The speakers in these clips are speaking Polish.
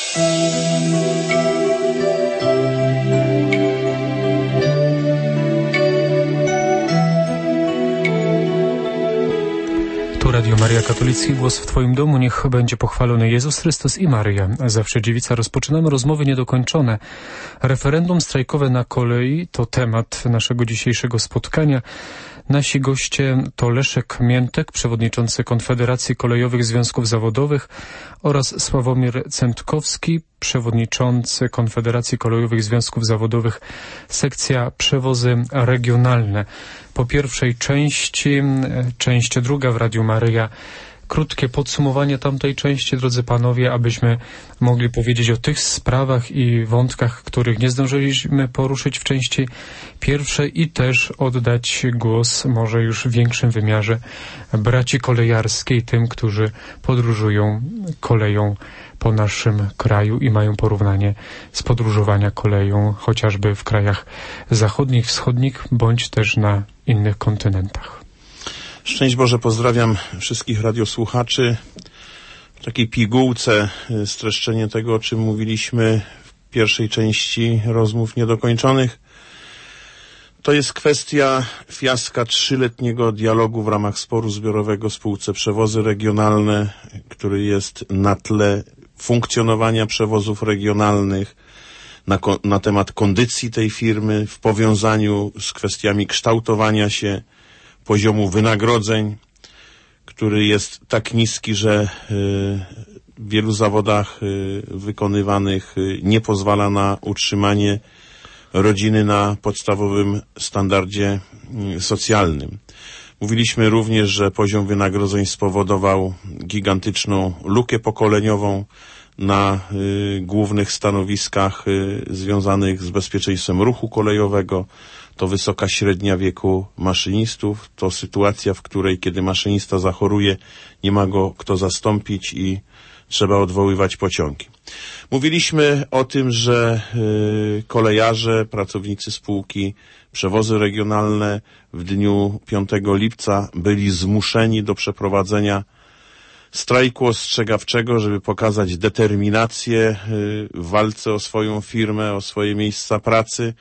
Radio Maria, katolicki głos w Twoim domu. Niech będzie pochwalony Jezus Chrystus i Maryja. Zawsze dziewica. Rozpoczynamy rozmowy niedokończone. Referendum strajkowe na kolei to temat naszego dzisiejszego spotkania. Nasi goście to Leszek Miętek, przewodniczący Konfederacji Kolejowych Związków Zawodowych, oraz Sławomir Cętkowski, przewodniczący Konfederacji Kolejowych Związków Zawodowych, sekcja Przewozy Regionalne. Po pierwszej części, część druga w Radiu Maryja. Krótkie podsumowanie tamtej części, drodzy panowie, abyśmy mogli powiedzieć o tych sprawach i wątkach, których nie zdążyliśmy poruszyć w części pierwszej, i też oddać głos może już w większym wymiarze braci kolejarskiej, tym, którzy podróżują koleją po naszym kraju i mają porównanie z podróżowania koleją chociażby w krajach zachodnich, wschodnich, bądź też na innych kontynentach. Szczęść Boże, pozdrawiam wszystkich radiosłuchaczy. W takiej pigułce streszczenie tego, o czym mówiliśmy w pierwszej części rozmów niedokończonych. To jest kwestia fiaska 3-letniego dialogu w ramach sporu zbiorowego w spółce Przewozy Regionalne, który jest na tle funkcjonowania przewozów regionalnych, na temat kondycji tej firmy w powiązaniu z kwestiami kształtowania się poziomu wynagrodzeń, który jest tak niski, że w wielu zawodach wykonywanych nie pozwala na utrzymanie rodziny na podstawowym standardzie socjalnym. Mówiliśmy również, że poziom wynagrodzeń spowodował gigantyczną lukę pokoleniową na głównych stanowiskach związanych z bezpieczeństwem ruchu kolejowego. To wysoka średnia wieku maszynistów, to sytuacja, w której kiedy maszynista zachoruje, nie ma go kto zastąpić i trzeba odwoływać pociągi. Mówiliśmy o tym, że kolejarze, pracownicy spółki Przewozy Regionalne w dniu 5 lipca byli zmuszeni do przeprowadzenia strajku ostrzegawczego, żeby pokazać determinację w walce o swoją firmę, o swoje miejsca pracy.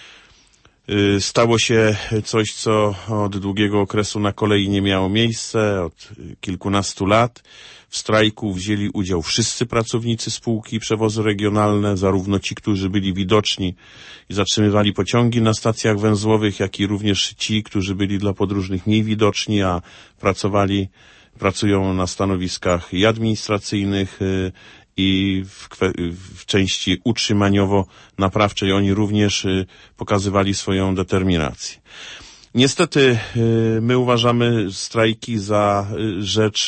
Stało się coś, co od długiego okresu na kolei nie miało miejsca, od kilkunastu lat. W strajku wzięli udział wszyscy pracownicy spółki Przewozy Regionalne, zarówno ci, którzy byli widoczni i zatrzymywali pociągi na stacjach węzłowych, jak i również ci, którzy byli dla podróżnych mniej widoczni, a pracują na stanowiskach i administracyjnych, i w części utrzymaniowo-naprawczej. Oni również pokazywali swoją determinację. Niestety my uważamy strajki za rzecz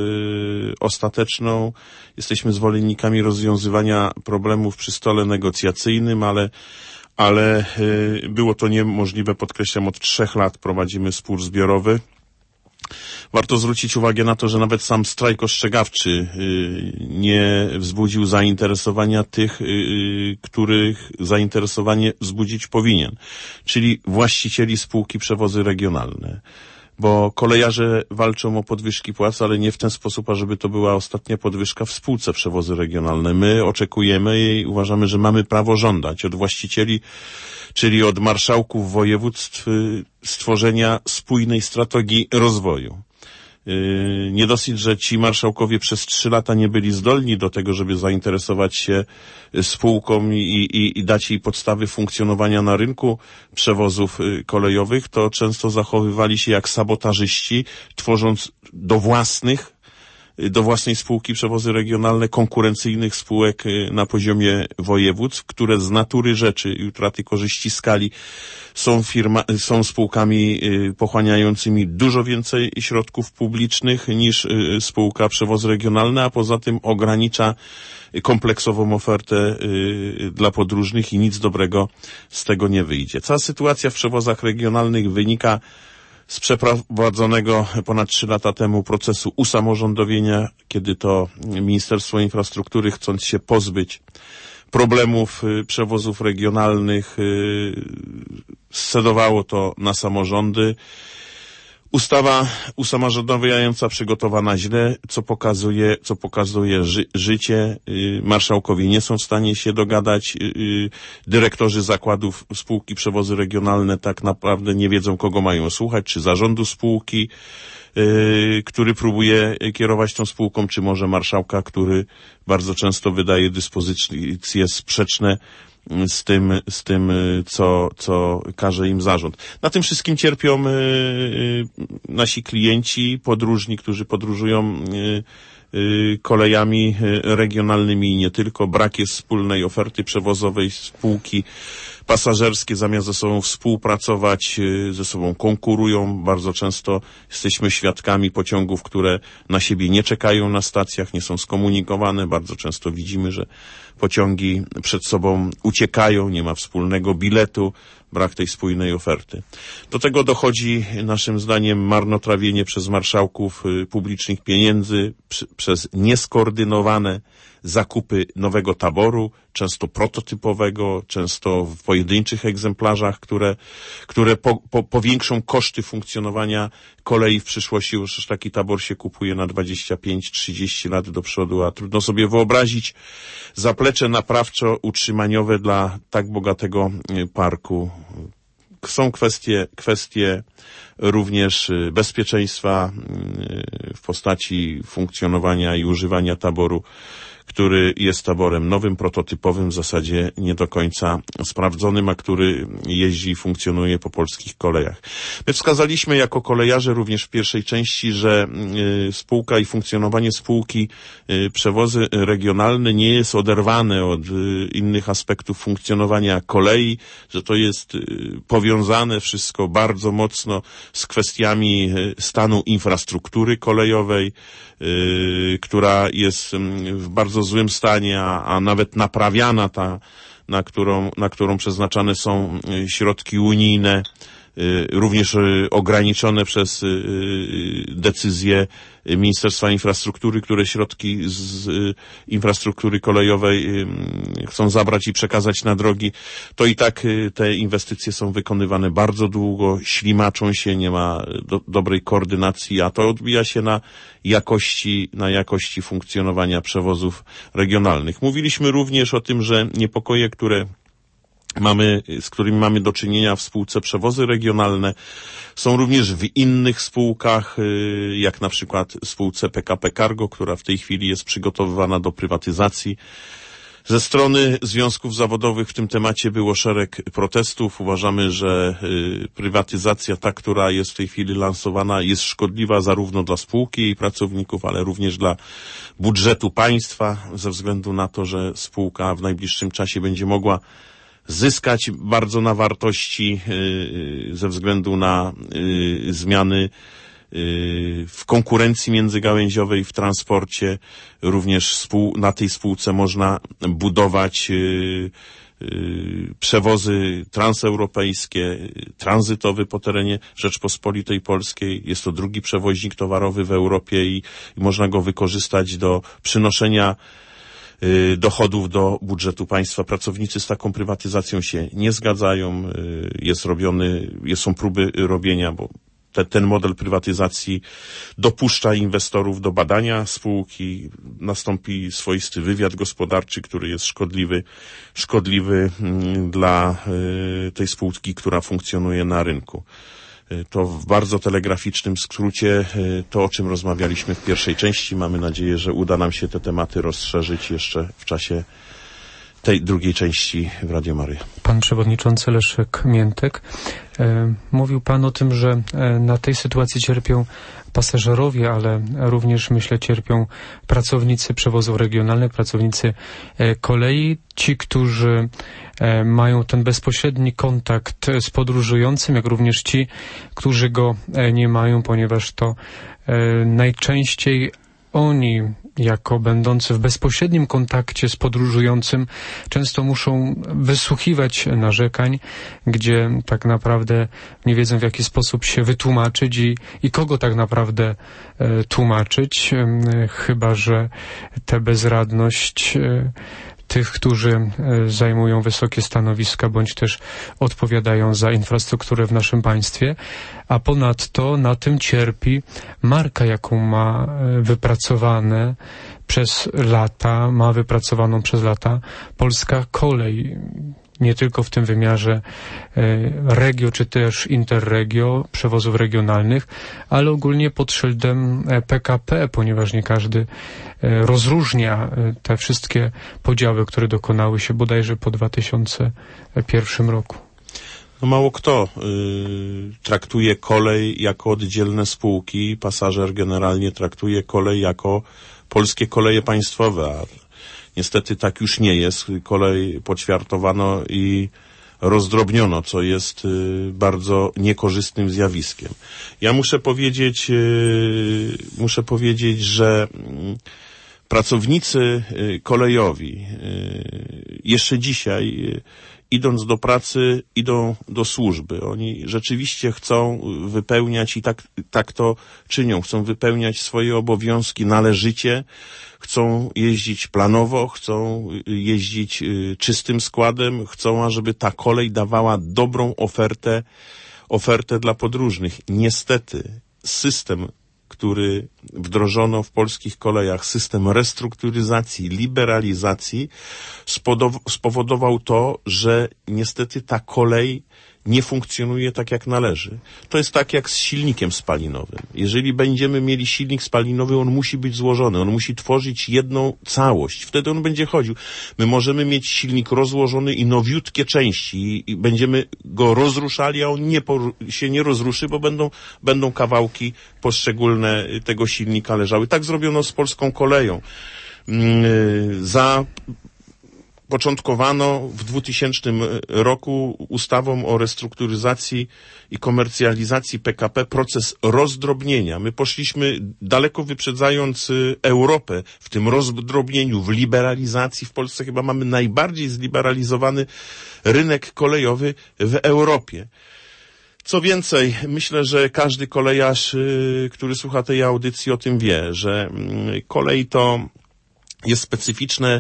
ostateczną. Jesteśmy zwolennikami rozwiązywania problemów przy stole negocjacyjnym, ale było to niemożliwe, podkreślam, od 3 lat prowadzimy spór zbiorowy. Warto zwrócić uwagę na to, że nawet sam strajk ostrzegawczy nie wzbudził zainteresowania tych, których zainteresowanie wzbudzić powinien, czyli właścicieli spółki Przewozy Regionalne. Bo kolejarze walczą o podwyżki płac, ale nie w ten sposób, ażeby to była ostatnia podwyżka w spółce Przewozy Regionalne. My oczekujemy i uważamy, że mamy prawo żądać od właścicieli, czyli od marszałków województw, stworzenia spójnej strategii rozwoju. Nie dosyć, że ci marszałkowie przez 3 lata nie byli zdolni do tego, żeby zainteresować się spółką i dać jej podstawy funkcjonowania na rynku przewozów kolejowych, to często zachowywali się jak sabotażyści, tworząc do własnej spółki Przewozy Regionalne konkurencyjnych spółek na poziomie województw, które z natury rzeczy i utraty korzyści skali są spółkami pochłaniającymi dużo więcej środków publicznych niż spółka Przewozy Regionalne, a poza tym ogranicza kompleksową ofertę dla podróżnych i nic dobrego z tego nie wyjdzie. Cała sytuacja w przewozach regionalnych wynika z przeprowadzonego ponad 3 lata temu procesu usamorządowienia, kiedy to Ministerstwo Infrastruktury, chcąc się pozbyć problemów przewozów regionalnych, scedowało to na samorządy. Ustawa usamorządowiająca przygotowana źle, co pokazuje życie. Marszałkowie nie są w stanie się dogadać. Dyrektorzy zakładów spółki Przewozy Regionalne tak naprawdę nie wiedzą, kogo mają słuchać, czy zarządu spółki, który próbuje kierować tą spółką, czy może marszałka, który bardzo często wydaje dyspozycje sprzeczne z tym, co każe im zarząd. Na tym wszystkim cierpią nasi klienci, podróżni, którzy podróżują kolejami regionalnymi i nie tylko. Brak jest wspólnej oferty przewozowej, spółki pasażerskie zamiast ze sobą współpracować, ze sobą konkurują. Bardzo często jesteśmy świadkami pociągów, które na siebie nie czekają na stacjach, nie są skomunikowane. Bardzo często widzimy, że pociągi przed sobą uciekają, nie ma wspólnego biletu, brak tej spójnej oferty. Do tego dochodzi naszym zdaniem marnotrawienie przez marszałków publicznych pieniędzy, przez nieskoordynowane zakupy nowego taboru, często prototypowego, często w pojedynczych egzemplarzach, które powiększą koszty funkcjonowania kolei w przyszłości, bo przecież taki tabor się kupuje na 25-30 lat do przodu, a trudno sobie wyobrazić zaplecze naprawczo-utrzymaniowe dla tak bogatego parku. Są kwestie również bezpieczeństwa w postaci funkcjonowania i używania taboru, który jest taborem nowym, prototypowym, w zasadzie nie do końca sprawdzonym, a który jeździ i funkcjonuje po polskich kolejach. My wskazaliśmy jako kolejarze również w pierwszej części, że spółka i funkcjonowanie spółki Przewozy Regionalne nie jest oderwane od innych aspektów funkcjonowania kolei, że to jest powiązane wszystko bardzo mocno z kwestiami stanu infrastruktury kolejowej, która jest w bardzo złym stanie, a nawet naprawiana na którą przeznaczane są środki unijne, również ograniczone przez decyzje Ministerstwa Infrastruktury, które środki z infrastruktury kolejowej chcą zabrać i przekazać na drogi, to i tak te inwestycje są wykonywane bardzo długo, ślimaczą się, nie ma dobrej koordynacji, a to odbija się na jakości funkcjonowania przewozów regionalnych. Mówiliśmy również o tym, że niepokoje, z którymi mamy do czynienia w spółce Przewozy Regionalne, są również w innych spółkach, jak na przykład spółce PKP Cargo, która w tej chwili jest przygotowywana do prywatyzacji. Ze strony związków zawodowych w tym temacie było szereg protestów. Uważamy, że prywatyzacja, ta, która jest w tej chwili lansowana, jest szkodliwa zarówno dla spółki i jej pracowników, ale również dla budżetu państwa, ze względu na to, że spółka w najbliższym czasie będzie mogła zyskać bardzo na wartości ze względu na zmiany w konkurencji międzygałęziowej w transporcie. Również na tej spółce można budować przewozy transeuropejskie, tranzytowy po terenie Rzeczpospolitej Polskiej. Jest to drugi przewoźnik towarowy w Europie i można go wykorzystać do przynoszenia dochodów do budżetu państwa. Pracownicy z taką prywatyzacją się nie zgadzają. Są próby robienia, bo ten model prywatyzacji dopuszcza inwestorów do badania spółki. Nastąpi swoisty wywiad gospodarczy, który jest szkodliwy dla tej spółki, która funkcjonuje na rynku. To w bardzo telegraficznym skrócie to, o czym rozmawialiśmy w pierwszej części. Mamy nadzieję, że uda nam się te tematy rozszerzyć jeszcze w czasie tej drugiej części w Radio Maryja. Pan przewodniczący Leszek Miętek. Mówił pan o tym, że na tej sytuacji cierpią pasażerowie, ale również, myślę, cierpią pracownicy przewozów regionalnych, pracownicy kolei, ci, którzy mają ten bezpośredni kontakt z podróżującym, jak również ci, którzy go nie mają, ponieważ to najczęściej oni, jako będący w bezpośrednim kontakcie z podróżującym, często muszą wysłuchiwać narzekań, gdzie tak naprawdę nie wiedzą, w jaki sposób się wytłumaczyć i kogo tak naprawdę tłumaczyć, chyba że tę bezradność tych, którzy zajmują wysokie stanowiska bądź też odpowiadają za infrastrukturę w naszym państwie, a ponadto na tym cierpi marka, jaką ma wypracowaną przez lata polska kolej. Nie tylko w tym wymiarze regio czy też interregio, przewozów regionalnych, ale ogólnie pod szyldem PKP, ponieważ nie każdy rozróżnia te wszystkie podziały, które dokonały się bodajże po 2001 roku. No mało kto traktuje kolej jako oddzielne spółki, pasażer generalnie traktuje kolej jako polskie koleje państwowe, a niestety tak już nie jest. Kolej poćwiartowano i rozdrobniono, co jest bardzo niekorzystnym zjawiskiem. Ja muszę powiedzieć, że pracownicy kolejowi jeszcze dzisiaj, idąc do pracy, idą do służby. Oni rzeczywiście chcą wypełniać i tak to czynią. Chcą wypełniać swoje obowiązki należycie, chcą jeździć planowo, chcą jeździć czystym składem, chcą, ażeby ta kolej dawała dobrą ofertę dla podróżnych. Niestety system, który wdrożono w polskich kolejach, system restrukturyzacji, liberalizacji, spowodował to, że niestety ta kolej nie funkcjonuje tak jak należy. To jest tak jak z silnikiem spalinowym. Jeżeli będziemy mieli silnik spalinowy, on musi być złożony, on musi tworzyć jedną całość. Wtedy on będzie chodził. My możemy mieć silnik rozłożony i nowiutkie części i będziemy go rozruszali, a on się nie rozruszy, bo będą kawałki poszczególne tego silnika leżały. Tak zrobiono z polską koleją. Początkowano w 2000 roku ustawą o restrukturyzacji i komercjalizacji PKP proces rozdrobnienia. My poszliśmy daleko wyprzedzając Europę w tym rozdrobnieniu, w liberalizacji. W Polsce chyba mamy najbardziej zliberalizowany rynek kolejowy w Europie. Co więcej, myślę, że każdy kolejarz, który słucha tej audycji, o tym wie, że kolej to jest specyficzne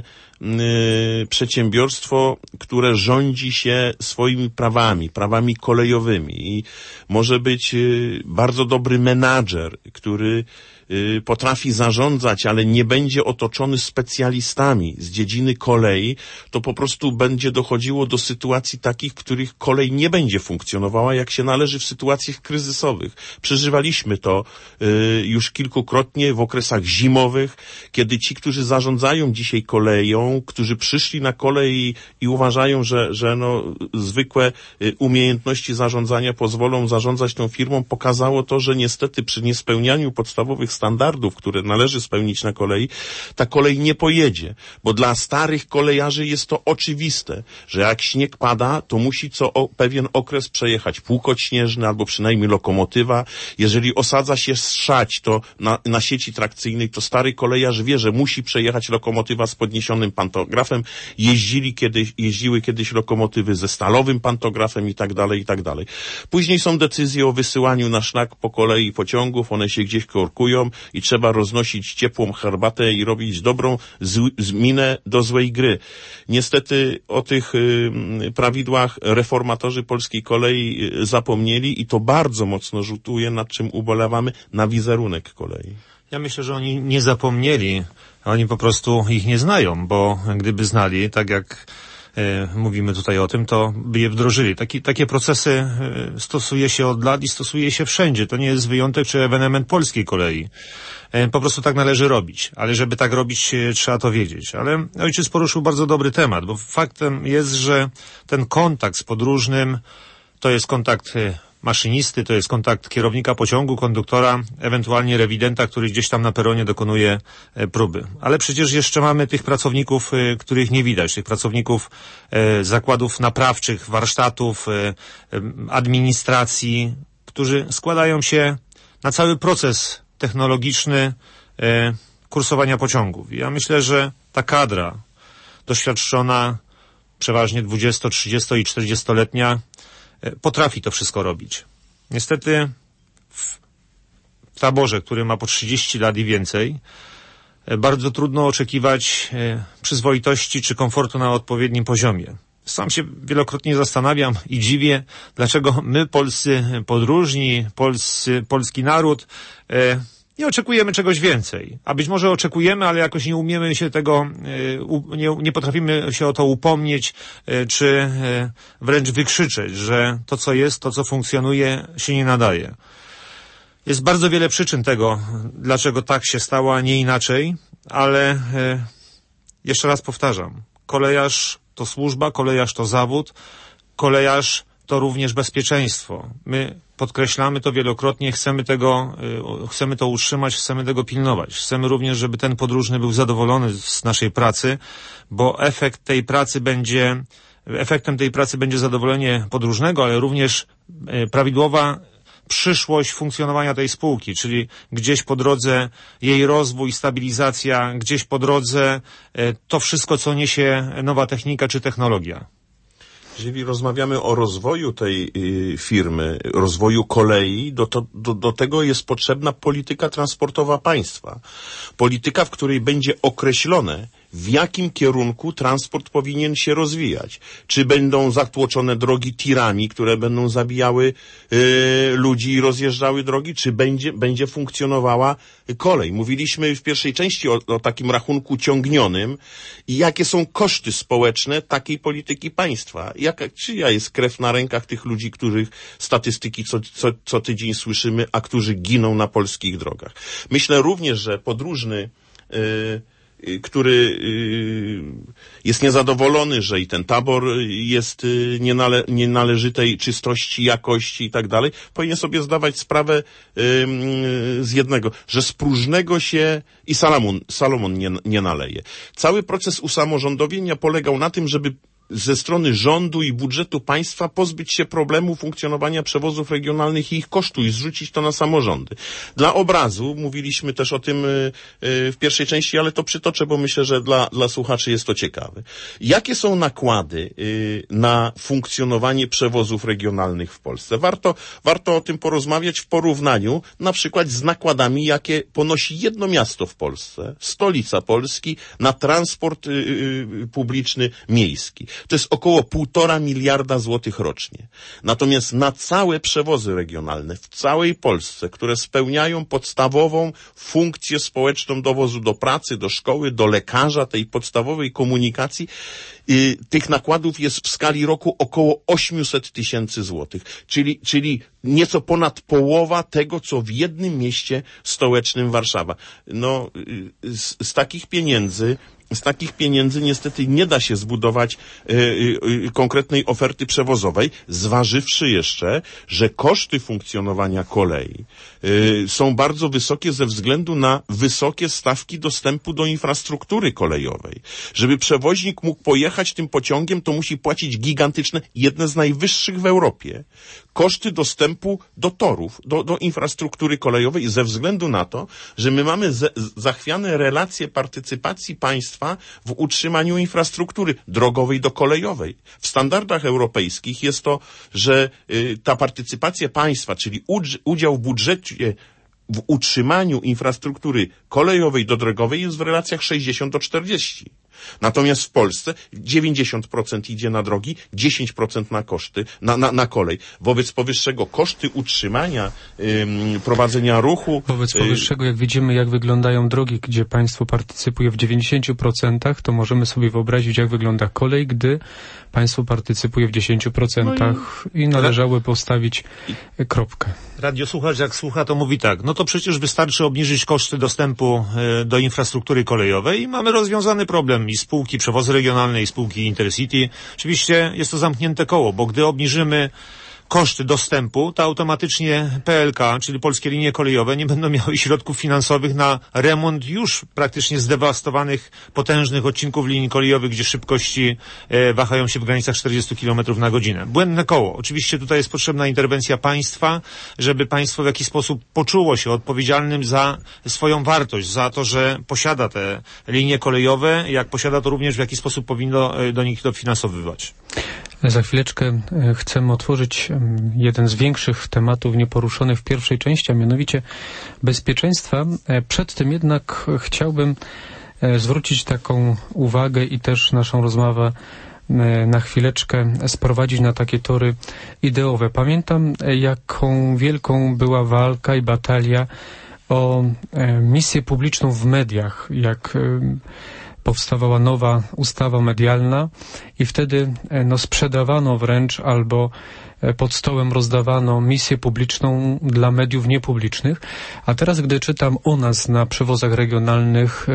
przedsiębiorstwo, które rządzi się swoimi prawami kolejowymi i może być bardzo dobry menadżer, który potrafi zarządzać, ale nie będzie otoczony specjalistami z dziedziny kolei, to po prostu będzie dochodziło do sytuacji takich, w których kolej nie będzie funkcjonowała jak się należy w sytuacjach kryzysowych. Przeżywaliśmy to już kilkukrotnie w okresach zimowych, kiedy ci, którzy zarządzają dzisiaj koleją, którzy przyszli na kolej i uważają, że zwykłe umiejętności zarządzania pozwolą zarządzać tą firmą, pokazało to, że niestety przy niespełnianiu podstawowych standardów, które należy spełnić na kolei, ta kolej nie pojedzie, bo dla starych kolejarzy jest to oczywiste, że jak śnieg pada, to musi pewien okres przejechać płukot śnieżny albo przynajmniej lokomotywa. Jeżeli osadza się strzać, to na sieci trakcyjnej, to stary kolejarz wie, że musi przejechać lokomotywa z podniesionym pantografem. Jeździły kiedyś lokomotywy ze stalowym pantografem i tak dalej, i tak dalej. Później są decyzje o wysyłaniu na szlak po kolei pociągów, one się gdzieś korkują i trzeba roznosić ciepłą herbatę i robić dobrą minę do złej gry. Niestety o tych prawidłach reformatorzy polskiej kolei zapomnieli i to bardzo mocno rzutuje, nad czym ubolewamy, na wizerunek kolei. Ja myślę, że oni nie zapomnieli, oni po prostu ich nie znają, bo gdyby znali, tak jak mówimy tutaj o tym, to by je wdrożyli. Takie procesy stosuje się od lat i stosuje się wszędzie. To nie jest wyjątek czy ewenement polskiej kolei. Po prostu tak należy robić. Ale żeby tak robić, trzeba to wiedzieć. Ale ojciec poruszył bardzo dobry temat, bo faktem jest, że ten kontakt z podróżnym to jest kontakt maszynisty, to jest kontakt kierownika pociągu, konduktora, ewentualnie rewidenta, który gdzieś tam na peronie dokonuje próby. Ale przecież jeszcze mamy tych pracowników, których nie widać, tych pracowników zakładów naprawczych, warsztatów, administracji, którzy składają się na cały proces technologiczny kursowania pociągów. Ja myślę, że ta kadra doświadczona, przeważnie 20, 30 i 40-letnia, potrafi to wszystko robić. Niestety w taborze, który ma po 30 lat i więcej, bardzo trudno oczekiwać przyzwoitości czy komfortu na odpowiednim poziomie. Sam się wielokrotnie zastanawiam i dziwię, dlaczego my, polscy podróżni, polski naród, nie oczekujemy czegoś więcej. A być może oczekujemy, ale jakoś nie umiemy się tego, nie potrafimy się o to upomnieć, czy wręcz wykrzyczeć, że to, co jest, to, co funkcjonuje, się nie nadaje. Jest bardzo wiele przyczyn tego, dlaczego tak się stało, a nie inaczej, ale jeszcze raz powtarzam, kolejarz to służba, kolejarz to zawód, kolejarz to również bezpieczeństwo. My podkreślamy to wielokrotnie, chcemy to utrzymać, chcemy tego pilnować. Chcemy również, żeby ten podróżny był zadowolony z naszej pracy, bo efektem tej pracy będzie zadowolenie podróżnego, ale również prawidłowa przyszłość funkcjonowania tej spółki, czyli gdzieś po drodze jej rozwój, stabilizacja, gdzieś po drodze to wszystko, co niesie nowa technika czy technologia. Jeżeli rozmawiamy o rozwoju tej firmy, rozwoju kolei, do tego jest potrzebna polityka transportowa państwa. Polityka, w której będzie określone, w jakim kierunku transport powinien się rozwijać. Czy będą zatłoczone drogi tirami, które będą zabijały ludzi i rozjeżdżały drogi, czy będzie funkcjonowała kolej. Mówiliśmy w pierwszej części o takim rachunku ciągnionym i jakie są koszty społeczne takiej polityki państwa. Czyja jest krew na rękach tych ludzi, których statystyki co tydzień słyszymy, a którzy giną na polskich drogach. Myślę również, że podróżny który jest niezadowolony, że i ten tabor jest nienależytej czystości, jakości i tak dalej, powinien sobie zdawać sprawę z jednego, że z próżnego się i Salomon nie naleje. Cały proces usamorządowienia polegał na tym, żeby ze strony rządu i budżetu państwa pozbyć się problemu funkcjonowania przewozów regionalnych i ich kosztu i zrzucić to na samorządy. Dla obrazu, mówiliśmy też o tym w pierwszej części, ale to przytoczę, bo myślę, że dla słuchaczy jest to ciekawe. Jakie są nakłady na funkcjonowanie przewozów regionalnych w Polsce? Warto o tym porozmawiać w porównaniu na przykład z nakładami, jakie ponosi jedno miasto w Polsce, stolica Polski, na transport publiczny miejski. To jest około 1,5 miliarda złotych rocznie. Natomiast na całe przewozy regionalne w całej Polsce, które spełniają podstawową funkcję społeczną dowozu do pracy, do szkoły, do lekarza, tej podstawowej komunikacji, tych nakładów jest w skali roku około 800 000 złotych, czyli nieco ponad połowa tego, co w jednym mieście stołecznym Warszawa. No, z takich pieniędzy niestety nie da się zbudować konkretnej oferty przewozowej, zważywszy jeszcze, że koszty funkcjonowania kolei są bardzo wysokie ze względu na wysokie stawki dostępu do infrastruktury kolejowej. Żeby przewoźnik mógł pojechać tym pociągiem, to musi płacić gigantyczne, jedne z najwyższych w Europie, koszty dostępu do torów, do infrastruktury kolejowej ze względu na to, że my mamy zachwiane relacje partycypacji państwa w utrzymaniu infrastruktury drogowej do kolejowej. W standardach europejskich jest to, że ta partycypacja państwa, czyli udział w budżecie w utrzymaniu infrastruktury kolejowej do drogowej jest w relacjach 60:40. Natomiast w Polsce 90% idzie na drogi, 10% na koszty, na kolej. Wobec powyższego koszty utrzymania, prowadzenia ruchu... Wobec powyższego, jak widzimy, jak wyglądają drogi, gdzie państwo partycypuje w 90%, to możemy sobie wyobrazić, jak wygląda kolej, gdy państwo partycypuje w 10% i należało postawić kropkę. Radiosłuchacz jak słucha, to mówi tak, no to przecież wystarczy obniżyć koszty dostępu do infrastruktury kolejowej i mamy rozwiązany problem i spółki przewozy regionalne, i spółki Intercity. Oczywiście jest to zamknięte koło, bo gdy obniżymy koszty dostępu, to automatycznie PLK, czyli Polskie Linie Kolejowe, nie będą miały środków finansowych na remont już praktycznie zdewastowanych, potężnych odcinków linii kolejowych, gdzie szybkości wahają się w granicach 40 km na godzinę. Błędne koło. Oczywiście tutaj jest potrzebna interwencja państwa, żeby państwo w jakiś sposób poczuło się odpowiedzialnym za swoją wartość, za to, że posiada te linie kolejowe, jak posiada to również w jaki sposób powinno do nich dofinansowywać. Za chwileczkę chcemy otworzyć jeden z większych tematów nieporuszonych w pierwszej części, a mianowicie bezpieczeństwa. Przed tym jednak chciałbym zwrócić taką uwagę i też naszą rozmowę na chwileczkę sprowadzić na takie tory ideowe. Pamiętam, jaką wielką była walka i batalia o misję publiczną w mediach, jak powstawała nowa ustawa medialna i wtedy sprzedawano wręcz albo pod stołem rozdawano misję publiczną dla mediów niepublicznych. A teraz, gdy czytam o nas na przewozach regionalnych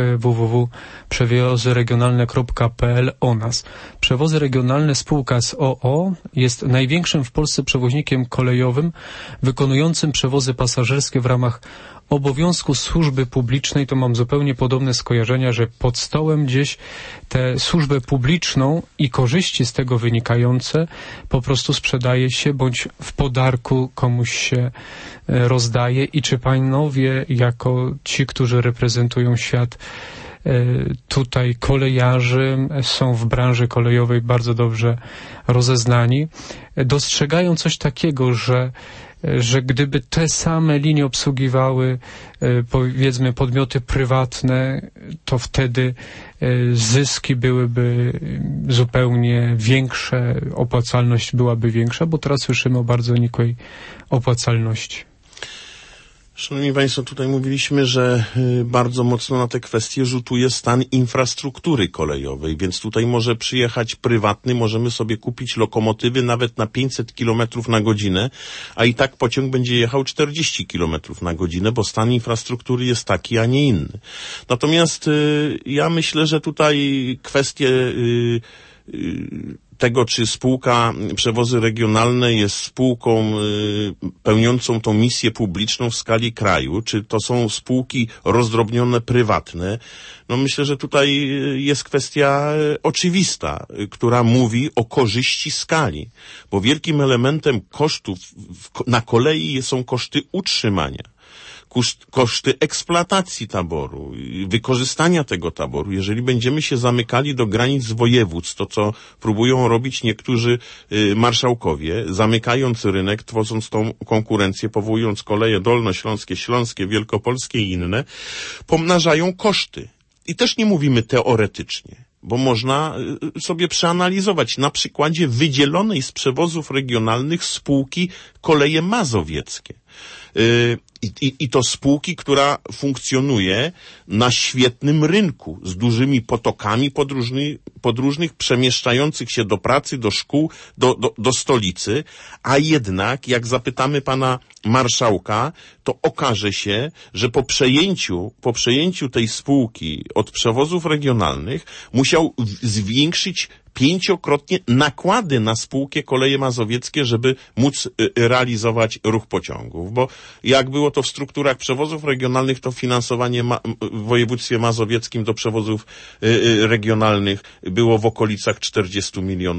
www.przewozyregionalne.pl o nas. Przewozy regionalne spółka z OO jest największym w Polsce przewoźnikiem kolejowym wykonującym przewozy pasażerskie w ramach obowiązku służby publicznej. To mam zupełnie podobne skojarzenia, że pod stołem gdzieś tę służbę publiczną i korzyści z tego wynikające po prostu sprzedaje się, bądź w podarku komuś się rozdaje. I czy panowie, jako ci, którzy reprezentują świat tutaj kolejarzy, są w branży kolejowej bardzo dobrze rozeznani, dostrzegają coś takiego, że gdyby te same linie obsługiwały, powiedzmy, podmioty prywatne, to wtedy zyski byłyby zupełnie większe, opłacalność byłaby większa, bo teraz słyszymy o bardzo nikłej opłacalności. Szanowni Państwo, tutaj mówiliśmy, że bardzo mocno na te kwestie rzutuje stan infrastruktury kolejowej, więc tutaj może przyjechać prywatny, możemy sobie kupić lokomotywy nawet na 500 km na godzinę, a i tak pociąg będzie jechał 40 km na godzinę, bo stan infrastruktury jest taki, a nie inny. Natomiast ja myślę, że tutaj kwestie tego, czy spółka Przewozy Regionalne jest spółką pełniącą tą misję publiczną w skali kraju, czy to są spółki rozdrobnione, prywatne. No myślę, że tutaj jest kwestia oczywista, która mówi o korzyści skali, bo wielkim elementem kosztów na kolei są koszty utrzymania. Koszty eksploatacji taboru, wykorzystania tego taboru. Jeżeli będziemy się zamykali do granic województw, to co próbują robić niektórzy marszałkowie, zamykając rynek, tworząc tą konkurencję, powołując koleje dolnośląskie, śląskie, wielkopolskie i inne, pomnażają koszty. I też nie mówimy teoretycznie, bo można sobie przeanalizować na przykładzie wydzielonej z przewozów regionalnych spółki Koleje Mazowieckie. I to spółki, która funkcjonuje na świetnym rynku, z dużymi potokami podróżnych przemieszczających się do pracy, do szkół, do stolicy, a jednak, jak zapytamy pana marszałka, to okaże się, że po przejęciu tej spółki od przewozów regionalnych musiał zwiększyć 5-krotnie nakłady na spółkę Koleje Mazowieckie, żeby móc realizować ruch pociągów, bo jak było to w strukturach przewozów regionalnych, to finansowanie w województwie mazowieckim do przewozów regionalnych było w okolicach 40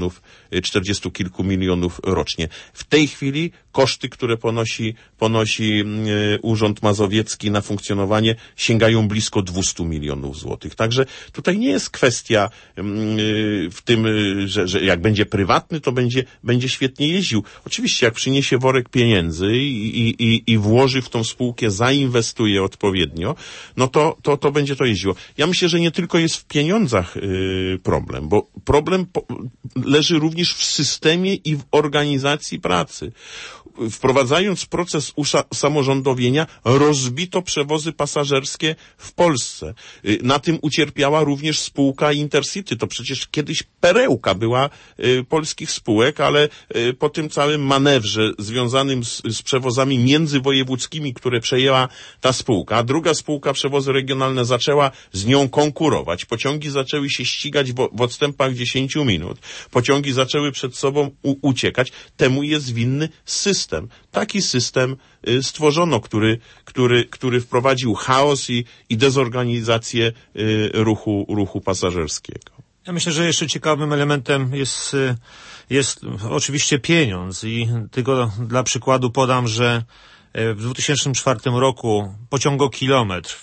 kilku milionów rocznie. W tej chwili koszty, które ponosi Urząd Mazowiecki na funkcjonowanie, sięgają blisko 200 milionów złotych. Także tutaj nie jest kwestia w tym, że jak będzie prywatny, to będzie świetnie jeździł. Oczywiście, jak przyniesie worek pieniędzy i włoży w tą spółkę, zainwestuje odpowiednio, no to będzie to jeździło. Ja myślę, że nie tylko jest w pieniądzach problem, bo problem leży również w systemie i w organizacji pracy. Wprowadzając proces usamorządowienia, rozbito przewozy pasażerskie w Polsce. Na tym ucierpiała również spółka Intercity. To przecież kiedyś perełka była polskich spółek, ale po tym całym manewrze związanym z przewozami międzywojewódzkimi, które przejęła ta spółka, druga spółka Przewozy Regionalne zaczęła z nią konkurować. Pociągi zaczęły się ścigać w odstępach 10 minut. Pociągi zaczęły przed sobą uciekać. Temu jest winny system. Taki system stworzono, który wprowadził chaos i dezorganizację ruchu pasażerskiego. Ja myślę, że jeszcze ciekawym elementem jest oczywiście pieniądz i tylko dla przykładu podam, że w 2004 roku pociągokilometr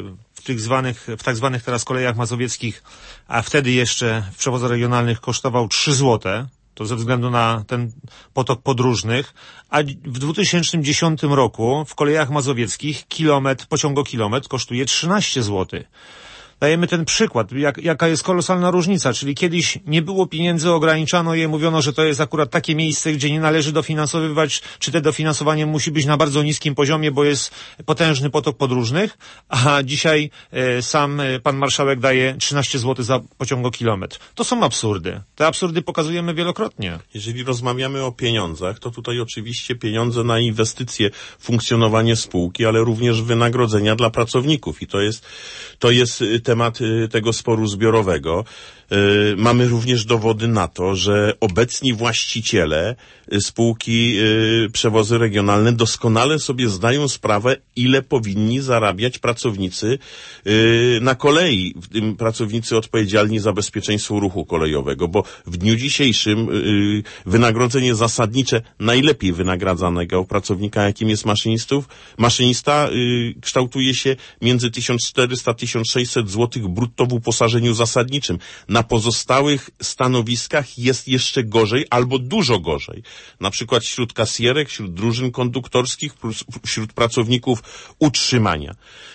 w tak zwanych teraz kolejach mazowieckich, a wtedy jeszcze w przewozach regionalnych kosztował 3 złote. To ze względu na ten potok podróżnych, a w 2010 roku w kolejach mazowieckich pociągokilometr kosztuje 13 zł. Dajemy ten przykład, jaka jest kolosalna różnica, czyli kiedyś nie było pieniędzy, ograniczano je, mówiono, że to jest akurat takie miejsce, gdzie nie należy dofinansowywać, czy te dofinansowanie musi być na bardzo niskim poziomie, bo jest potężny potok podróżnych, a dzisiaj sam pan marszałek daje 13 zł za pociągokilometr. To są absurdy. Te absurdy pokazujemy wielokrotnie. Jeżeli rozmawiamy o pieniądzach, to tutaj oczywiście pieniądze na inwestycje, funkcjonowanie spółki, ale również wynagrodzenia dla pracowników i to jest temat tego sporu zbiorowego. Mamy również dowody na to, że obecni właściciele spółki Przewozy Regionalne doskonale sobie zdają sprawę, ile powinni zarabiać pracownicy na kolei, w tym pracownicy odpowiedzialni za bezpieczeństwo ruchu kolejowego, bo w dniu dzisiejszym wynagrodzenie zasadnicze najlepiej wynagradzanego pracownika, jakim jest maszynista, kształtuje się między 1400-1600 zł brutto w uposażeniu zasadniczym. Na pozostałych stanowiskach jest jeszcze gorzej albo dużo gorzej. Na przykład wśród kasjerek, wśród drużyn konduktorskich, wśród pracowników utrzymania.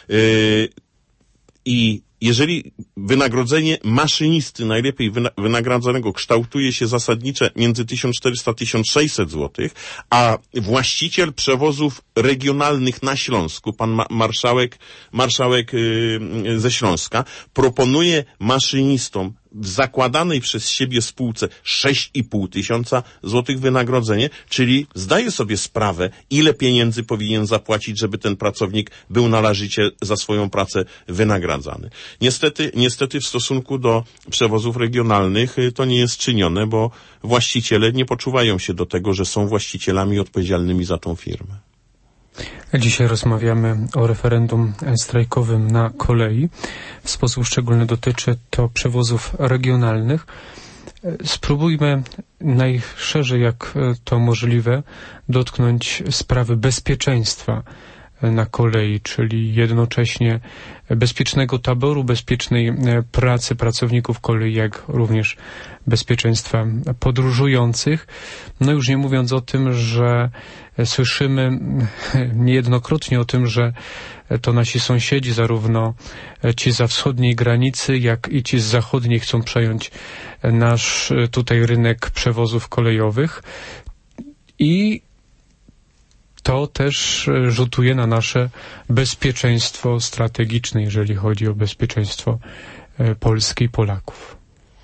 I jeżeli wynagrodzenie maszynisty, najlepiej wynagradzanego, kształtuje się zasadnicze między 1400-1600 zł, a właściciel przewozów regionalnych na Śląsku, pan marszałek ze Śląska, proponuje maszynistom w zakładanej przez siebie spółce 6,5 tysiąca złotych wynagrodzenie, czyli zdaje sobie sprawę, ile pieniędzy powinien zapłacić, żeby ten pracownik był należycie za swoją pracę wynagradzany. Niestety w stosunku do przewozów regionalnych to nie jest czynione, bo właściciele nie poczuwają się do tego, że są właścicielami odpowiedzialnymi za tą firmę. Dzisiaj rozmawiamy o referendum strajkowym na kolei. W sposób szczególny dotyczy to przewozów regionalnych. Spróbujmy najszerzej, jak to możliwe, dotknąć sprawy bezpieczeństwa na kolei, czyli jednocześnie bezpiecznego taboru, bezpiecznej pracy pracowników kolei, jak również bezpieczeństwa podróżujących. No już nie mówiąc o tym, że słyszymy niejednokrotnie o tym, że to nasi sąsiedzi, zarówno ci za wschodniej granicy, jak i ci z zachodniej chcą przejąć nasz tutaj rynek przewozów kolejowych i to też rzutuje na nasze bezpieczeństwo strategiczne, jeżeli chodzi o bezpieczeństwo Polski i Polaków.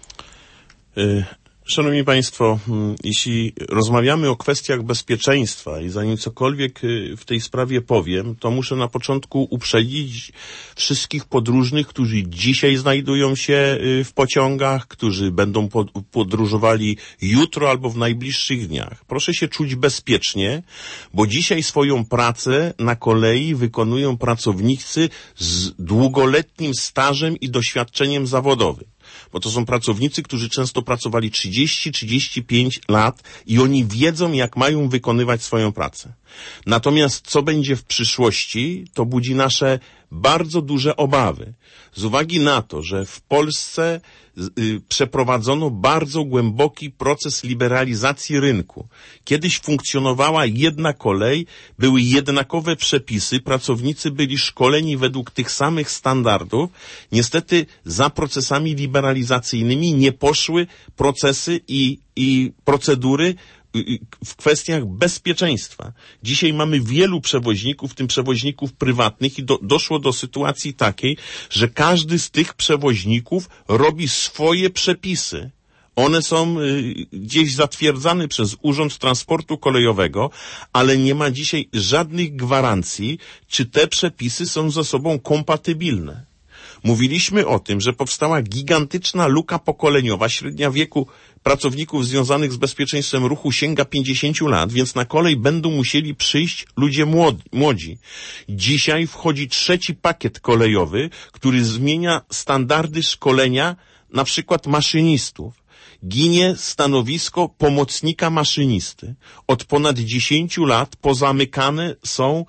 Szanowni Państwo, jeśli rozmawiamy o kwestiach bezpieczeństwa i zanim cokolwiek w tej sprawie powiem, to muszę na początku uprzedzić wszystkich podróżnych, którzy dzisiaj znajdują się w pociągach, którzy będą podróżowali jutro albo w najbliższych dniach. Proszę się czuć bezpiecznie, bo dzisiaj swoją pracę na kolei wykonują pracownicy z długoletnim stażem i doświadczeniem zawodowym. Bo to są pracownicy, którzy często pracowali 30-35 lat i oni wiedzą, jak mają wykonywać swoją pracę. Natomiast co będzie w przyszłości, to budzi nasze bardzo duże obawy. Z uwagi na to, że w Polsce przeprowadzono bardzo głęboki proces liberalizacji rynku. Kiedyś funkcjonowała jedna kolej, były jednakowe przepisy, pracownicy byli szkoleni według tych samych standardów. Niestety za procesami liberalizacyjnymi nie poszły procesy i procedury w kwestiach bezpieczeństwa. Dzisiaj mamy wielu przewoźników, w tym przewoźników prywatnych i doszło do sytuacji takiej, że każdy z tych przewoźników robi swoje przepisy. One są gdzieś zatwierdzane przez Urząd Transportu Kolejowego, ale nie ma dzisiaj żadnych gwarancji, czy te przepisy są ze sobą kompatybilne. Mówiliśmy o tym, że powstała gigantyczna luka pokoleniowa, średnia wieku pracowników związanych z bezpieczeństwem ruchu sięga 50 lat, więc na kolej będą musieli przyjść ludzie młodzi. Dzisiaj wchodzi trzeci pakiet kolejowy, który zmienia standardy szkolenia na przykład maszynistów. Ginie stanowisko pomocnika maszynisty. Od ponad 10 lat pozamykane są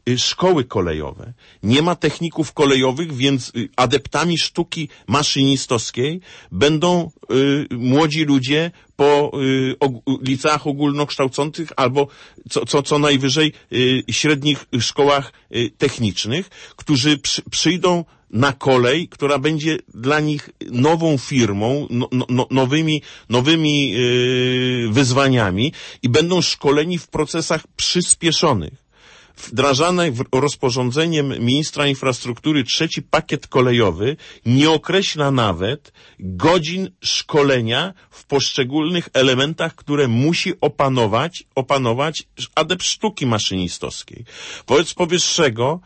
szkoły kolejowe. Nie ma techników kolejowych, więc adeptami sztuki maszynistowskiej będą młodzi ludzie po liceach ogólnokształcących albo co najwyżej średnich szkołach technicznych, którzy przyjdą na kolej, która będzie dla nich nową firmą, nowymi wyzwaniami i będą szkoleni w procesach przyspieszonych. Wdrażany rozporządzeniem ministra infrastruktury 3. pakiet kolejowy nie określa nawet godzin szkolenia w poszczególnych elementach, które musi opanować adept sztuki maszynistowskiej. Wobec powyższego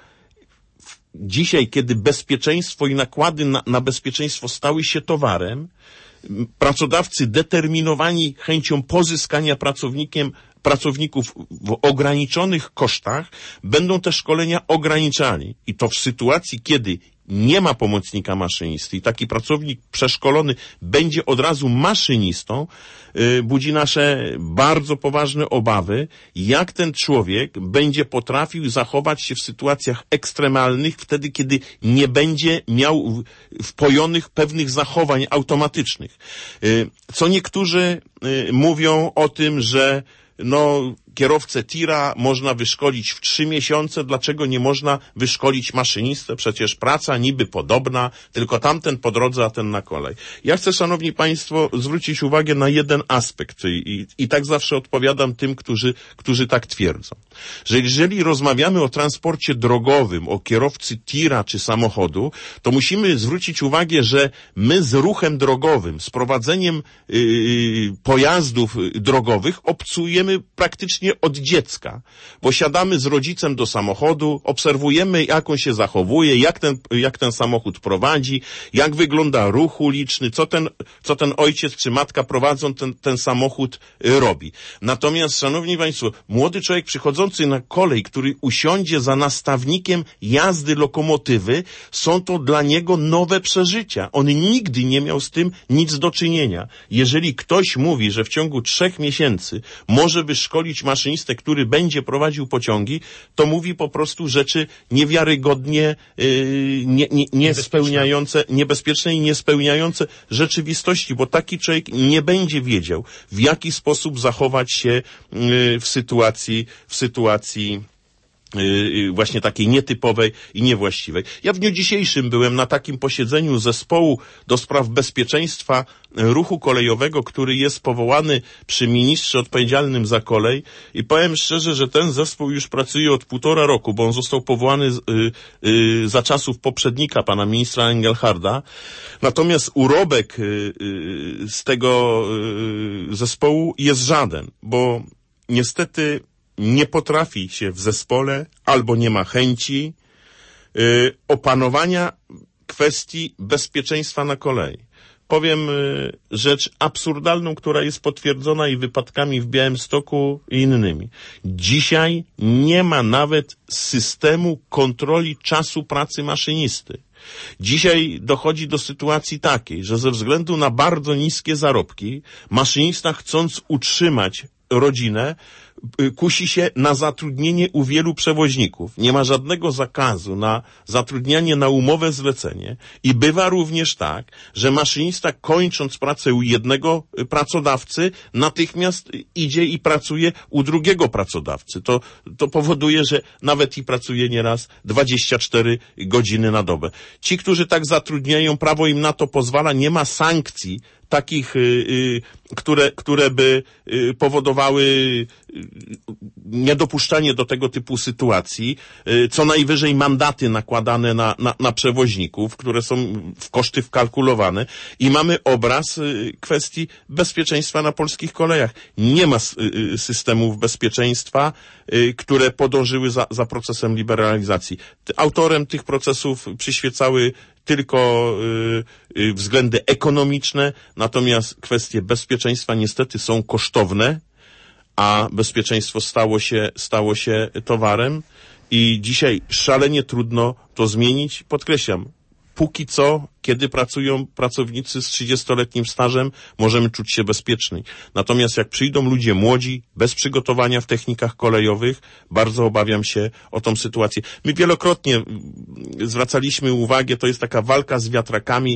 dzisiaj, kiedy bezpieczeństwo i nakłady na bezpieczeństwo stały się towarem, pracodawcy determinowani chęcią pozyskania pracowników w ograniczonych kosztach będą te szkolenia ograniczali. I to w sytuacji, kiedy nie ma pomocnika maszynisty i taki pracownik przeszkolony będzie od razu maszynistą, budzi nasze bardzo poważne obawy, jak ten człowiek będzie potrafił zachować się w sytuacjach ekstremalnych, wtedy kiedy nie będzie miał wpojonych pewnych zachowań automatycznych. Co niektórzy mówią o tym, że kierowcę tira można wyszkolić w 3 miesiące, dlaczego nie można wyszkolić maszynistę? Przecież praca niby podobna, tylko tamten po drodze, a ten na kolej. Ja chcę, szanowni państwo, zwrócić uwagę na jeden aspekt i tak zawsze odpowiadam tym, którzy tak twierdzą. Że jeżeli rozmawiamy o transporcie drogowym, o kierowcy tira czy samochodu, to musimy zwrócić uwagę, że my z ruchem drogowym, z prowadzeniem pojazdów drogowych obcujemy praktycznie od dziecka, bo siadamy z rodzicem do samochodu, obserwujemy, jak on się zachowuje, jak ten samochód prowadzi, jak wygląda ruch uliczny, co ten ojciec czy matka prowadzą ten samochód robi. Natomiast, szanowni państwo, młody człowiek przychodzący na kolej, który usiądzie za nastawnikiem jazdy lokomotywy, są to dla niego nowe przeżycia. On nigdy nie miał z tym nic do czynienia. Jeżeli ktoś mówi, że w ciągu 3 miesięcy może wyszkolić maszynistę, który będzie prowadził pociągi, to mówi po prostu rzeczy niewiarygodnie niebezpieczne i niespełniające rzeczywistości, bo taki człowiek nie będzie wiedział, w jaki sposób zachować się w sytuacji właśnie takiej nietypowej i niewłaściwej. Ja w dniu dzisiejszym byłem na takim posiedzeniu zespołu do spraw bezpieczeństwa ruchu kolejowego, który jest powołany przy ministrze odpowiedzialnym za kolej i powiem szczerze, że ten zespół już pracuje od 1,5 roku, bo on został powołany za czasów poprzednika pana ministra Engelharda. Natomiast urobek z tego zespołu jest żaden, bo niestety nie potrafi się w zespole albo nie ma chęci opanowania kwestii bezpieczeństwa na kolei. Powiem rzecz absurdalną, która jest potwierdzona i wypadkami w Białymstoku i innymi. Dzisiaj nie ma nawet systemu kontroli czasu pracy maszynisty. Dzisiaj dochodzi do sytuacji takiej, że ze względu na bardzo niskie zarobki maszynista, chcąc utrzymać rodzinę, kusi się na zatrudnienie u wielu przewoźników. Nie ma żadnego zakazu na zatrudnianie na umowę zlecenie i bywa również tak, że maszynista, kończąc pracę u jednego pracodawcy, natychmiast idzie i pracuje u drugiego pracodawcy. To powoduje, że nawet i pracuje nieraz 24 godziny na dobę. Ci, którzy tak zatrudniają, prawo im na to pozwala, nie ma sankcji takich, które by powodowały niedopuszczanie do tego typu sytuacji, co najwyżej mandaty nakładane na przewoźników, które są w koszty wkalkulowane i mamy obraz kwestii bezpieczeństwa na polskich kolejach. Nie ma systemów bezpieczeństwa, które podążyły za procesem liberalizacji. Autorem tych procesów przyświecały tylko względy ekonomiczne, natomiast kwestie bezpieczeństwa niestety są kosztowne, a bezpieczeństwo stało się towarem i dzisiaj szalenie trudno to zmienić. Podkreślam, póki co, kiedy pracują pracownicy z 30-letnim stażem, możemy czuć się bezpieczni. Natomiast jak przyjdą ludzie młodzi, bez przygotowania w technikach kolejowych, bardzo obawiam się o tą sytuację. My wielokrotnie zwracaliśmy uwagę, to jest taka walka z wiatrakami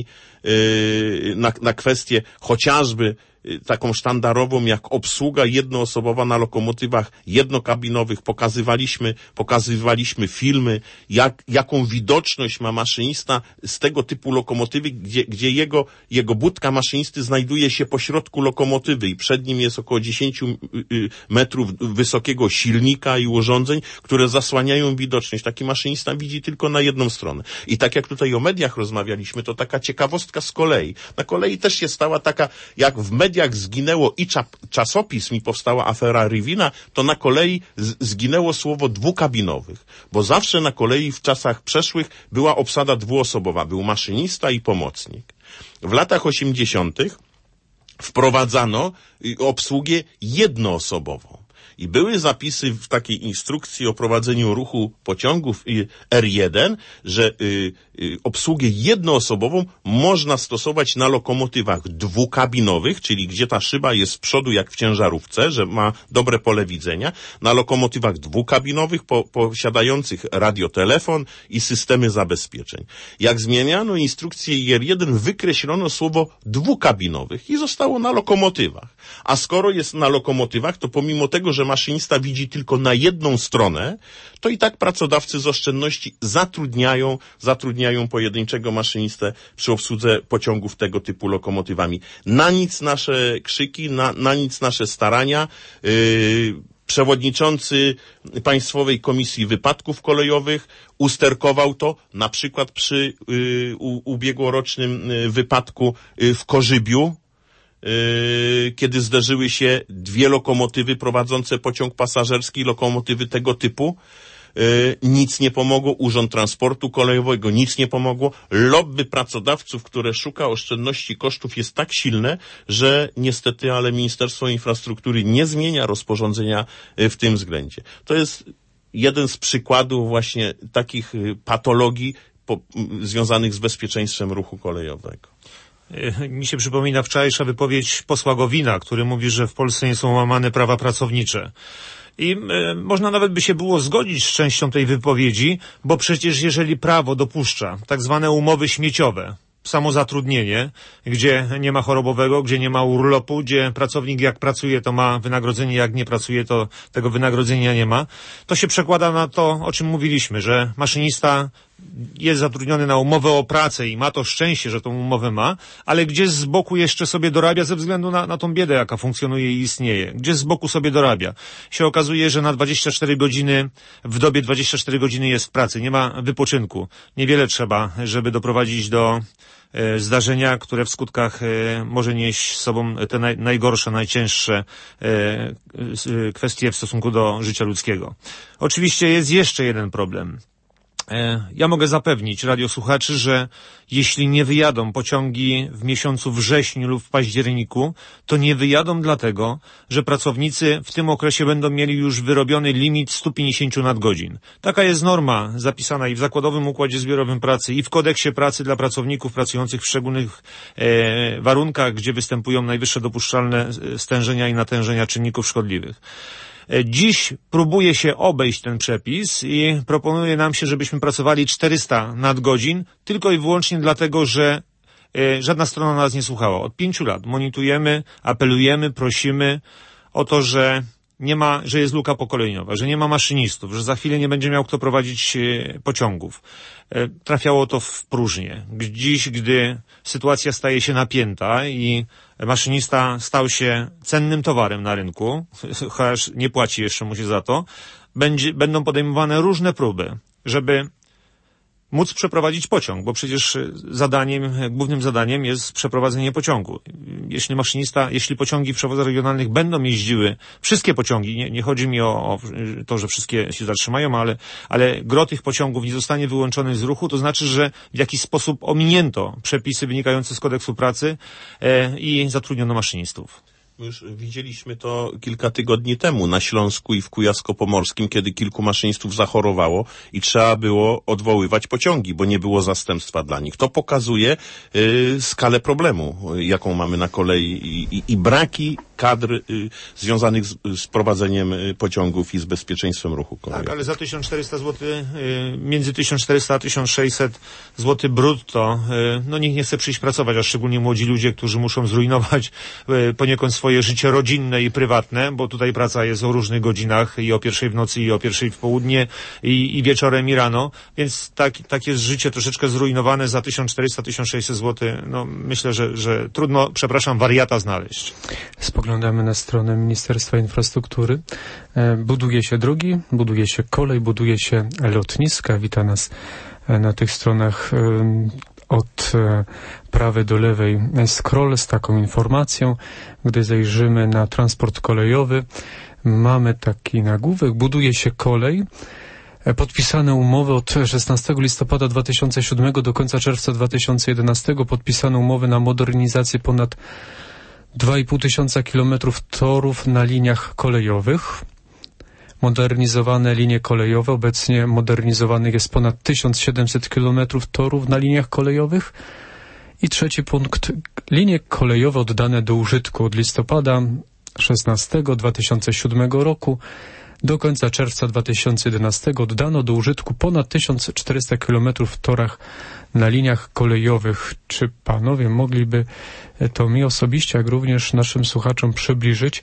na kwestię chociażby taką sztandarową jak obsługa jednoosobowa na lokomotywach jednokabinowych. Pokazywaliśmy filmy, jaką widoczność ma maszynista z tego typu lokomotywy, gdzie jego budka maszynisty znajduje się pośrodku lokomotywy i przed nim jest około 10 metrów wysokiego silnika i urządzeń, które zasłaniają widoczność. Taki maszynista widzi tylko na jedną stronę. I tak jak tutaj o mediach rozmawialiśmy, to taka ciekawostka z kolei. Na kolei też się stała taka, jak w mediach zginęło i czasopism i powstała afera Rivina, to na kolei zginęło słowo dwukabinowych, bo zawsze na kolei w czasach przeszłych była obsada dwuosobowa, był maszynista i pomocnik. W latach 80. wprowadzano obsługę jednoosobową. I były zapisy w takiej instrukcji o prowadzeniu ruchu pociągów R1, że obsługę jednoosobową można stosować na lokomotywach dwukabinowych, czyli gdzie ta szyba jest z przodu jak w ciężarówce, że ma dobre pole widzenia, na lokomotywach dwukabinowych posiadających radiotelefon i systemy zabezpieczeń. Jak zmieniano instrukcję R1, wykreślono słowo dwukabinowych i zostało na lokomotywach. A skoro jest na lokomotywach, to pomimo tego, że maszynista widzi tylko na jedną stronę, to i tak pracodawcy z oszczędności zatrudniają pojedynczego maszynistę przy obsłudze pociągów tego typu lokomotywami. Na nic nasze krzyki, na nic nasze starania. Przewodniczący Państwowej Komisji Wypadków Kolejowych usterkował to, na przykład przy ubiegłorocznym wypadku w Korzybiu, kiedy zderzyły się dwie lokomotywy prowadzące pociąg pasażerski, lokomotywy tego typu. Nic nie pomogło, Urząd Transportu Kolejowego nic nie pomogło. Lobby pracodawców, które szuka oszczędności kosztów, jest tak silne, że niestety, ale Ministerstwo Infrastruktury nie zmienia rozporządzenia w tym względzie. To jest jeden z przykładów właśnie takich patologii związanych z bezpieczeństwem ruchu kolejowego. Mi się przypomina wczorajsza wypowiedź posła Gowina, który mówi, że w Polsce nie są łamane prawa pracownicze. I można nawet by się było zgodzić z częścią tej wypowiedzi, bo przecież jeżeli prawo dopuszcza tak zwane umowy śmieciowe, samozatrudnienie, gdzie nie ma chorobowego, gdzie nie ma urlopu, gdzie pracownik jak pracuje, to ma wynagrodzenie, jak nie pracuje, to tego wynagrodzenia nie ma, to się przekłada na to, o czym mówiliśmy, że maszynista jest zatrudniony na umowę o pracę i ma to szczęście, że tą umowę ma, ale gdzieś z boku jeszcze sobie dorabia ze względu na tą biedę, jaka funkcjonuje i istnieje. Gdzieś z boku sobie dorabia. Się okazuje, że na 24 godziny, w dobie 24 godziny jest w pracy, nie ma wypoczynku. Niewiele trzeba, żeby doprowadzić do zdarzenia, które w skutkach może nieść z sobą te najgorsze, najcięższe kwestie w stosunku do życia ludzkiego. Oczywiście jest jeszcze jeden problem. Ja mogę zapewnić radiosłuchaczy, że jeśli nie wyjadą pociągi w miesiącu wrześniu lub w październiku, to nie wyjadą dlatego, że pracownicy w tym okresie będą mieli już wyrobiony limit 150 nadgodzin. Taka jest norma zapisana i w Zakładowym Układzie Zbiorowym Pracy, i w Kodeksie Pracy dla pracowników pracujących w szczególnych warunkach, gdzie występują najwyższe dopuszczalne stężenia i natężenia czynników szkodliwych. Dziś próbuje się obejść ten przepis i proponuje nam się, żebyśmy pracowali 400 nadgodzin tylko i wyłącznie dlatego, że żadna strona nas nie słuchała. Od 5 lat monitorujemy, apelujemy, prosimy o to, że że jest luka pokoleniowa, że nie ma maszynistów, że za chwilę nie będzie miał kto prowadzić pociągów. Trafiało to w próżnię. Dziś, gdy sytuacja staje się napięta i maszynista stał się cennym towarem na rynku, chociaż nie płaci jeszcze mu się za to, będą podejmowane różne próby, żeby móc przeprowadzić pociąg, bo przecież głównym zadaniem jest przeprowadzenie pociągu. Jeśli pociągi w przewozach regionalnych będą jeździły, wszystkie pociągi, nie chodzi mi o to, że wszystkie się zatrzymają, ale gros tych pociągów nie zostanie wyłączony z ruchu, to znaczy, że w jakiś sposób ominięto przepisy wynikające z Kodeksu Pracy i zatrudniono maszynistów. Już widzieliśmy to kilka tygodni temu na Śląsku i w Kujawsko-Pomorskim, kiedy kilku maszynistów zachorowało i trzeba było odwoływać pociągi, bo nie było zastępstwa dla nich. To pokazuje skalę problemu, jaką mamy na kolei i braki kadr związanych z prowadzeniem pociągów i z bezpieczeństwem ruchu kolejowego. Tak, ale za 1400 zł, między 1400 a 1600 zł brutto, no nikt nie chce przyjść pracować, a szczególnie młodzi ludzie, którzy muszą zrujnować poniekąd swoje życie rodzinne i prywatne, bo tutaj praca jest o różnych godzinach i o 1:00 w nocy i o 1:00 w południe i wieczorem i rano, więc tak jest życie troszeczkę zrujnowane za 1400-1600 zł. No myślę, że trudno, wariata znaleźć. Spoglądamy na stronę Ministerstwa Infrastruktury. Buduje się drogi, buduje się kolej, buduje się lotniska. Wita nas na tych stronach od prawej do lewej scroll z taką informacją. Gdy zajrzymy na transport kolejowy, mamy taki nagłówek: buduje się kolej. Podpisane umowy od 16 listopada 2007 do końca czerwca 2011. Podpisane umowy na modernizację ponad 2,5 tysiąca kilometrów torów na liniach kolejowych. Modernizowane linie kolejowe. Obecnie modernizowanych jest ponad 1700 kilometrów torów na liniach kolejowych. I trzeci punkt. Linie kolejowe oddane do użytku od listopada 16 2007 roku do końca czerwca 2011 oddano do użytku ponad 1400 kilometrów w torach na liniach kolejowych. Czy panowie mogliby to mi osobiście, jak również naszym słuchaczom przybliżyć,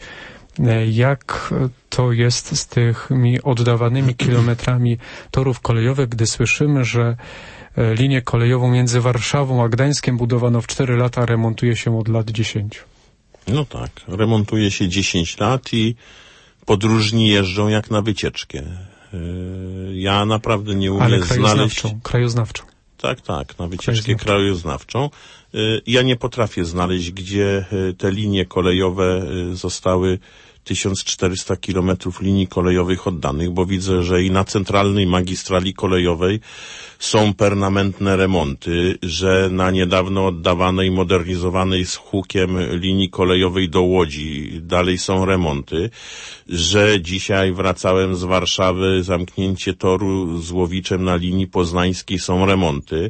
jak to jest z tymi oddawanymi kilometrami torów kolejowych, gdy słyszymy, że linię kolejową między Warszawą a Gdańskiem budowano w 4 lata, a remontuje się od lat 10? No tak, remontuje się 10 lat i podróżni jeżdżą jak na wycieczkę. Ja naprawdę nie umiem znaleźć... Krajoznawczą. Tak, na wycieczkę krajoznawczą. Ja nie potrafię znaleźć, gdzie te linie kolejowe zostały 1400 kilometrów linii kolejowych oddanych, bo widzę, że i na centralnej magistrali kolejowej są permanentne remonty, że na niedawno oddawanej, modernizowanej z hukiem linii kolejowej do Łodzi dalej są remonty, że dzisiaj wracałem z Warszawy, zamknięcie toru z Łowiczem na linii poznańskiej, są remonty.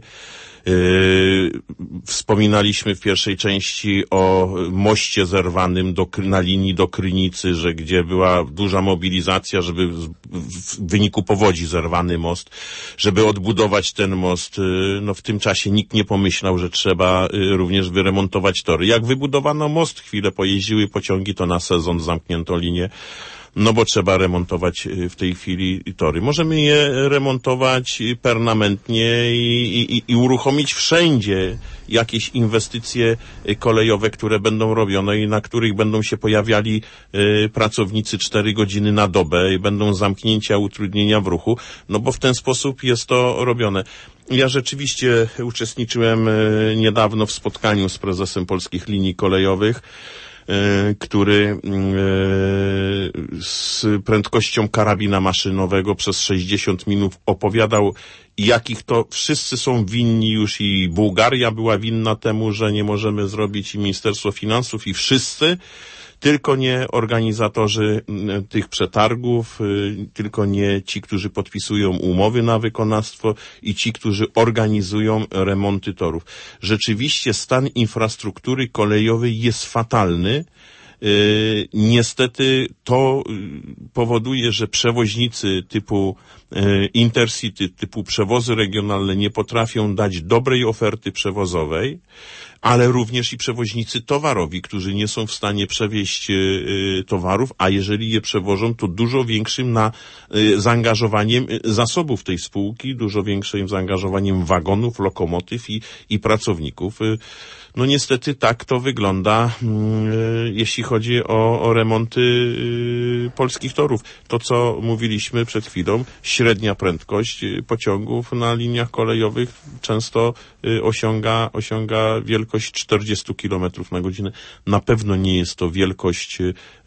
Wspominaliśmy w pierwszej części o moście zerwanym na linii do Krynicy, że gdzie była duża mobilizacja, żeby w wyniku powodzi zerwany most, żeby odbudować ten most. No w tym czasie nikt nie pomyślał, że trzeba również wyremontować tory. Jak wybudowano most, chwilę pojeździły pociągi, to na sezon zamknięto linię. No bo trzeba remontować w tej chwili tory. Możemy je remontować permanentnie i uruchomić wszędzie jakieś inwestycje kolejowe, które będą robione i na których będą się pojawiali pracownicy 4 godziny na dobę i będą zamknięcia, utrudnienia w ruchu, no bo w ten sposób jest to robione. Ja rzeczywiście uczestniczyłem niedawno w spotkaniu z prezesem Polskich Linii Kolejowych, który z prędkością karabina maszynowego przez 60 minut opowiadał, jakich to wszyscy są winni już, i Bułgaria była winna temu, że nie możemy zrobić, i Ministerstwo Finansów, i wszyscy, tylko nie organizatorzy tych przetargów, tylko nie ci, którzy podpisują umowy na wykonawstwo i ci, którzy organizują remonty torów. Rzeczywiście stan infrastruktury kolejowej jest fatalny. Niestety to powoduje, że przewoźnicy typu Intercity, typu przewozy regionalne nie potrafią dać dobrej oferty przewozowej, ale również i przewoźnicy towarowi, którzy nie są w stanie przewieźć towarów, a jeżeli je przewożą, to dużo większym zaangażowaniem zasobów tej spółki, dużo większym zaangażowaniem wagonów, lokomotyw i pracowników. No niestety tak to wygląda, jeśli chodzi o remonty polskich torów. To, co mówiliśmy przed chwilą, średnia prędkość pociągów na liniach kolejowych często osiąga wielkość prędkość 40 km na godzinę. Na pewno nie jest to wielkość,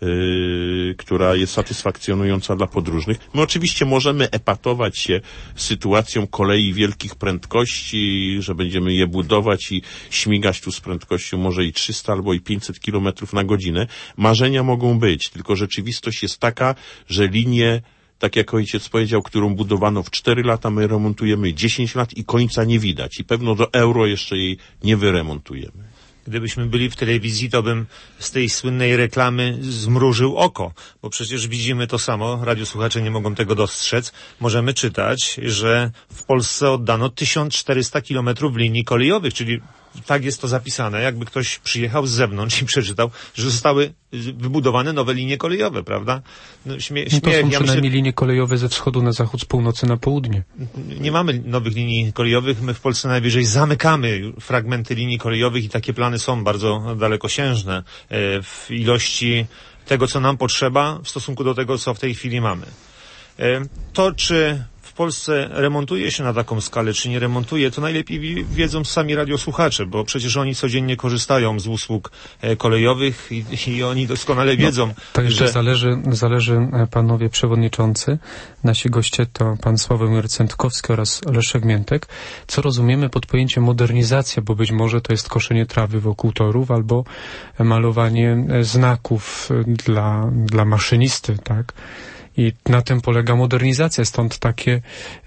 która jest satysfakcjonująca dla podróżnych. My oczywiście możemy epatować się sytuacją kolei wielkich prędkości, że będziemy je budować i śmigać tu z prędkością może i 300 albo i 500 km na godzinę. Marzenia mogą być, tylko rzeczywistość jest taka, że linie, tak jak ojciec powiedział, którą budowano w 4 lata, my remontujemy 10 lat i końca nie widać. I pewno do euro jeszcze jej nie wyremontujemy. Gdybyśmy byli w telewizji, to bym z tej słynnej reklamy zmrużył oko, bo przecież widzimy to samo, radiosłuchacze nie mogą tego dostrzec. Możemy czytać, że w Polsce oddano 1400 kilometrów linii kolejowych, czyli tak jest to zapisane, jakby ktoś przyjechał z zewnątrz i przeczytał, że zostały wybudowane nowe linie kolejowe, prawda? No, to są przynajmniej linie kolejowe ze wschodu na zachód, z północy na południe. Nie mamy nowych linii kolejowych. My w Polsce najwyżej zamykamy fragmenty linii kolejowych i takie plany są bardzo dalekosiężne w ilości tego, co nam potrzeba w stosunku do tego, co w tej chwili mamy. To, czy w Polsce remontuje się na taką skalę, czy nie remontuje, to najlepiej wiedzą sami radiosłuchacze, bo przecież oni codziennie korzystają z usług kolejowych i oni doskonale wiedzą. To jeszcze zależy, panowie przewodniczący, nasi goście to pan Sławomir Cętkowski oraz Leszek Miętek, co rozumiemy pod pojęciem modernizacja, bo być może to jest koszenie trawy wokół torów albo malowanie znaków dla maszynisty, tak? I na tym polega modernizacja, stąd takie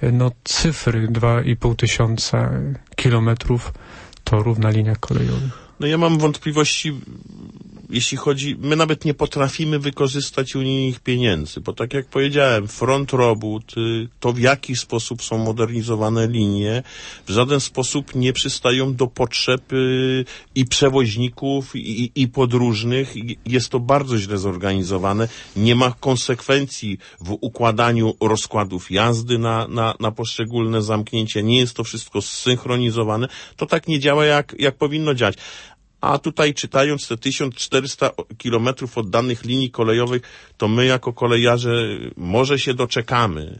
cyfry 2,5 tysiąca kilometrów torów na liniach kolejowych. No ja mam wątpliwości, jeśli chodzi, my nawet nie potrafimy wykorzystać unijnych pieniędzy, bo tak jak powiedziałem, front robót, to w jaki sposób są modernizowane linie, w żaden sposób nie przystają do potrzeb i przewoźników, i podróżnych. Jest to bardzo źle zorganizowane. Nie ma konsekwencji w układaniu rozkładów jazdy na poszczególne zamknięcia. Nie jest to wszystko zsynchronizowane. To tak nie działa, jak powinno działać. A tutaj czytając te 1400 kilometrów oddanych linii kolejowych, to my jako kolejarze może się doczekamy,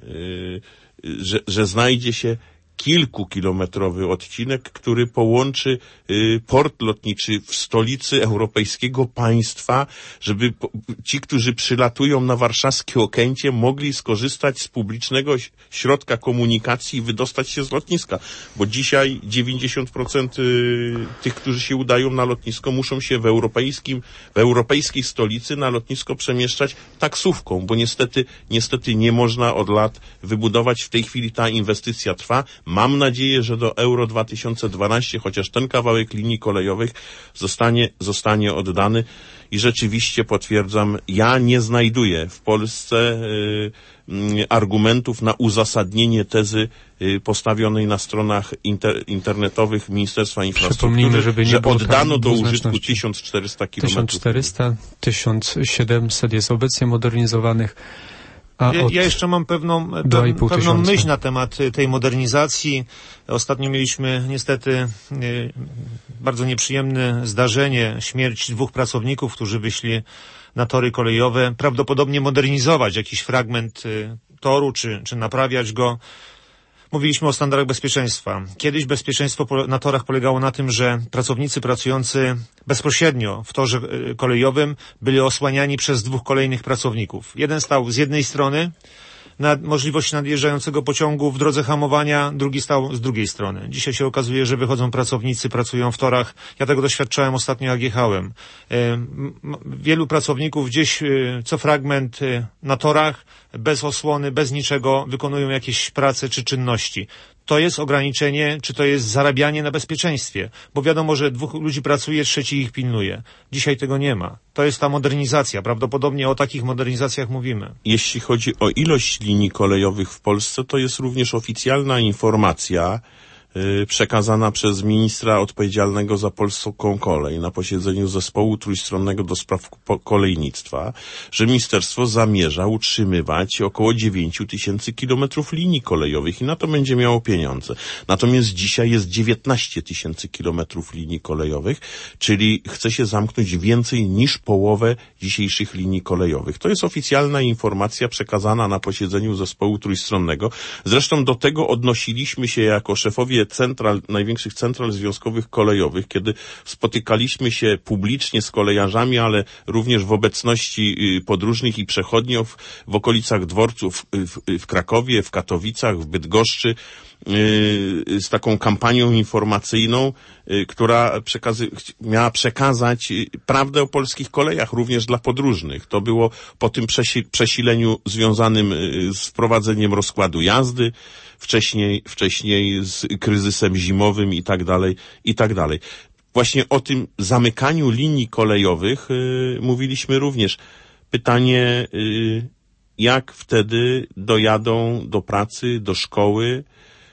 że znajdzie się kilkukilometrowy odcinek, który połączy port lotniczy w stolicy europejskiego państwa, żeby ci, którzy przylatują na warszawskie Okęcie, mogli skorzystać z publicznego środka komunikacji i wydostać się z lotniska. Bo dzisiaj 90% tych, którzy się udają na lotnisko, muszą się w europejskiej stolicy na lotnisko przemieszczać taksówką, bo niestety nie można od lat wybudować. W tej chwili ta inwestycja trwa. Mam nadzieję, że do Euro 2012 chociaż ten kawałek linii kolejowych zostanie oddany i rzeczywiście potwierdzam, ja nie znajduję w Polsce argumentów na uzasadnienie tezy postawionej na stronach internetowych Ministerstwa Infrastruktury, że oddano do użytku 1400 km. 1400, 1700 jest obecnie modernizowanych. Ja jeszcze mam pewną myśl na temat tej modernizacji. Ostatnio mieliśmy niestety bardzo nieprzyjemne zdarzenie, śmierć 2 pracowników, którzy wyszli na tory kolejowe, prawdopodobnie modernizować jakiś fragment toru, czy naprawiać go. Mówiliśmy o standardach bezpieczeństwa. Kiedyś bezpieczeństwo na torach polegało na tym, że pracownicy pracujący bezpośrednio w torze kolejowym byli osłaniani przez 2 kolejnych pracowników. Jeden stał z jednej strony na możliwość nadjeżdżającego pociągu w drodze hamowania, drugi stał z drugiej strony. Dzisiaj się okazuje, że wychodzą pracownicy, pracują w torach. Ja tego doświadczałem ostatnio, jak jechałem. Wielu pracowników gdzieś co fragment na torach, bez osłony, bez niczego, wykonują jakieś prace czy czynności. To jest ograniczenie, czy to jest zarabianie na bezpieczeństwie, bo wiadomo, że 2 ludzi pracuje, 3 ich pilnuje. Dzisiaj tego nie ma. To jest ta modernizacja. Prawdopodobnie o takich modernizacjach mówimy. Jeśli chodzi o ilość linii kolejowych w Polsce, to jest również oficjalna informacja przekazana przez ministra odpowiedzialnego za polską kolej na posiedzeniu zespołu trójstronnego do spraw kolejnictwa, że ministerstwo zamierza utrzymywać około 9 tysięcy kilometrów linii kolejowych i na to będzie miało pieniądze. Natomiast dzisiaj jest 19 tysięcy kilometrów linii kolejowych, czyli chce się zamknąć więcej niż połowę dzisiejszych linii kolejowych. To jest oficjalna informacja przekazana na posiedzeniu zespołu trójstronnego. Zresztą do tego odnosiliśmy się jako szefowie perspektywie największych central związkowych kolejowych, kiedy spotykaliśmy się publicznie z kolejarzami, ale również w obecności podróżnych i przechodniów w okolicach dworców w Krakowie, w Katowicach, w Bydgoszczy, z taką kampanią informacyjną, która miała przekazać prawdę o polskich kolejach również dla podróżnych. To było po tym przesileniu związanym z wprowadzeniem rozkładu jazdy, wcześniej z kryzysem zimowym i tak dalej. Właśnie o tym zamykaniu linii kolejowych mówiliśmy również. Pytanie, jak wtedy dojadą do pracy, do szkoły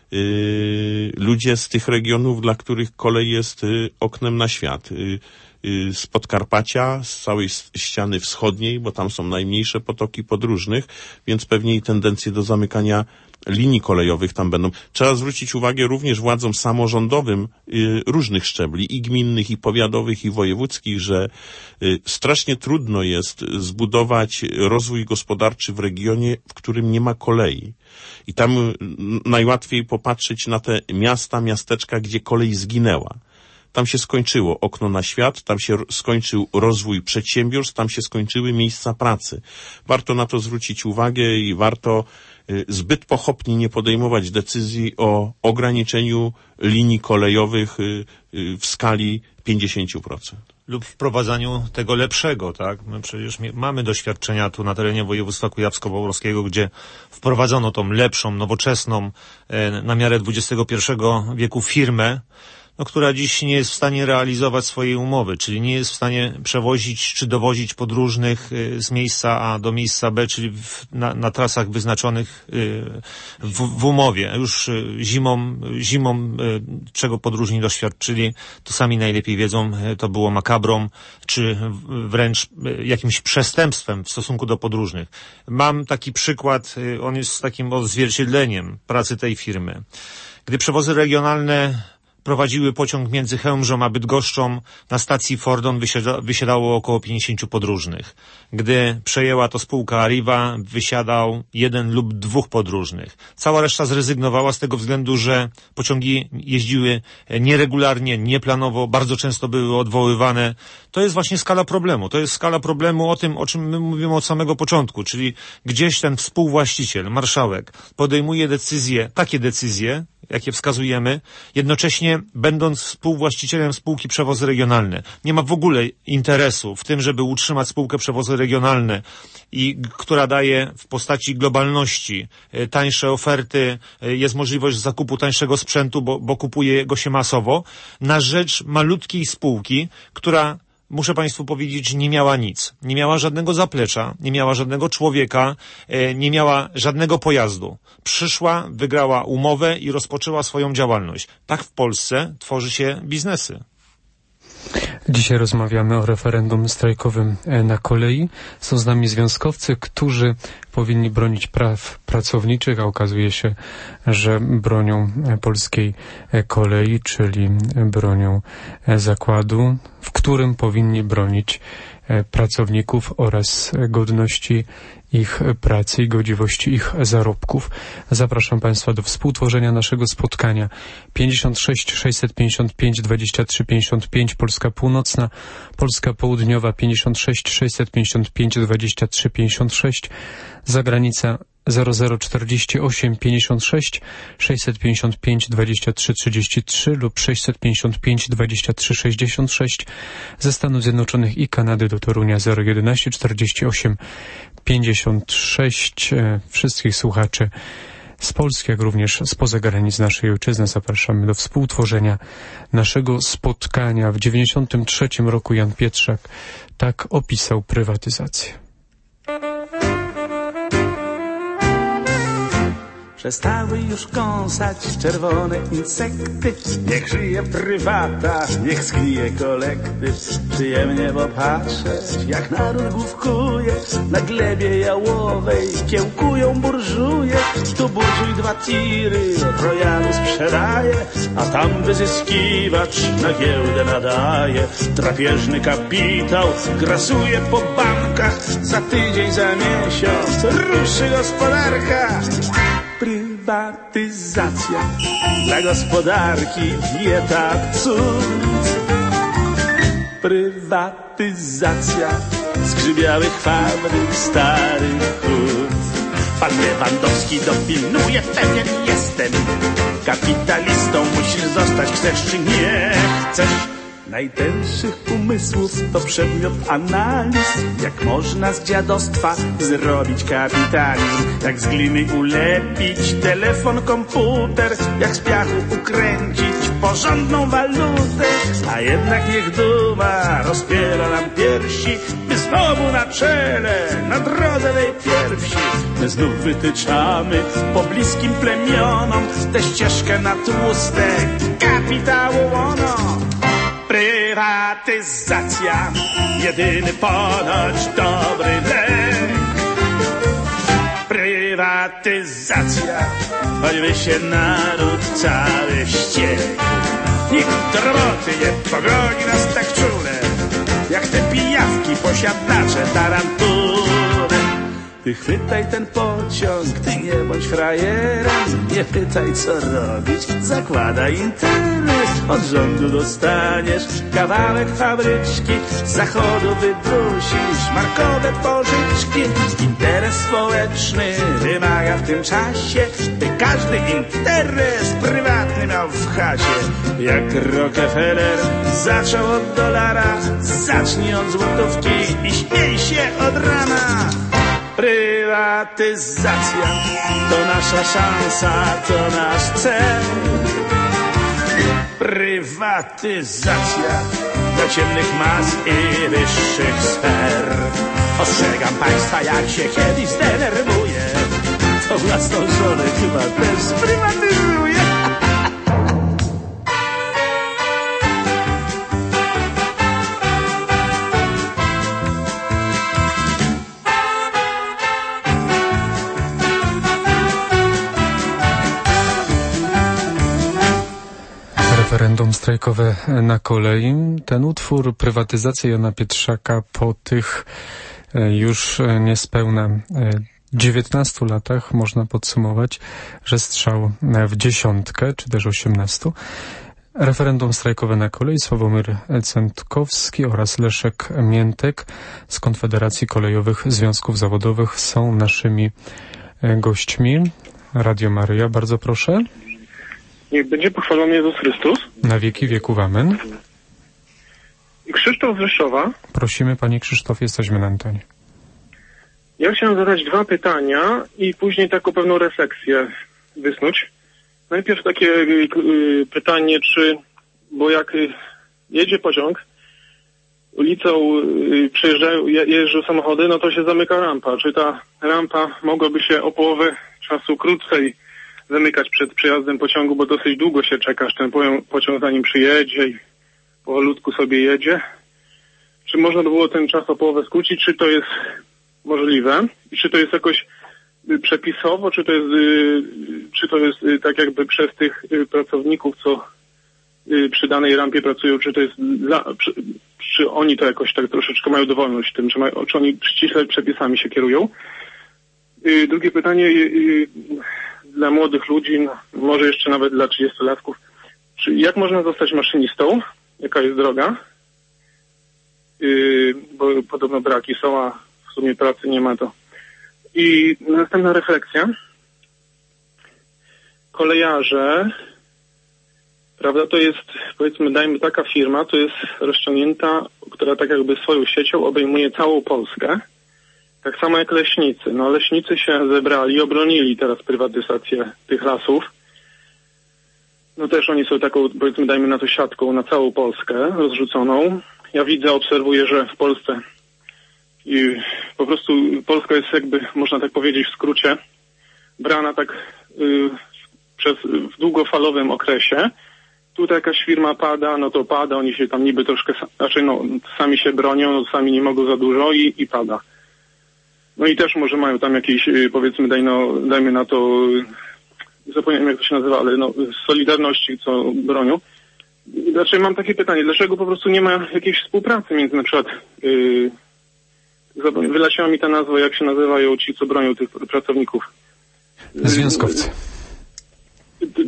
ludzie z tych regionów, dla których kolej jest oknem na świat. Z Podkarpacia, z całej ściany wschodniej, bo tam są najmniejsze potoki podróżnych, więc pewnie i tendencje do zamykania linii kolejowych tam będą. Trzeba zwrócić uwagę również władzom samorządowym różnych szczebli, i gminnych, i powiatowych, i wojewódzkich, że strasznie trudno jest zbudować rozwój gospodarczy w regionie, w którym nie ma kolei. I tam najłatwiej popatrzeć na te miasta, miasteczka, gdzie kolej zginęła. Tam się skończyło okno na świat, tam się skończył rozwój przedsiębiorstw, tam się skończyły miejsca pracy. Warto na to zwrócić uwagę i warto zbyt pochopnie nie podejmować decyzji o ograniczeniu linii kolejowych w skali 50%. Lub wprowadzaniu tego lepszego, tak? My przecież mamy doświadczenia tu na terenie województwa kujawsko-pomorskiego, gdzie wprowadzono tą lepszą, nowoczesną, na miarę XXI wieku firmę, która dziś nie jest w stanie realizować swojej umowy, czyli nie jest w stanie przewozić czy dowozić podróżnych z miejsca A do miejsca B, czyli na trasach wyznaczonych w umowie. Już zimą, czego podróżni doświadczyli, to sami najlepiej wiedzą, to było makabrą, czy wręcz jakimś przestępstwem w stosunku do podróżnych. Mam taki przykład, on jest takim odzwierciedleniem pracy tej firmy. Gdy przewozy regionalne prowadziły pociąg między Chełmżą a Bydgoszczą, na stacji Fordon wysiadało około 50 podróżnych. Gdy przejęła to spółka Arriva, wysiadał 1 lub 2 podróżnych. Cała reszta zrezygnowała z tego względu, że pociągi jeździły nieregularnie, nieplanowo, bardzo często były odwoływane. To jest właśnie skala problemu. To jest skala problemu o tym, o czym my mówimy od samego początku, czyli gdzieś ten współwłaściciel, marszałek, podejmuje takie decyzje, jakie wskazujemy, jednocześnie będąc współwłaścicielem spółki Przewozy Regionalne. Nie ma w ogóle interesu w tym, żeby utrzymać spółkę Przewozy Regionalne, która daje w postaci globalności tańsze oferty, jest możliwość zakupu tańszego sprzętu, bo kupuje go się masowo, na rzecz malutkiej spółki, która, muszę Państwu powiedzieć, nie miała nic. Nie miała żadnego zaplecza, nie miała żadnego człowieka, nie miała żadnego pojazdu. Przyszła, wygrała umowę i rozpoczęła swoją działalność. Tak w Polsce tworzy się biznesy. Dzisiaj rozmawiamy o referendum strajkowym na kolei. Są z nami związkowcy, którzy powinni bronić praw pracowniczych, a okazuje się, że bronią polskiej kolei, czyli bronią zakładu, w którym powinni bronić pracowników oraz godności ich pracy i godziwości ich zarobków. Zapraszam Państwa do współtworzenia naszego spotkania. 56 655 23 55, Polska Północna, Polska Południowa 56 655 23 56, zagranica 0048 56 655 23 33 lub 655 23 66, ze Stanów Zjednoczonych i Kanady do Torunia 011 48 56. Wszystkich słuchaczy z Polski, jak również spoza granic naszej ojczyzny zapraszamy do współtworzenia naszego spotkania. W 1993 roku Jan Pietrzak tak opisał prywatyzację. Przestały już kąsać czerwone insekty. Niech żyje prywata, niech zgnije kolektyw. Przyjemnie popatrzeć, jak naród główkuje. Na glebie jałowej kiełkują burżuje. Tu burżuj 2 tiry, Trojanu sprzedaje, a tam wyzyskiwacz na giełdę nadaje. Drapieżny kapitał grasuje po bankach. Za tydzień, za miesiąc ruszy gospodarka. Prywatyzacja dla gospodarki dieta cud. Prywatyzacja zgrzybiałych fabryk, starych hut. Pan Lewandowski dopilnuje, pewien jestem. Kapitalistą musisz zostać, chcesz czy nie chcesz. Najtęższych umysłów to przedmiot analiz. Jak można z dziadostwa zrobić kapitalizm? Jak z gliny ulepić telefon, komputer? Jak z piachu ukręcić porządną walutę? A jednak niech duma rozpiera nam piersi, by znowu na czele, na drodze tej pierwsi. My znów wytyczamy pobliskim plemionom tę ścieżkę na tłuste kapitału łono. Prywatyzacja, jedyny ponoć dobry lek. Prywatyzacja, choćby się naród cały wściekł. Nikt do roboty nie pogoni nas tak czule, jak te pijawki, posiadacze tarantury. Ty chwytaj ten pociąg, ty nie bądź frajerem. Nie pytaj co robić, zakładaj interes. Od rządu dostaniesz kawałek fabryczki, z zachodu wydusisz markowe pożyczki. Interes społeczny wymaga w tym czasie, by każdy interes prywatny miał w chacie. Jak Rockefeller zaczął od dolara, zacznij od złotówki i śmiej się od rana. Prywatyzacja to nasza szansa, to nasz cel. Prywatyzacja dla ciemnych mas i wyższych sfer. Ostrzegam państwa, jak się kiedyś zdenerwuje, to własną żonę chyba też sprywatyzuje. Referendum strajkowe na kolei. Ten utwór, prywatyzacja Jana Pietrzaka po tych już niespełna 19 latach można podsumować, że strzał w dziesiątkę, czy też 18. Referendum strajkowe na kolei. Sławomir Centkowski oraz Leszek Miętek z Konfederacji Kolejowych Związków Zawodowych są naszymi gośćmi. Radio Maryja, bardzo proszę. Niech będzie pochwalony Jezus Chrystus. Na wieki wieków, amen. Krzysztof z Rzeszowa. Prosimy, panie Krzysztofie, jesteśmy na antenie. Ja chciałem zadać 2 pytania i później taką pewną refleksję wysnuć. Najpierw takie pytanie, bo jak jedzie pociąg, ulicą jeżdżą samochody, no to się zamyka rampa. Czy ta rampa mogłaby się o połowę czasu krócej zamykać przed przejazdem pociągu, bo dosyć długo się czekasz, ten pociąg zanim przyjedzie i powolutku sobie jedzie. Czy można by było ten czas o połowę skrócić, czy to jest możliwe? I czy to jest jakoś przepisowo, czy to jest tak jakby przez tych pracowników, co przy danej rampie pracują, czy oni to jakoś tak troszeczkę mają dowolność w tym, czy oni ściśle przepisami się kierują? Drugie pytanie dla młodych ludzi, no, może jeszcze nawet dla 30-latków. Jak można zostać maszynistą? Jaka jest droga? Bo podobno braki są, a w sumie pracy nie ma to. I następna refleksja. Kolejarze, prawda, to jest, powiedzmy, dajmy taka firma, to jest rozciągnięta, która tak jakby swoją siecią obejmuje całą Polskę. Tak samo jak leśnicy. No leśnicy się zebrali, obronili teraz prywatyzację tych lasów. No też oni są taką, powiedzmy, dajmy na to siatką na całą Polskę rozrzuconą. Ja widzę, obserwuję, że w Polsce i po prostu Polska jest jakby, można tak powiedzieć w skrócie, brana tak w długofalowym okresie. Tutaj jakaś firma pada, no to pada, oni się tam niby troszkę, sami się bronią, no sami nie mogą za dużo i pada. No i też może mają tam jakieś, powiedzmy, dajmy na to, zapomniałem jak to się nazywa, ale no, Solidarności, co bronią. Znaczy mam takie pytanie, dlaczego po prostu nie ma jakiejś współpracy między na przykład, wyleciała mi ta nazwa, jak się nazywają ci, co bronią tych pracowników. Związkowcy.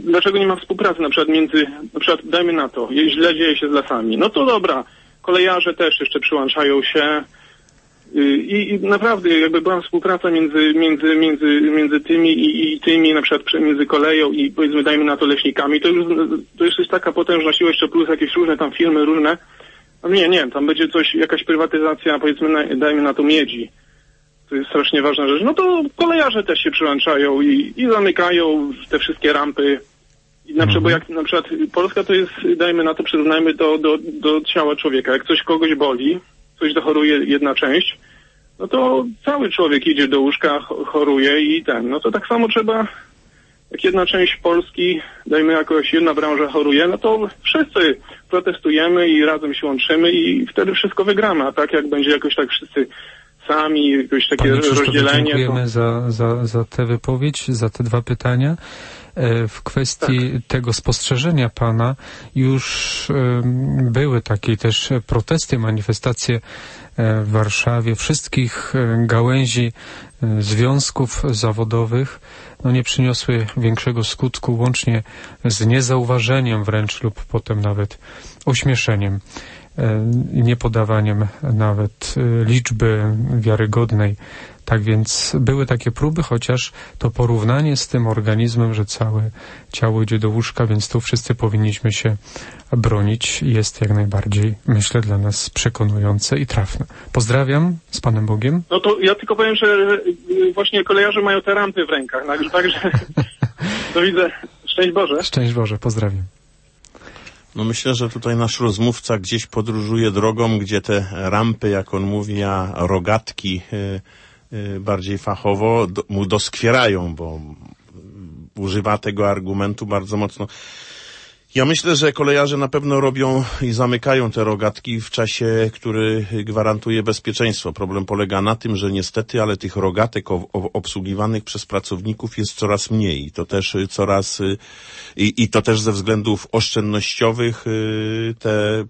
dlaczego nie ma współpracy na przykład dajmy na to, źle dzieje się z lasami. No to dobra, kolejarze też jeszcze przyłączają się i naprawdę jakby była współpraca między tymi i tymi, na przykład między koleją i powiedzmy dajmy na to leśnikami, to już jest taka potężna siła, jeszcze plus jakieś różne tam firmy różne. No nie, tam będzie jakaś prywatyzacja, powiedzmy dajmy na to miedzi. To jest strasznie ważna rzecz. No to kolejarze też się przyłączają i zamykają te wszystkie rampy. I bo jak na przykład Polska to jest, dajmy na to, przyrównajmy do ciała człowieka. Jak coś kogoś boli, coś dochoruje jedna część, no to cały człowiek idzie do łóżka, choruje no to tak samo trzeba, jak jedna część Polski, dajmy jakoś jedna branża choruje, no to wszyscy protestujemy i razem się łączymy i wtedy wszystko wygramy, a tak jak będzie jakoś tak wszyscy sami, jakoś takie rozdzielenie. Dziękujemy za tę wypowiedź, za te dwa pytania. W kwestii tego spostrzeżenia pana już były takie też protesty, manifestacje w Warszawie wszystkich gałęzi związków zawodowych. No nie przyniosły większego skutku, łącznie z niezauważeniem wręcz lub potem nawet ośmieszeniem, niepodawaniem nawet liczby wiarygodnej. Tak więc były takie próby, chociaż to porównanie z tym organizmem, że całe ciało idzie do łóżka, więc tu wszyscy powinniśmy się bronić, jest jak najbardziej, myślę, dla nas przekonujące i trafne. Pozdrawiam, z Panem Bogiem. No to ja tylko powiem, że właśnie kolejarze mają te rampy w rękach, także to widzę. Szczęść Boże. Szczęść Boże, pozdrawiam. No myślę, że tutaj nasz rozmówca gdzieś podróżuje drogą, gdzie te rampy, jak on mówi, a rogatki bardziej fachowo mu doskwierają, bo używa tego argumentu bardzo mocno. Ja myślę, że kolejarze na pewno robią i zamykają te rogatki w czasie, który gwarantuje bezpieczeństwo. Problem polega na tym, że niestety, ale tych rogatek obsługiwanych przez pracowników jest coraz mniej. I to też to też ze względów oszczędnościowych te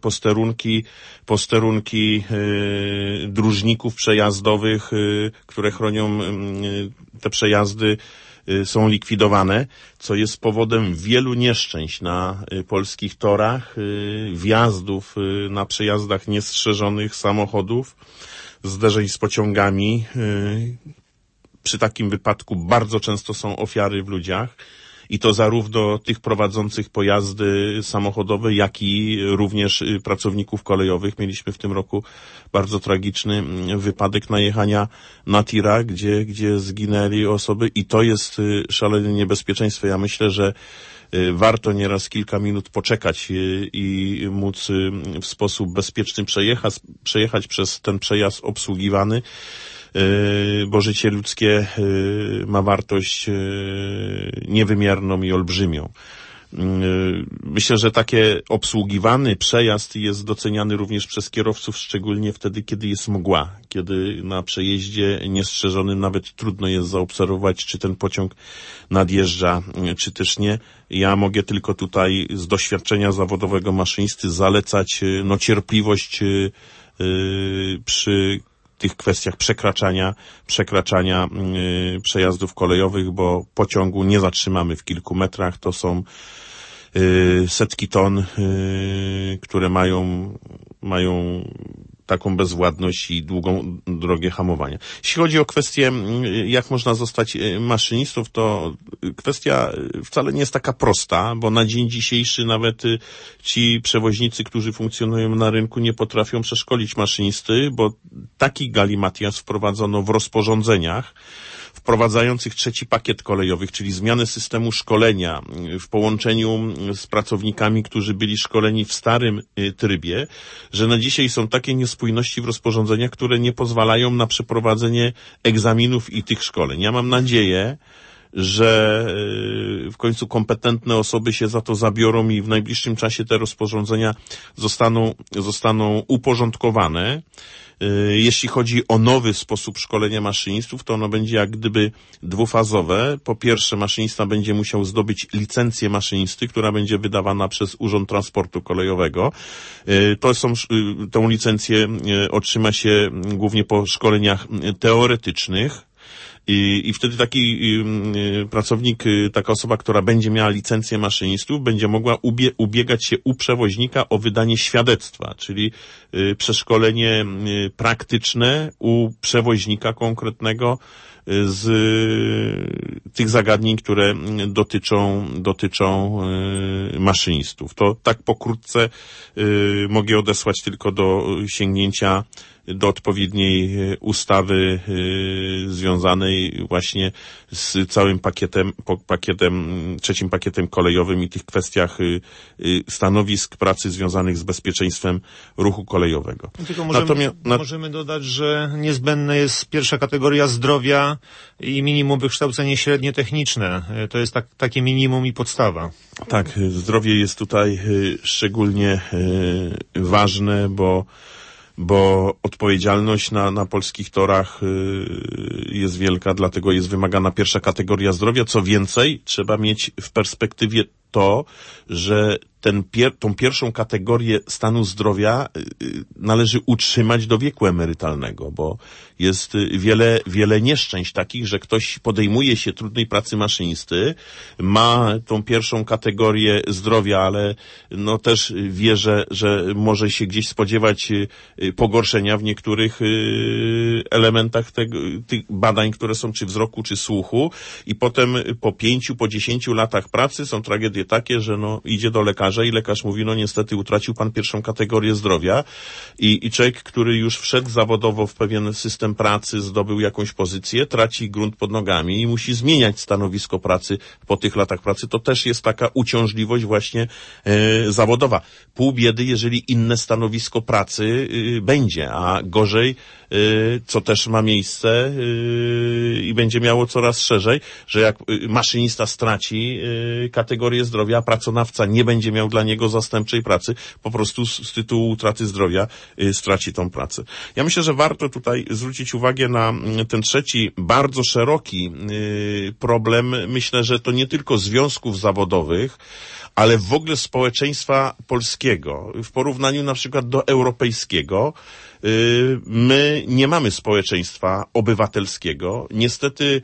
posterunki dróżników przejazdowych, które chronią te przejazdy, są likwidowane, co jest powodem wielu nieszczęść na polskich torach, wjazdów na przejazdach niestrzeżonych samochodów, zderzeń z pociągami. Przy takim wypadku bardzo często są ofiary w ludziach i to zarówno tych prowadzących pojazdy samochodowe, jak i również pracowników kolejowych. Mieliśmy w tym roku bardzo tragiczny wypadek najechania na tira, gdzie zginęli osoby i to jest szalenie niebezpieczeństwo. Ja myślę, że warto nieraz kilka minut poczekać i móc w sposób bezpieczny przejechać przez ten przejazd obsługiwany, bo życie ludzkie ma wartość niewymierną i olbrzymią. Myślę, że takie obsługiwany przejazd jest doceniany również przez kierowców, szczególnie wtedy, kiedy jest mgła, kiedy na przejeździe niestrzeżonym nawet trudno jest zaobserwować, czy ten pociąg nadjeżdża, czy też nie. Ja mogę tylko tutaj z doświadczenia zawodowego maszynisty zalecać cierpliwość przy tych kwestiach przekraczania przejazdów kolejowych, bo pociągu nie zatrzymamy w kilku metrach. To są setki ton, które mają taką bezwładność i długą drogę hamowania. Jeśli chodzi o kwestię, jak można zostać maszynistą, to kwestia wcale nie jest taka prosta, bo na dzień dzisiejszy nawet ci przewoźnicy, którzy funkcjonują na rynku, nie potrafią przeszkolić maszynisty, bo taki galimatias wprowadzono w rozporządzeniach wprowadzających trzeci pakiet kolejowych, czyli zmianę systemu szkolenia w połączeniu z pracownikami, którzy byli szkoleni w starym trybie, że na dzisiaj są takie niespójności w rozporządzeniach, które nie pozwalają na przeprowadzenie egzaminów i tych szkoleń. Ja mam nadzieję, że w końcu kompetentne osoby się za to zabiorą i w najbliższym czasie te rozporządzenia zostaną uporządkowane. Jeśli chodzi o nowy sposób szkolenia maszynistów, to ono będzie jak gdyby dwufazowe. Po pierwsze, maszynista będzie musiał zdobyć licencję maszynisty, która będzie wydawana przez Urząd Transportu Kolejowego. Tą licencję otrzyma się głównie po szkoleniach teoretycznych I wtedy taki pracownik, taka osoba, która będzie miała licencję maszynistów, będzie mogła ubiegać się u przewoźnika o wydanie świadectwa, czyli przeszkolenie praktyczne u przewoźnika konkretnego z tych zagadnień, które dotyczą maszynistów. To tak pokrótce mogę odesłać tylko do sięgnięcia do odpowiedniej ustawy związanej właśnie z całym trzecim pakietem kolejowym i tych kwestiach stanowisk pracy związanych z bezpieczeństwem ruchu kolejowego. Tylko możemy dodać, że niezbędna jest pierwsza kategoria zdrowia i minimum wykształcenie średnie techniczne. To jest takie minimum i podstawa. Tak, zdrowie jest tutaj szczególnie ważne, bo odpowiedzialność na polskich torach jest wielka, dlatego jest wymagana pierwsza kategoria zdrowia. Co więcej, trzeba mieć w perspektywie to, że tą pierwszą kategorię stanu zdrowia należy utrzymać do wieku emerytalnego, bo jest wiele nieszczęść takich, że ktoś podejmuje się trudnej pracy maszynisty, ma tą pierwszą kategorię zdrowia, ale no też wie, że może się gdzieś spodziewać pogorszenia w niektórych elementach tych badań, które są czy wzroku, czy słuchu, i potem po 5, po 10 latach pracy są tragedie takie, że no idzie do lekarza i lekarz mówi, no niestety utracił pan pierwszą kategorię zdrowia i człowiek, który już wszedł zawodowo w pewien system pracy, zdobył jakąś pozycję, traci grunt pod nogami i musi zmieniać stanowisko pracy po tych latach pracy. To też jest taka uciążliwość właśnie zawodowa. Pół biedy, jeżeli inne stanowisko pracy będzie, a gorzej, co też ma miejsce i będzie miało coraz szerzej, że jak maszynista straci kategorię zdrowia, a pracodawca nie będzie miał dla niego zastępczej pracy, po prostu z tytułu utraty zdrowia straci tą pracę. Ja myślę, że warto tutaj zwrócić uwagę na ten trzeci, bardzo szeroki problem. Myślę, że to nie tylko związków zawodowych, ale w ogóle społeczeństwa polskiego. W porównaniu na przykład do europejskiego, my nie mamy społeczeństwa obywatelskiego. Niestety,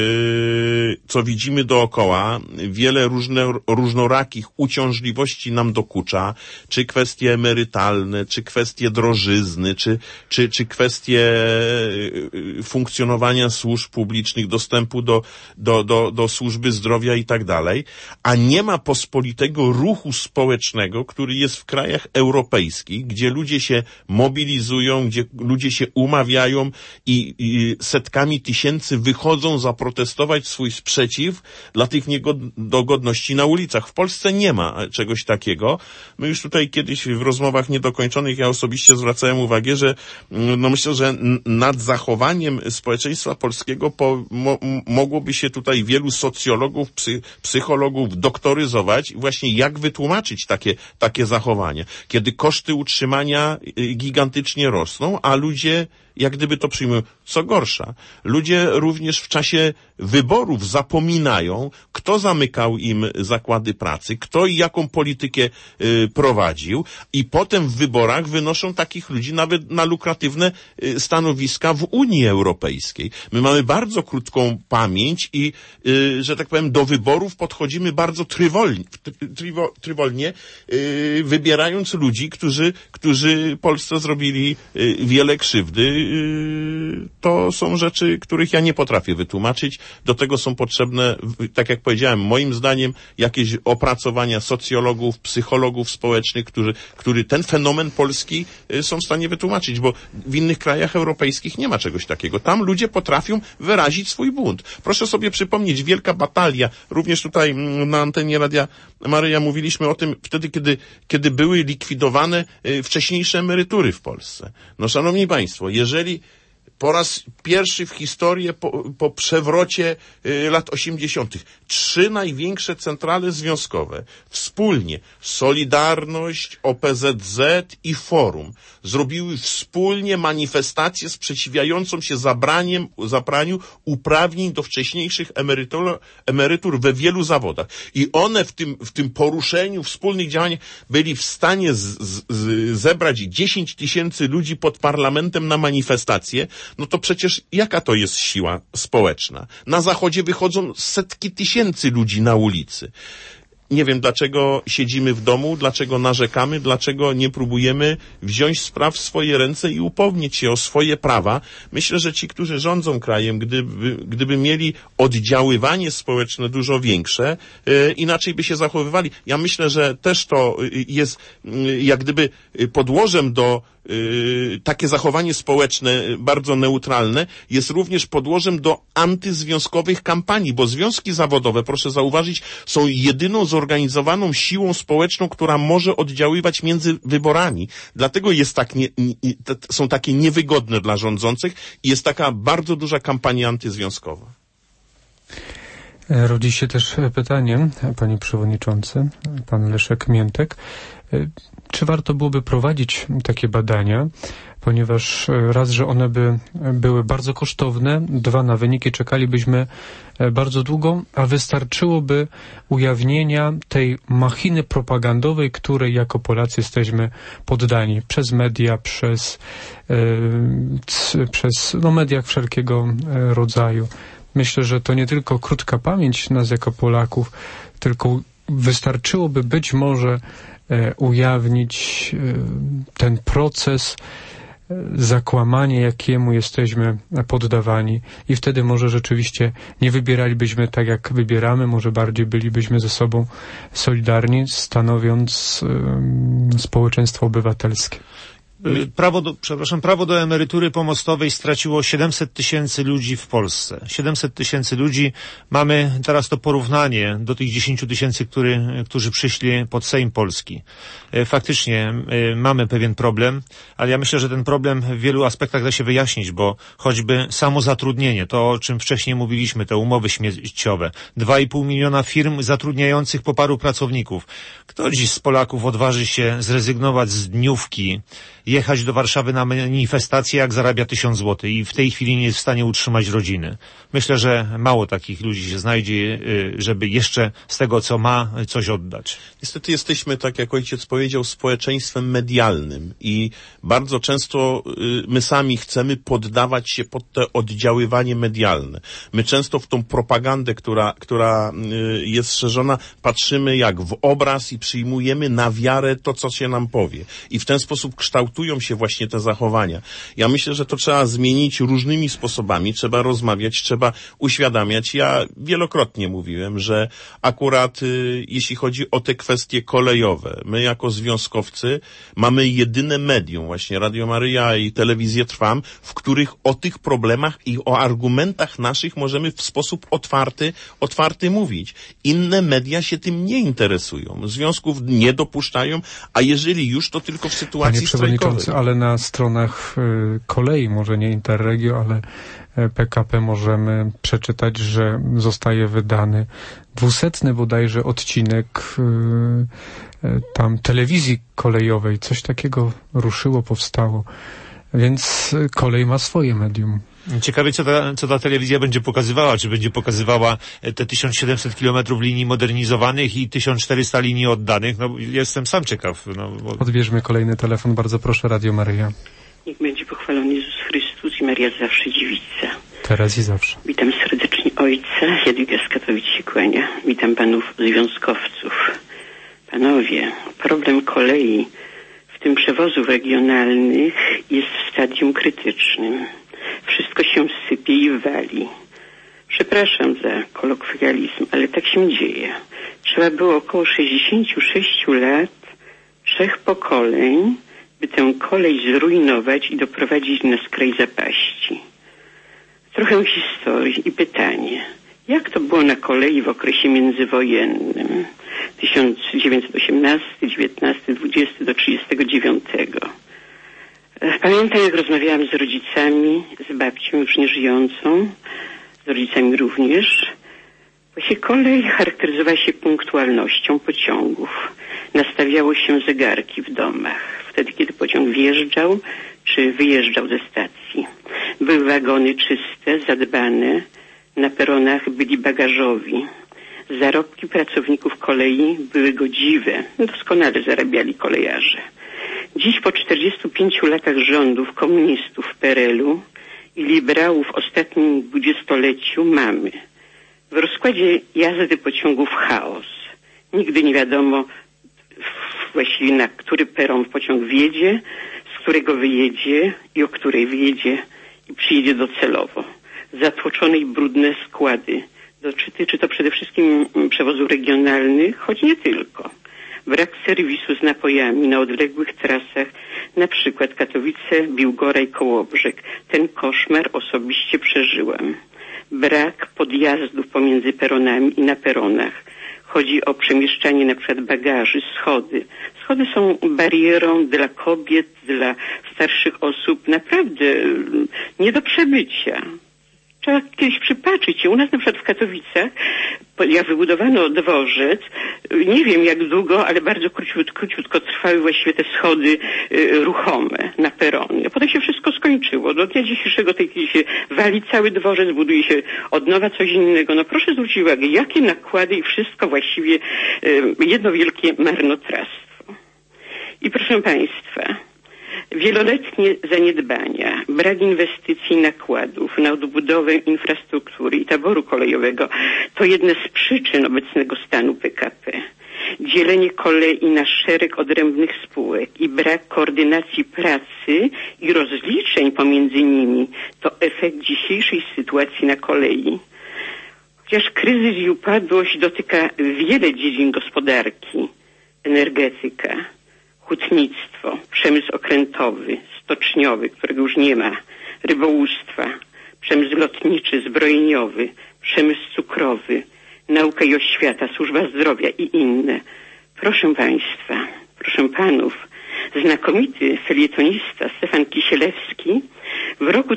co widzimy dookoła, wiele różnorakich uciążliwości nam dokucza, czy kwestie emerytalne, czy kwestie drożyzny, czy kwestie funkcjonowania służb publicznych, dostępu do służby zdrowia i tak dalej, a nie ma pospolitego ruchu społecznego, który jest w krajach europejskich, gdzie ludzie się mobilizują, gdzie ludzie się umawiają i setkami tysięcy wychodzą zaprotestować swój sprzeciw dla tych niedogodności na ulicach. W Polsce nie ma czegoś takiego. My już tutaj kiedyś w rozmowach niedokończonych ja osobiście zwracałem uwagę, że no myślę, że nad zachowaniem społeczeństwa polskiego mogłoby się tutaj wielu socjologów, psychologów doktoryzować właśnie jak wytłumaczyć takie zachowanie. Kiedy koszty utrzymania gigantycznie rosną, a ludzie jak gdyby to przyjmują. Co gorsza, ludzie również w czasie wyborów zapominają, kto zamykał im zakłady pracy, kto i jaką politykę prowadził, i potem w wyborach wynoszą takich ludzi nawet na lukratywne stanowiska w Unii Europejskiej. My mamy bardzo krótką pamięć i, że tak powiem, do wyborów podchodzimy bardzo trywolnie, wybierając ludzi, którzy Polsce zrobili wiele krzywdy. To są rzeczy, których ja nie potrafię wytłumaczyć. Do tego są potrzebne, tak jak powiedziałem, moim zdaniem jakieś opracowania socjologów, psychologów społecznych, którzy ten fenomen polski są w stanie wytłumaczyć, bo w innych krajach europejskich nie ma czegoś takiego. Tam ludzie potrafią wyrazić swój bunt. Proszę sobie przypomnieć, wielka batalia, również tutaj na antenie Radia Maryja mówiliśmy o tym wtedy, kiedy były likwidowane wcześniejsze emerytury w Polsce. No szanowni państwo, jeżeli po raz pierwszy w historii po przewrocie lat 80. 3 największe centrale związkowe wspólnie, Solidarność, OPZZ i Forum, zrobiły wspólnie manifestację sprzeciwiającą się zabraniu uprawnień do wcześniejszych emerytur we wielu zawodach. I one w tym poruszeniu, wspólnych działaniach byli w stanie zebrać 10 000 ludzi pod parlamentem na manifestację, no to przecież jaka to jest siła społeczna? Na Zachodzie wychodzą setki tysięcy ludzi na ulicy. Nie wiem, dlaczego siedzimy w domu, dlaczego narzekamy, dlaczego nie próbujemy wziąć spraw w swoje ręce i upomnieć się o swoje prawa. Myślę, że ci, którzy rządzą krajem, gdyby mieli oddziaływanie społeczne dużo większe, inaczej by się zachowywali. Ja myślę, że też to jest jak gdyby podłożem do takie zachowanie społeczne, bardzo neutralne, jest również podłożem do antyzwiązkowych kampanii, bo związki zawodowe, proszę zauważyć, są jedyną zorganizowaną siłą społeczną, która może oddziaływać między wyborami. Dlatego jest są takie niewygodne dla rządzących i jest taka bardzo duża kampania antyzwiązkowa. Rodzi się też pytanie, panie przewodniczący, pan Leszek Miętek, czy warto byłoby prowadzić takie badania, ponieważ raz, że one by były bardzo kosztowne, dwa, na wyniki czekalibyśmy bardzo długo, a wystarczyłoby ujawnienia tej machiny propagandowej, której jako Polacy jesteśmy poddani przez media, przez media wszelkiego rodzaju. Myślę, że to nie tylko krótka pamięć nas jako Polaków, tylko wystarczyłoby być może ujawnić ten proces zakłamania, jakiemu jesteśmy poddawani i wtedy może rzeczywiście nie wybieralibyśmy tak, jak wybieramy, może bardziej bylibyśmy ze sobą solidarni, stanowiąc społeczeństwo obywatelskie. Prawo do emerytury pomostowej straciło 700 tysięcy ludzi w Polsce. 700 tysięcy ludzi. Mamy teraz to porównanie do tych 10 tysięcy, którzy przyszli pod Sejm Polski. Faktycznie mamy pewien problem, ale ja myślę, że ten problem w wielu aspektach da się wyjaśnić, bo choćby samo zatrudnienie, to o czym wcześniej mówiliśmy, te umowy śmieciowe, 2,5 miliona firm zatrudniających po paru pracowników. Kto dziś z Polaków odważy się zrezygnować z dniówki, jechać do Warszawy na manifestację, jak zarabia 1000 zł i w tej chwili nie jest w stanie utrzymać rodziny? Myślę, że mało takich ludzi się znajdzie, żeby jeszcze z tego, co ma, coś oddać. Niestety jesteśmy, tak jak ojciec powiedział, społeczeństwem medialnym i bardzo często my sami chcemy poddawać się pod to oddziaływanie medialne. My często w tą propagandę, która jest szerzona, patrzymy jak w obraz i przyjmujemy na wiarę to, co się nam powie. I w ten sposób kształtują się właśnie te zachowania. Ja myślę, że to trzeba zmienić różnymi sposobami. Trzeba rozmawiać, trzeba uświadamiać. Ja wielokrotnie mówiłem, że akurat jeśli chodzi o te kwestie kolejowe, my jako związkowcy mamy jedyne medium, właśnie Radio Maryja i Telewizję Trwam, w których o tych problemach i o argumentach naszych możemy w sposób otwarty mówić. Inne media się tym nie interesują. Związków nie dopuszczają, a jeżeli już, to tylko w sytuacji strajkowej. Ale na stronach kolei, może nie Interregio, ale PKP możemy przeczytać, że zostaje wydany 200 bodajże odcinek tam telewizji kolejowej. Coś takiego ruszyło, powstało. Więc kolej ma swoje medium. Ciekawie, co ta telewizja będzie pokazywała. Czy będzie pokazywała te 1700 kilometrów linii modernizowanych i 1400 linii oddanych? No, jestem sam ciekaw. Odbierzmy kolejny telefon. Bardzo proszę, Radio Maryja. Niech będzie pochwalony Jezus Chrystus i Maria zawsze dziewica. Teraz i zawsze. Witam serdecznie ojca. Jadwiga z Katowic się kłania. Witam panów związkowców. Panowie, problem kolei, w tym przewozów regionalnych, jest w stadium krytycznym. Wszystko się sypie i wali. Przepraszam za kolokwializm, ale tak się dzieje. Trzeba było około 66 lat, 3 pokoleń, by tę kolej zrujnować i doprowadzić na skraj zapaści. Trochę historii i pytanie. Jak to było na kolei w okresie międzywojennym? 1918, 19, 20 do 39. Pamiętam, jak rozmawiałam z rodzicami, z babcią już nieżyjącą, z rodzicami również. Właśnie kolej charakteryzowała się punktualnością pociągów. Nastawiało się zegarki w domach, wtedy kiedy pociąg wjeżdżał czy wyjeżdżał ze stacji. Były wagony czyste, zadbane, na peronach byli bagażowi. Zarobki pracowników kolei były godziwe, doskonale zarabiali kolejarze. Dziś po 45 latach rządów komunistów w PRL-u i liberałów w ostatnim 20-leciu mamy w rozkładzie jazdy pociągów chaos. Nigdy nie wiadomo właściwie na który peron pociąg wjedzie, z którego wyjedzie i o której wyjedzie i przyjedzie docelowo. Zatłoczone i brudne składy. Dotyczy to przede wszystkim przewozów regionalnych, choć nie tylko. Brak serwisu z napojami na odległych trasach, na przykład Katowice, Biłgora i Kołobrzeg. Ten koszmar osobiście przeżyłam. Brak podjazdów pomiędzy peronami i na peronach. Chodzi o przemieszczanie na przykład bagaży, schody. Schody są barierą dla kobiet, dla starszych osób naprawdę nie do przebycia. Trzeba kiedyś przypatrzyć się. U nas na przykład w Katowicach, jak wybudowano dworzec, nie wiem jak długo, ale bardzo króciutko trwały właściwie te schody ruchome na peronie. Potem się wszystko skończyło. Do dnia dzisiejszego tej chwili się wali cały dworzec, buduje się od nowa coś innego. No proszę zwrócić uwagę, jakie nakłady i wszystko właściwie jedno wielkie marnotrawstwo. I proszę Państwa, wieloletnie zaniedbania, brak inwestycji i nakładów na odbudowę infrastruktury i taboru kolejowego to jedne z przyczyn obecnego stanu PKP. Dzielenie kolei na szereg odrębnych spółek i brak koordynacji pracy i rozliczeń pomiędzy nimi to efekt dzisiejszej sytuacji na kolei. Chociaż kryzys i upadłość dotyka wiele dziedzin gospodarki, energetyka, hutnictwo, przemysł okrętowy, stoczniowy, którego już nie ma, rybołówstwa, przemysł lotniczy, zbrojeniowy, przemysł cukrowy, nauka i oświata, służba zdrowia i inne. Proszę Państwa, proszę Panów, znakomity felietonista Stefan Kisielewski w roku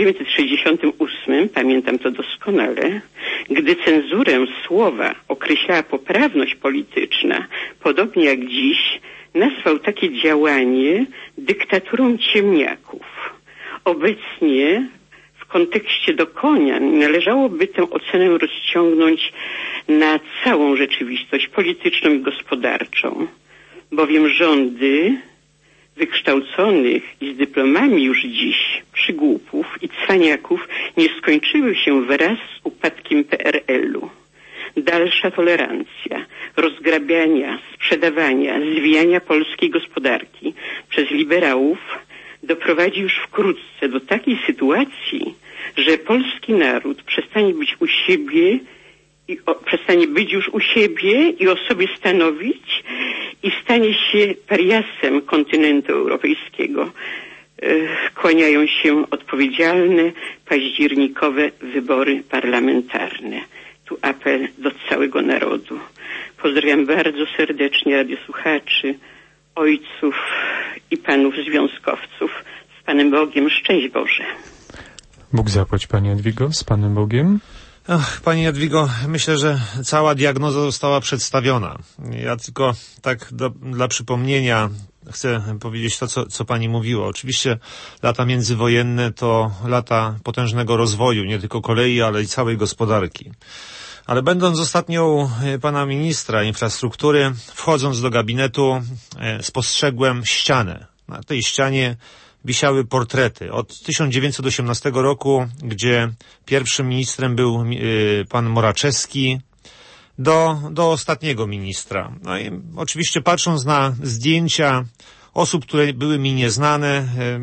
1968, pamiętam to doskonale, gdy cenzurę słowa określała poprawność polityczna, podobnie jak dziś, nazwał takie działanie dyktaturą ciemniaków. Obecnie w kontekście dokonań należałoby tę ocenę rozciągnąć na całą rzeczywistość polityczną i gospodarczą, bowiem rządy wykształconych i z dyplomami już dziś przygłupów i cwaniaków nie skończyły się wraz z upadkiem PRL-u. Dalsza tolerancja, rozgrabiania, sprzedawania, zwijania polskiej gospodarki przez liberałów doprowadzi już wkrótce do takiej sytuacji, że polski naród przestanie być już u siebie i o sobie stanowić i stanie się pariasem kontynentu europejskiego. Kłaniają się odpowiedzialne październikowe wybory parlamentarne. Tu apel do całego narodu. Pozdrawiam bardzo serdecznie radiosłuchaczy, ojców i panów związkowców. Z Panem Bogiem, szczęść Boże. Bóg zapłać, Pani Jadwigo, z Panem Bogiem. Ach, Pani Jadwigo, myślę, że cała diagnoza została przedstawiona. Ja tylko tak dla przypomnienia chcę powiedzieć to, co Pani mówiła. Oczywiście lata międzywojenne to lata potężnego rozwoju, nie tylko kolei, ale i całej gospodarki. Ale będąc ostatnio u pana ministra infrastruktury, wchodząc do gabinetu, spostrzegłem ścianę. Na tej ścianie wisiały portrety od 1918 roku, gdzie pierwszym ministrem był pan Moraczewski, do ostatniego ministra. No i oczywiście patrząc na zdjęcia osób, które były mi nieznane,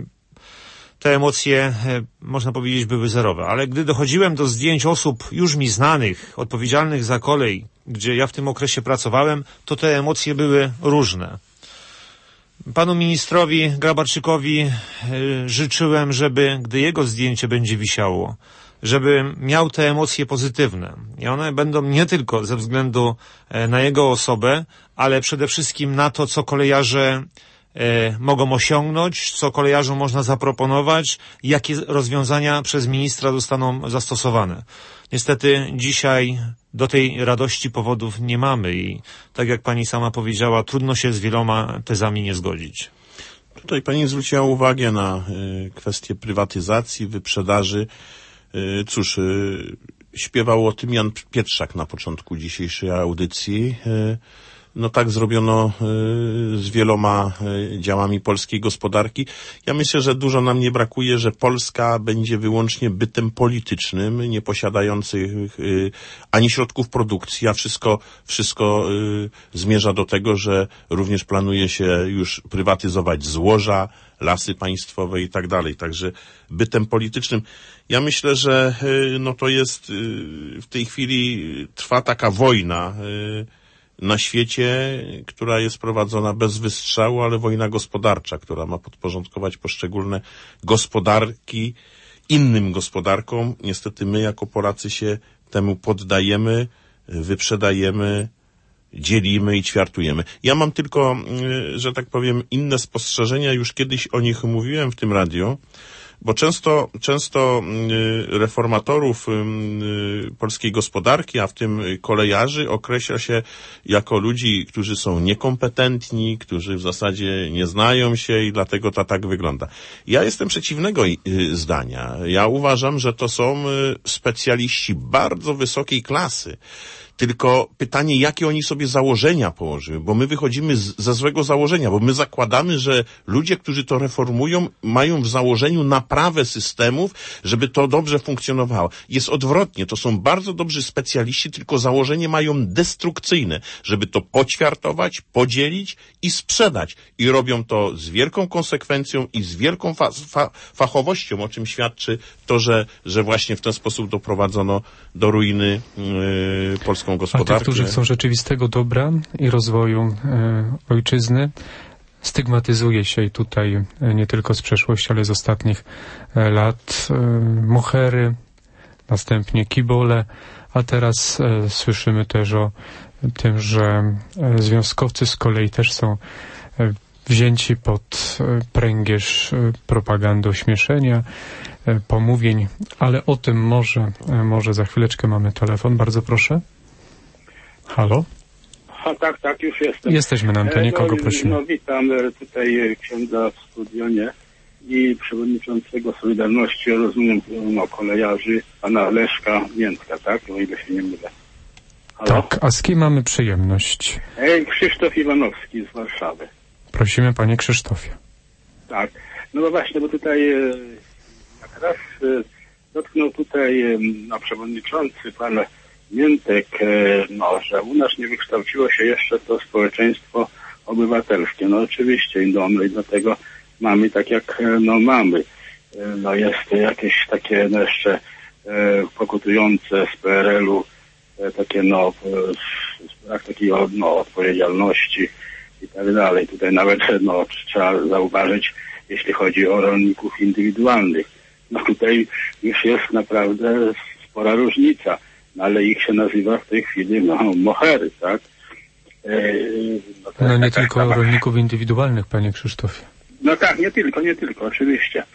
te emocje, można powiedzieć, były zerowe. Ale gdy dochodziłem do zdjęć osób już mi znanych, odpowiedzialnych za kolej, gdzie ja w tym okresie pracowałem, to te emocje były różne. Panu ministrowi Grabarczykowi życzyłem, żeby, gdy jego zdjęcie będzie wisiało, żeby miał te emocje pozytywne. I one będą nie tylko ze względu na jego osobę, ale przede wszystkim na to, co kolejarze mogą osiągnąć, co kolejarzom można zaproponować, jakie rozwiązania przez ministra zostaną zastosowane. Niestety dzisiaj do tej radości powodów nie mamy i tak jak pani sama powiedziała, trudno się z wieloma tezami nie zgodzić. Tutaj pani zwróciła uwagę na kwestię prywatyzacji, wyprzedaży. Cóż, śpiewał o tym Jan Pietrzak na początku dzisiejszej audycji. No tak zrobiono z wieloma działami polskiej gospodarki. Ja myślę, że dużo nam nie brakuje, że Polska będzie wyłącznie bytem politycznym, nie posiadających ani środków produkcji, a wszystko zmierza do tego, że również planuje się już prywatyzować złoża, lasy państwowe i tak dalej. Także bytem politycznym. Ja myślę, że no to jest w tej chwili trwa taka wojna na świecie, która jest prowadzona bez wystrzału, ale wojna gospodarcza, która ma podporządkować poszczególne gospodarki innym gospodarkom. Niestety my jako Polacy się temu poddajemy, wyprzedajemy, dzielimy i ćwiartujemy. Ja mam tylko, że tak powiem, inne spostrzeżenia, już kiedyś o nich mówiłem w tym radiu, bo często reformatorów polskiej gospodarki, a w tym kolejarzy, określa się jako ludzi, którzy są niekompetentni, którzy w zasadzie nie znają się i dlatego to tak wygląda. Ja jestem przeciwnego zdania. Ja uważam, że to są specjaliści bardzo wysokiej klasy. Tylko pytanie, jakie oni sobie założenia położyły, bo my wychodzimy ze złego założenia, bo my zakładamy, że ludzie, którzy to reformują, mają w założeniu naprawę systemów, żeby to dobrze funkcjonowało. Jest odwrotnie, to są bardzo dobrzy specjaliści, tylko założenie mają destrukcyjne, żeby to poćwiartować, podzielić i sprzedać. I robią to z wielką konsekwencją i z wielką fachowością, o czym świadczy to, że właśnie w ten sposób doprowadzono do ruiny polską gospodarkę. A tych, którzy chcą rzeczywistego dobra i rozwoju ojczyzny, stygmatyzuje się i tutaj nie tylko z przeszłości, ale z ostatnich lat mohery, następnie kibole, a teraz słyszymy też o tym, że związkowcy z kolei też są wzięci pod pręgierz propagandy ośmieszenia, pomówień, ale o tym może za chwileczkę. Mamy telefon. Bardzo proszę. Halo? Tak, już jestem. Jesteśmy na antenie. Kogo prosimy? Witam tutaj księdza w studionie i przewodniczącego Solidarności, rozumiem, kolejarzy, pana Leszka Miętka, tak? O ile się nie mylę. Halo? Tak, a z kim mamy przyjemność? Krzysztof Iwanowski z Warszawy. Prosimy, panie Krzysztofie. Tak, no właśnie, bo tutaj jak raz dotknął tutaj przewodniczący pan Miętek, że u nas nie wykształciło się jeszcze to społeczeństwo obywatelskie. No oczywiście, i dlatego mamy tak jak mamy. Jest jakieś takie jeszcze pokutujące z PRL-u takie brak takiej odpowiedzialności i tak dalej. Tutaj nawet trzeba zauważyć, jeśli chodzi o rolników indywidualnych. Tutaj już jest naprawdę spora różnica, ale ich się nazywa w tej chwili mohery, tak? Nie tylko rolników indywidualnych, panie Krzysztofie. No tak, nie tylko, oczywiście.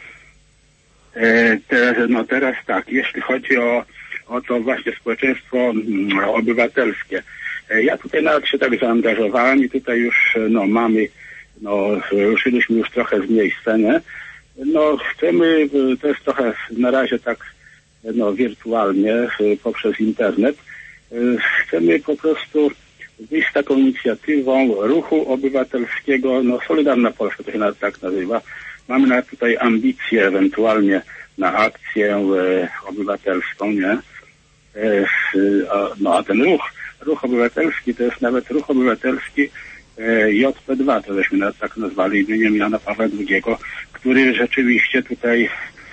Teraz tak, jeśli chodzi o to właśnie społeczeństwo obywatelskie. Ja tutaj nawet się tak zaangażowałem i tutaj już mamy, ruszyliśmy już trochę z miejsca, nie? Chcemy, to jest trochę na razie tak wirtualnie poprzez internet, chcemy po prostu wyjść z taką inicjatywą ruchu obywatelskiego, Solidarna Polska to się nawet tak nazywa. Mamy nawet tutaj ambicje ewentualnie na akcję obywatelską, nie? A ten ruch obywatelski to jest nawet ruch obywatelski JP2, to żeśmy nawet tak nazwali imieniem Jana Pawła II, który rzeczywiście tutaj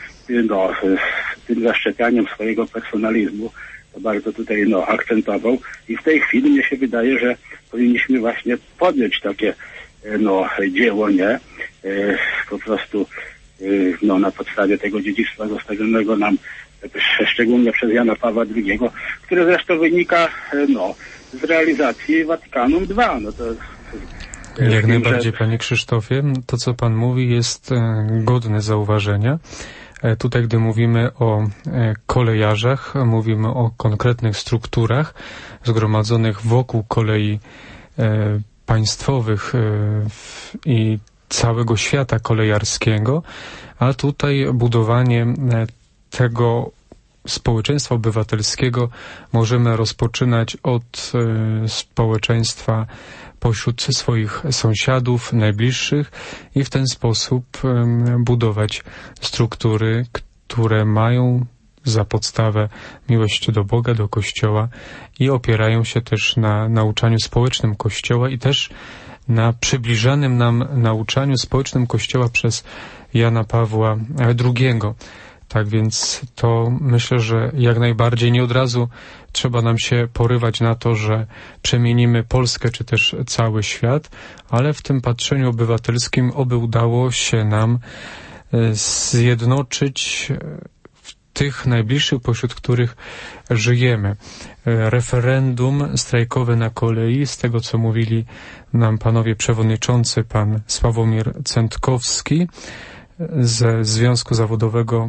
z tym zaszczepianiem swojego personalizmu to bardzo tutaj akcentował i w tej chwili mnie się wydaje, że powinniśmy właśnie podjąć takie dzieło, nie? Po prostu na podstawie tego dziedzictwa zostawionego nam szczególnie przez Jana Pawła II, które zresztą wynika z realizacji Watykanum II. Jak najbardziej, panie Krzysztofie. To, co pan mówi, jest godne zauważenia. Tutaj, gdy mówimy o kolejarzach, mówimy o konkretnych strukturach zgromadzonych wokół kolei państwowych i całego świata kolejarskiego, a tutaj budowanie tego społeczeństwa obywatelskiego możemy rozpoczynać od społeczeństwa pośród swoich sąsiadów, najbliższych i w ten sposób budować struktury, które mają za podstawę miłość do Boga, do Kościoła i opierają się też na nauczaniu społecznym Kościoła i też na przybliżanym nam nauczaniu społecznym Kościoła przez Jana Pawła II. Tak więc to myślę, że jak najbardziej nie od razu trzeba nam się porywać na to, że przemienimy Polskę czy też cały świat, ale w tym patrzeniu obywatelskim oby udało się nam zjednoczyć tych najbliższych, pośród których żyjemy. Referendum strajkowe na kolei, z tego co mówili nam panowie przewodniczący, pan Sławomir Cętkowski ze Związku Zawodowego,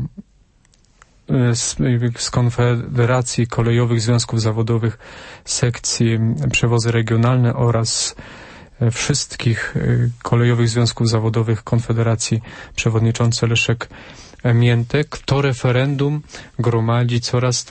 z Konfederacji Kolejowych Związków Zawodowych sekcji Przewozy Regionalne oraz wszystkich kolejowych związków zawodowych Konfederacji przewodniczący Leszek Miętek. To referendum gromadzi coraz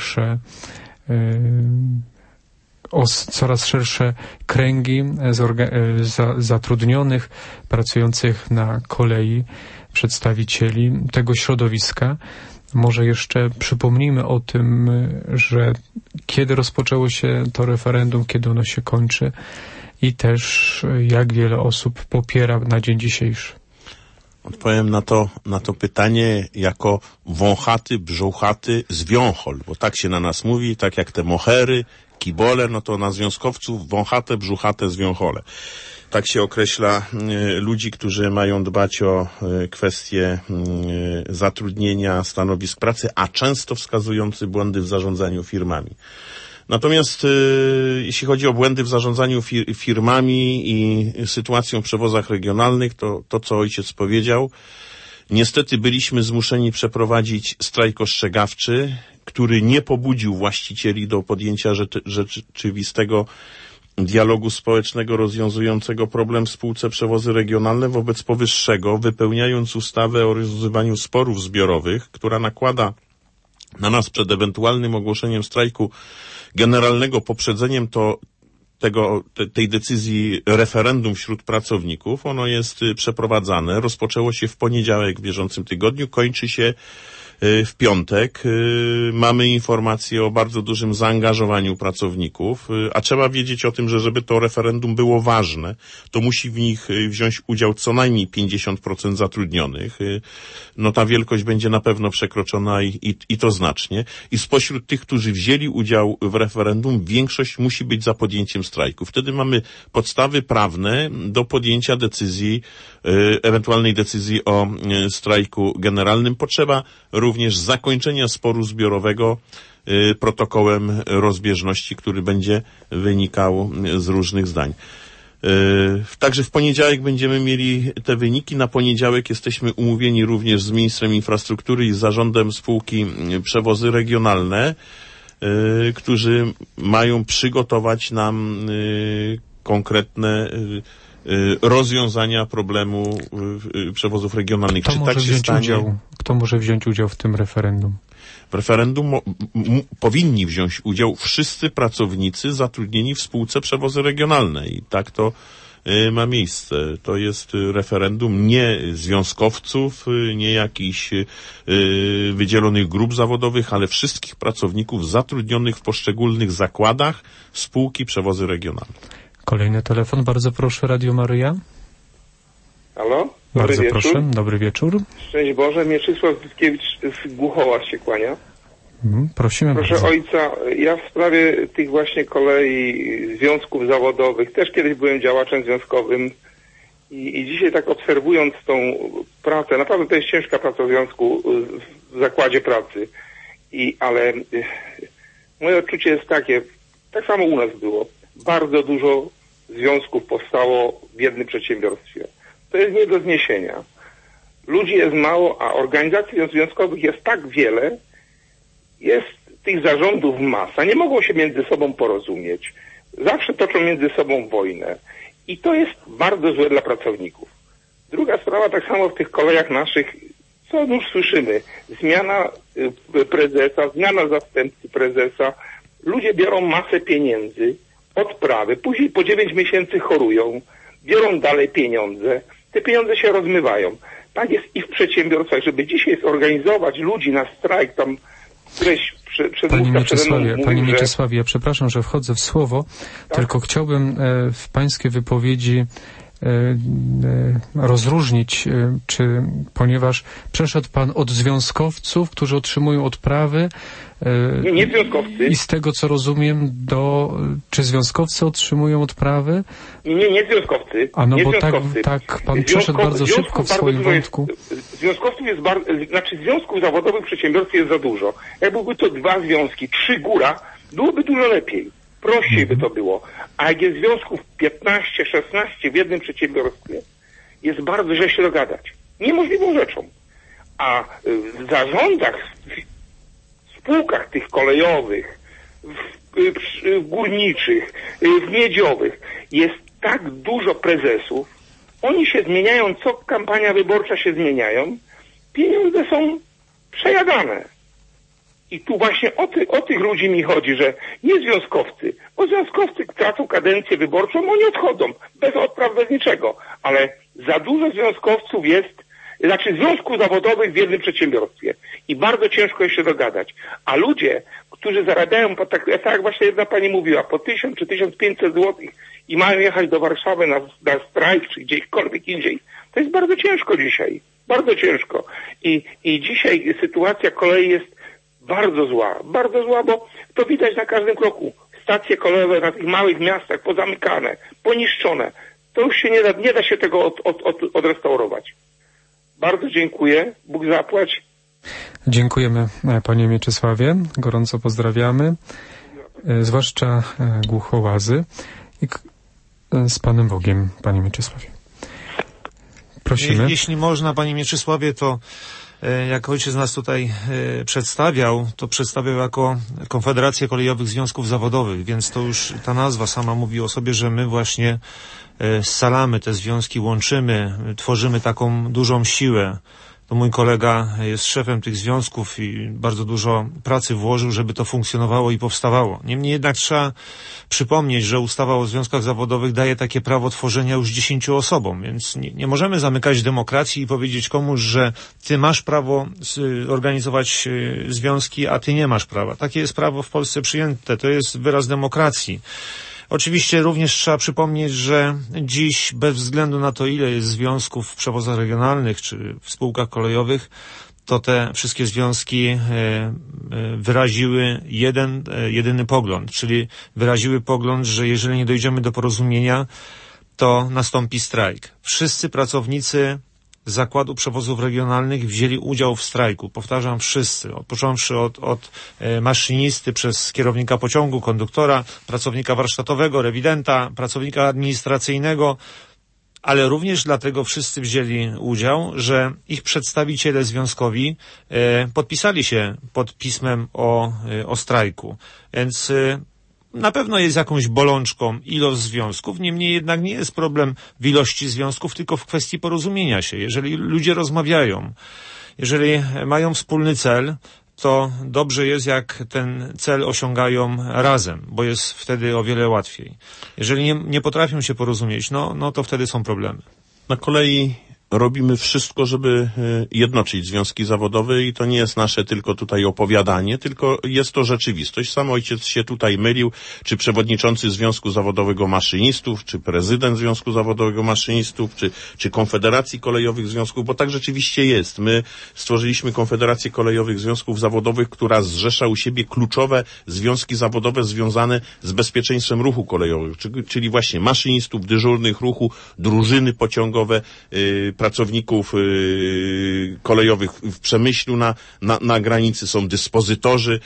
szersze kręgi zatrudnionych, pracujących na kolei, przedstawicieli tego środowiska. Może jeszcze przypomnijmy o tym, że kiedy rozpoczęło się to referendum, kiedy ono się kończy i też jak wiele osób popiera na dzień dzisiejszy. Odpowiem na to pytanie jako wąchaty, brzuchaty związchol, bo tak się na nas mówi, tak jak te mohery, kibole, no to na związkowców wąchate, brzuchate związchole. Tak się określa ludzi, którzy mają dbać o kwestie zatrudnienia, stanowisk pracy, a często wskazujący błędy w zarządzaniu firmami. Natomiast jeśli chodzi o błędy w zarządzaniu firmami i sytuacją w przewozach regionalnych, to co ojciec powiedział, niestety byliśmy zmuszeni przeprowadzić strajk ostrzegawczy, który nie pobudził właścicieli do podjęcia rzeczywistego dialogu społecznego rozwiązującego problem w spółce Przewozy Regionalne. Wobec powyższego, wypełniając ustawę o rozwiązywaniu sporów zbiorowych, która nakłada na nas przed ewentualnym ogłoszeniem strajku generalnego poprzedzeniem tej decyzji referendum wśród pracowników, ono jest przeprowadzane, rozpoczęło się w poniedziałek w bieżącym tygodniu, kończy się w piątek. Mamy informacje o bardzo dużym zaangażowaniu pracowników, a trzeba wiedzieć o tym, że żeby to referendum było ważne, to musi w nich wziąć udział co najmniej 50% zatrudnionych. No ta wielkość będzie na pewno przekroczona i to znacznie. I spośród tych, którzy wzięli udział w referendum, większość musi być za podjęciem strajku. Wtedy mamy podstawy prawne do podjęcia decyzji, ewentualnej decyzji o strajku generalnym. Potrzeba również zakończenia sporu zbiorowego protokołem rozbieżności, który będzie wynikał z różnych zdań. Także w poniedziałek będziemy mieli te wyniki. Na poniedziałek jesteśmy umówieni również z ministrem infrastruktury i z zarządem spółki Przewozy Regionalne, którzy mają przygotować nam konkretne rozwiązania problemu przewozów regionalnych. Kto może wziąć udział w tym referendum? W referendum powinni wziąć udział wszyscy pracownicy zatrudnieni w spółce Przewozy Regionalne i tak to ma miejsce. To jest referendum nie związkowców, nie jakichś wydzielonych grup zawodowych, ale wszystkich pracowników zatrudnionych w poszczególnych zakładach spółki Przewozy Regionalne. Kolejny telefon, bardzo proszę, Radio Maryja. Halo? Bardzo proszę, dobry wieczór. Szczęść Boże, Mieczysław Zyskiewicz z Głuchowa się kłania. Prosimy Proszę bardzo. ojca, ja w sprawie tych właśnie kolei, związków zawodowych, też kiedyś byłem działaczem związkowym i dzisiaj tak obserwując tą pracę, naprawdę to jest ciężka praca w związku, w zakładzie pracy, ale moje odczucie jest takie, tak samo u nas było, bardzo dużo związków powstało w jednym przedsiębiorstwie. To jest nie do zniesienia. Ludzi jest mało, a organizacji związkowych jest tak wiele, jest tych zarządów masa, nie mogą się między sobą porozumieć. Zawsze toczą między sobą wojnę. I to jest bardzo złe dla pracowników. Druga sprawa, tak samo w tych kolejach naszych co już słyszymy? Zmiana prezesa, zmiana zastępcy prezesa. Ludzie biorą masę pieniędzy, odprawy, później po 9 miesięcy chorują, biorą dalej pieniądze. Te pieniądze się rozmywają. Tak jest i w przedsiębiorstwach, żeby dzisiaj zorganizować ludzi na strajk, tam któreś Panie Mieczysławie, ja przepraszam, że wchodzę w słowo, tak? Tylko chciałbym w pańskiej wypowiedzi rozróżnić, ponieważ przeszedł pan od związkowców, którzy otrzymują odprawy, nie związkowcy. I z tego, co rozumiem, czy związkowcy otrzymują odprawy? Nie związkowcy. A no nie bo związkowcy. tak pan przeszedł bardzo szybko w swoim wątku. Związkowców jest związków zawodowych w przedsiębiorstwie jest za dużo. Jak byłyby to 2 związki, 3 góra, byłoby dużo lepiej. Prościej by to było. A jak jest związków 15, 16 w jednym przedsiębiorstwie, jest bardzo źle się dogadać. Niemożliwą rzeczą. A w zarządach, w spółkach tych kolejowych, w górniczych, w miedziowych jest tak dużo prezesów, oni się zmieniają, co kampania wyborcza się zmieniają, pieniądze są przejadane. I tu właśnie o tych ludzi mi chodzi, że nie związkowcy, bo związkowcy tracą kadencję wyborczą, oni odchodzą, bez odpraw, bez niczego, ale za dużo związkowców jest, związków zawodowych w jednym przedsiębiorstwie i bardzo ciężko jest się dogadać. A ludzie, którzy zarabiają, tak jak właśnie jedna pani mówiła, po 1000 czy 1500 złotych i mają jechać do Warszawy na strajk czy gdziekolwiek indziej, to jest bardzo ciężko dzisiaj, bardzo ciężko. I dzisiaj sytuacja kolei jest bardzo zła, bo to widać na każdym kroku. Stacje kolejowe na tych małych miastach pozamykane, poniszczone. To już się nie da się tego odrestaurować. Bardzo dziękuję. Bóg zapłać. Dziękujemy, panie Mieczysławie. Gorąco pozdrawiamy. Zwłaszcza głuchołazy. I z Panem Bogiem, panie Mieczysławie. Prosimy. Jeśli można, panie Mieczysławie, to jak ojciec nas tutaj przedstawiał, to przedstawiał jako Konfederację Kolejowych Związków Zawodowych, więc to już ta nazwa sama mówi o sobie, że my właśnie scalamy te związki, łączymy, tworzymy taką dużą siłę. To mój kolega jest szefem tych związków i bardzo dużo pracy włożył, żeby to funkcjonowało i powstawało. Niemniej jednak trzeba przypomnieć, że ustawa o związkach zawodowych daje takie prawo tworzenia już 10 osobom, więc nie możemy zamykać demokracji i powiedzieć komuś, że ty masz prawo organizować związki, a ty nie masz prawa. Takie jest prawo w Polsce przyjęte, to jest wyraz demokracji. Oczywiście również trzeba przypomnieć, że dziś bez względu na to, ile jest związków w przewozach regionalnych czy w spółkach kolejowych, to te wszystkie związki wyraziły jedyny pogląd, czyli wyraziły pogląd, że jeżeli nie dojdziemy do porozumienia, to nastąpi strajk. Wszyscy pracownicy Zakładu Przewozów Regionalnych wzięli udział w strajku. Powtarzam, wszyscy. Począwszy od maszynisty, przez kierownika pociągu, konduktora, pracownika warsztatowego, rewidenta, pracownika administracyjnego, ale również dlatego wszyscy wzięli udział, że ich przedstawiciele związkowi podpisali się pod pismem o strajku. Więc na pewno jest jakąś bolączką ilość związków, niemniej jednak nie jest problem w ilości związków, tylko w kwestii porozumienia się. Jeżeli ludzie rozmawiają, jeżeli mają wspólny cel, to dobrze jest, jak ten cel osiągają razem, bo jest wtedy o wiele łatwiej. Jeżeli nie potrafią się porozumieć, no to wtedy są problemy. Na kolei robimy wszystko, żeby jednoczyć związki zawodowe i to nie jest nasze tylko tutaj opowiadanie, tylko jest to rzeczywistość. Sam ojciec się tutaj mylił, czy przewodniczący Związku Zawodowego Maszynistów, czy prezydent Związku Zawodowego Maszynistów, czy Konfederacji Kolejowych Związków, bo tak rzeczywiście jest. My stworzyliśmy Konfederację Kolejowych Związków Zawodowych, która zrzesza u siebie kluczowe związki zawodowe związane z bezpieczeństwem ruchu kolejowego, czyli właśnie maszynistów, dyżurnych ruchu, drużyny pociągowe, pracowników kolejowych w Przemyślu na granicy, są dyspozytorzy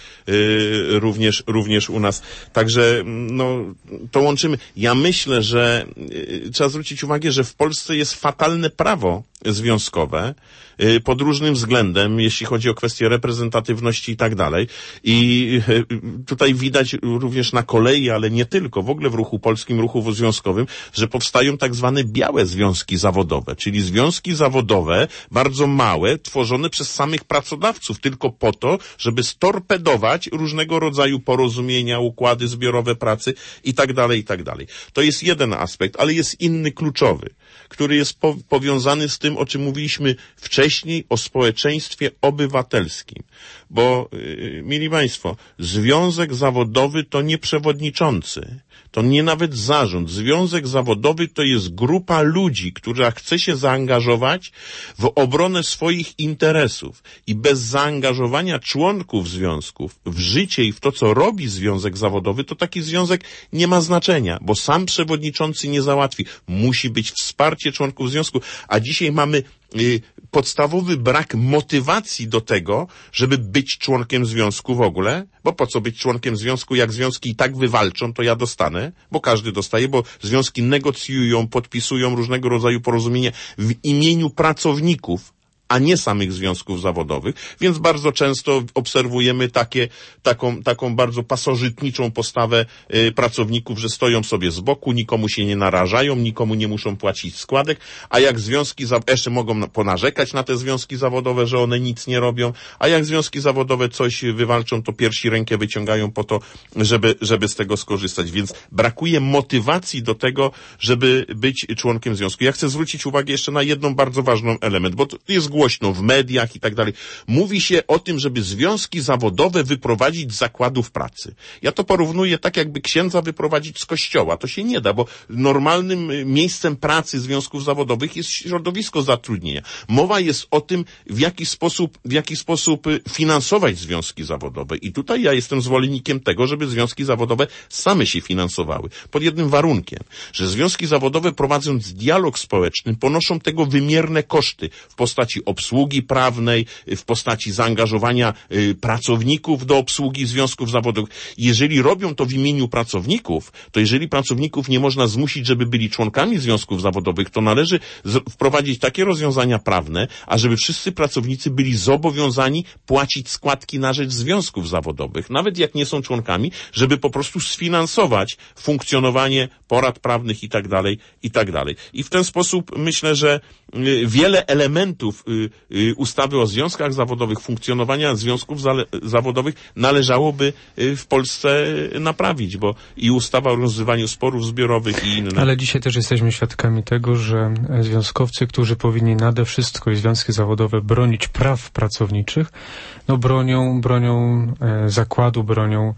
również u nas. Także to łączymy. Ja myślę, że trzeba zwrócić uwagę, że w Polsce jest fatalne prawo związkowe pod różnym względem, jeśli chodzi o kwestie reprezentatywności i tak dalej. I tutaj widać również na kolei, ale nie tylko, w ogóle w ruchu polskim, ruchu związkowym, że powstają tak zwane białe związki zawodowe, czyli związki związki zawodowe, bardzo małe, tworzone przez samych pracodawców, tylko po to, żeby storpedować różnego rodzaju porozumienia, układy zbiorowe pracy i tak dalej, i tak dalej. To jest jeden aspekt, ale jest inny kluczowy, który jest powiązany z tym, o czym mówiliśmy wcześniej, o społeczeństwie obywatelskim. Bo, mili Państwo, związek zawodowy to nie przewodniczący, to nie nawet zarząd. Związek zawodowy to jest grupa ludzi, która chce się zaangażować w obronę swoich interesów i bez zaangażowania członków związków w życie i w to, co robi związek zawodowy, to taki związek nie ma znaczenia, bo sam przewodniczący nie załatwi. Musi być wsparcie członków związku, a dzisiaj mamy podstawowy brak motywacji do tego, żeby być członkiem związku w ogóle, bo po co być członkiem związku, jak związki i tak wywalczą, to ja dostanę, bo każdy dostaje, bo związki negocjują, podpisują różnego rodzaju porozumienia w imieniu pracowników, a nie samych związków zawodowych, więc bardzo często obserwujemy taką bardzo pasożytniczą postawę pracowników, że stoją sobie z boku, nikomu się nie narażają, nikomu nie muszą płacić składek, a jak związki, jeszcze mogą ponarzekać na te związki zawodowe, że one nic nie robią, a jak związki zawodowe coś wywalczą, to pierwsi rękę wyciągają po to, żeby z tego skorzystać, więc brakuje motywacji do tego, żeby być członkiem związku. Ja chcę zwrócić uwagę jeszcze na jedną bardzo ważną element, bo to jest głośno w mediach i tak dalej. Mówi się o tym, żeby związki zawodowe wyprowadzić z zakładów pracy. Ja to porównuję tak, jakby księdza wyprowadzić z kościoła. To się nie da, bo normalnym miejscem pracy związków zawodowych jest środowisko zatrudnienia. Mowa jest o tym, w jaki sposób finansować związki zawodowe. I tutaj ja jestem zwolennikiem tego, żeby związki zawodowe same się finansowały. Pod jednym warunkiem, że związki zawodowe, prowadząc dialog społeczny, ponoszą tego wymierne koszty w postaci obsługi prawnej, w postaci zaangażowania pracowników do obsługi związków zawodowych. Jeżeli robią to w imieniu pracowników, to jeżeli pracowników nie można zmusić, żeby byli członkami związków zawodowych, to należy wprowadzić takie rozwiązania prawne, ażeby wszyscy pracownicy byli zobowiązani płacić składki na rzecz związków zawodowych, nawet jak nie są członkami, żeby po prostu sfinansować funkcjonowanie porad prawnych i tak dalej, i tak dalej. I w ten sposób myślę, że wiele elementów ustawy o związkach zawodowych, funkcjonowania związków zawodowych należałoby w Polsce naprawić, bo i ustawa o rozwiązywaniu sporów zbiorowych i inne. Ale dzisiaj też jesteśmy świadkami tego, że związkowcy, którzy powinni nade wszystko i związki zawodowe bronić praw pracowniczych, no bronią zakładu, bronią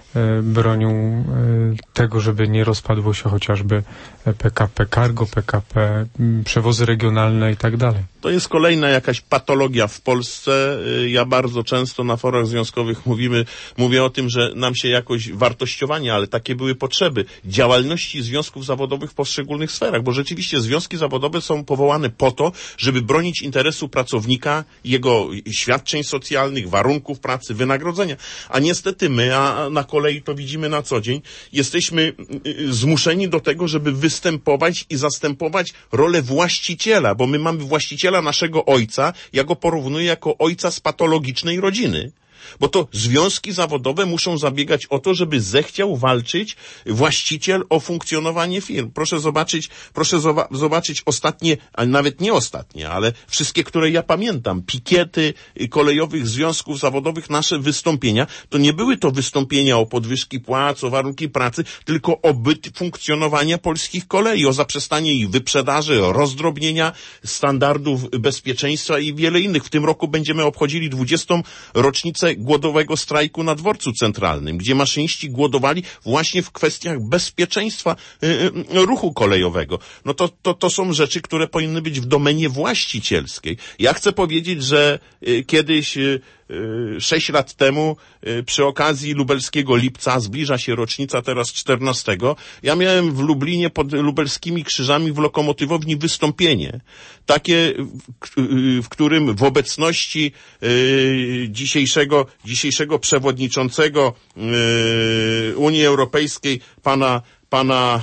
tego, żeby nie rozpadło się chociażby PKP Cargo, PKP przewozy regionalne i tak dalej. To jest kolejna jakaś patologia w Polsce. Ja bardzo często na forach związkowych mówię o tym, że nam się jakoś wartościowanie, ale takie były potrzeby działalności związków zawodowych w poszczególnych sferach, bo rzeczywiście związki zawodowe są powołane po to, żeby bronić interesu pracownika, jego świadczeń socjalnych, warunków pracy, wynagrodzenia. A niestety my, a na kolei to widzimy na co dzień, jesteśmy zmuszeni do tego, żeby występować i zastępować rolę właściciela, bo my mamy właściciela naszego ojca, ja go porównuję jako ojca z patologicznej rodziny. Bo to związki zawodowe muszą zabiegać o to, żeby zechciał walczyć właściciel o funkcjonowanie firm. Proszę zobaczyć ostatnie, a nawet nie ostatnie, ale wszystkie, które ja pamiętam, pikiety kolejowych związków zawodowych, nasze wystąpienia, to nie były to wystąpienia o podwyżki płac, o warunki pracy, tylko o byt funkcjonowania polskich kolei, o zaprzestanie ich wyprzedaży, o rozdrobnienia standardów bezpieczeństwa i wiele innych. W tym roku będziemy obchodzili 20. rocznicę głodowego strajku na Dworcu Centralnym, gdzie maszyniści głodowali właśnie w kwestiach bezpieczeństwa ruchu kolejowego. No to są rzeczy, które powinny być w domenie właścicielskiej. Ja chcę powiedzieć, że kiedyś 6 lat temu przy okazji lubelskiego lipca, zbliża się rocznica teraz 14, ja miałem w Lublinie pod lubelskimi krzyżami w lokomotywowni wystąpienie. Takie, w którym w obecności dzisiejszego przewodniczącego Unii Europejskiej, pana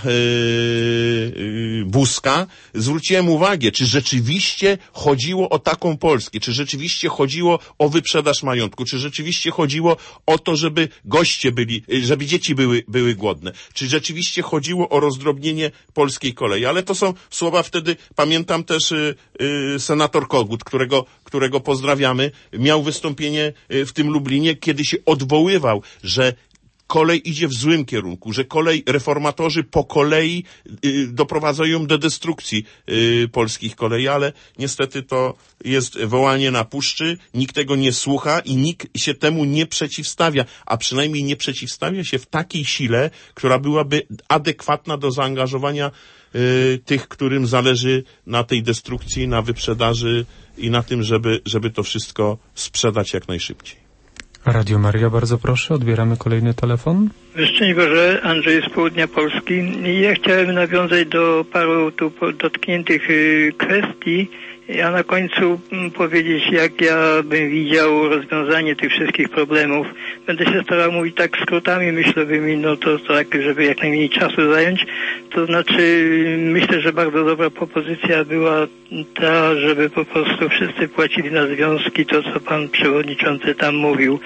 Buzka, zwróciłem uwagę, czy rzeczywiście chodziło o taką Polskę, czy rzeczywiście chodziło o wyprzedaż majątku, czy rzeczywiście chodziło o to, żeby goście byli, żeby dzieci były głodne, czy rzeczywiście chodziło o rozdrobnienie polskiej kolei. Ale to są słowa wtedy, pamiętam też senator Kogut, którego pozdrawiamy, miał wystąpienie w tym Lublinie, kiedy się odwoływał, że kolej idzie w złym kierunku, że reformatorzy po kolei doprowadzają do destrukcji polskich kolei, ale niestety to jest wołanie na puszczy, nikt tego nie słucha i nikt się temu nie przeciwstawia, a przynajmniej nie przeciwstawia się w takiej sile, która byłaby adekwatna do zaangażowania tych, którym zależy na tej destrukcji, na wyprzedaży i na tym, żeby to wszystko sprzedać jak najszybciej. Radio Maria, bardzo proszę, odbieramy kolejny telefon. Szczęść Boże, Andrzej z południa Polski. Ja chciałem nawiązać do paru tu dotkniętych kwestii, a na końcu powiedzieć, jak ja bym widział rozwiązanie tych wszystkich problemów. Będę się starał mówić tak skrótami myślowymi, no to tak, żeby jak najmniej czasu zająć. To znaczy, myślę, że bardzo dobra propozycja była ta, żeby po prostu wszyscy płacili na związki, to co pan przewodniczący tam mówił.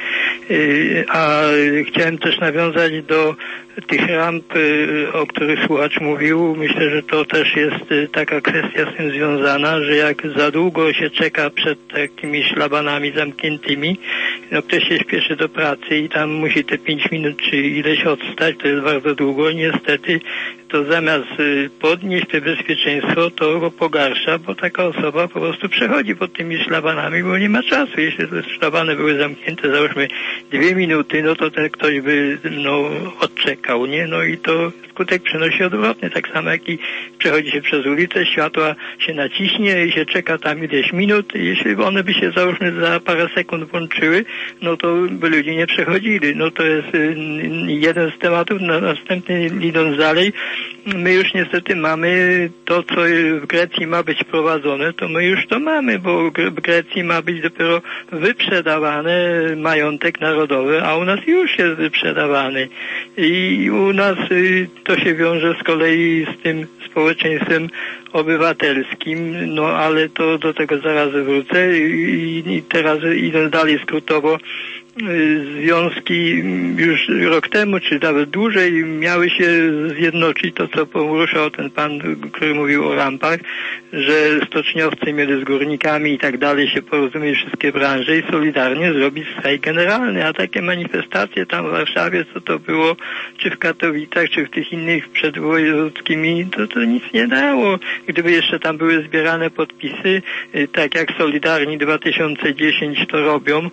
A chciałem też nawiązać do tych ramp, o których słuchacz mówił. Myślę, że to też jest taka kwestia z tym związana, że jak za długo się czeka przed takimi szlabanami zamkniętymi, no ktoś się śpieszy do pracy i tam musi te 5 minut czy ileś odstać, to jest bardzo długo. Niestety to zamiast podnieść to bezpieczeństwo, to go pogarsza, bo taka osoba po prostu przechodzi pod tymi szlabanami, bo nie ma czasu. Jeśli te szlabany były zamknięte, załóżmy 2 minuty, no to ten ktoś by odczekał, nie? No i to skutek przynosi odwrotny, tak samo jak i przechodzi się przez ulicę, światła się naciśnie i się czeka tam ileś minut. Jeśli one by się załóżmy za parę sekund włączyły, no to by ludzie nie przechodzili. No to jest jeden z tematów. Następnie idąc dalej, my już niestety mamy to, co w Grecji ma być prowadzone, to my już to mamy, bo w Grecji ma być dopiero wyprzedawany majątek narodowy, a u nas już jest wyprzedawany. I u nas to się wiąże z kolei z tym społeczeństwem obywatelskim, no ale to do tego zaraz wrócę i teraz idąc dalej skrótowo, związki już rok temu, czy nawet dłużej, miały się zjednoczyć, to co poruszał ten pan, który mówił o rampach, że stoczniowcy mieli z górnikami i tak dalej się porozumieć wszystkie branże i solidarnie zrobić strajk generalny, a takie manifestacje tam w Warszawie, co to było, czy w Katowicach, czy w tych innych przedwojewódzkimi, to nic nie dało. Gdyby jeszcze tam były zbierane podpisy, tak jak Solidarni 2010 to robią,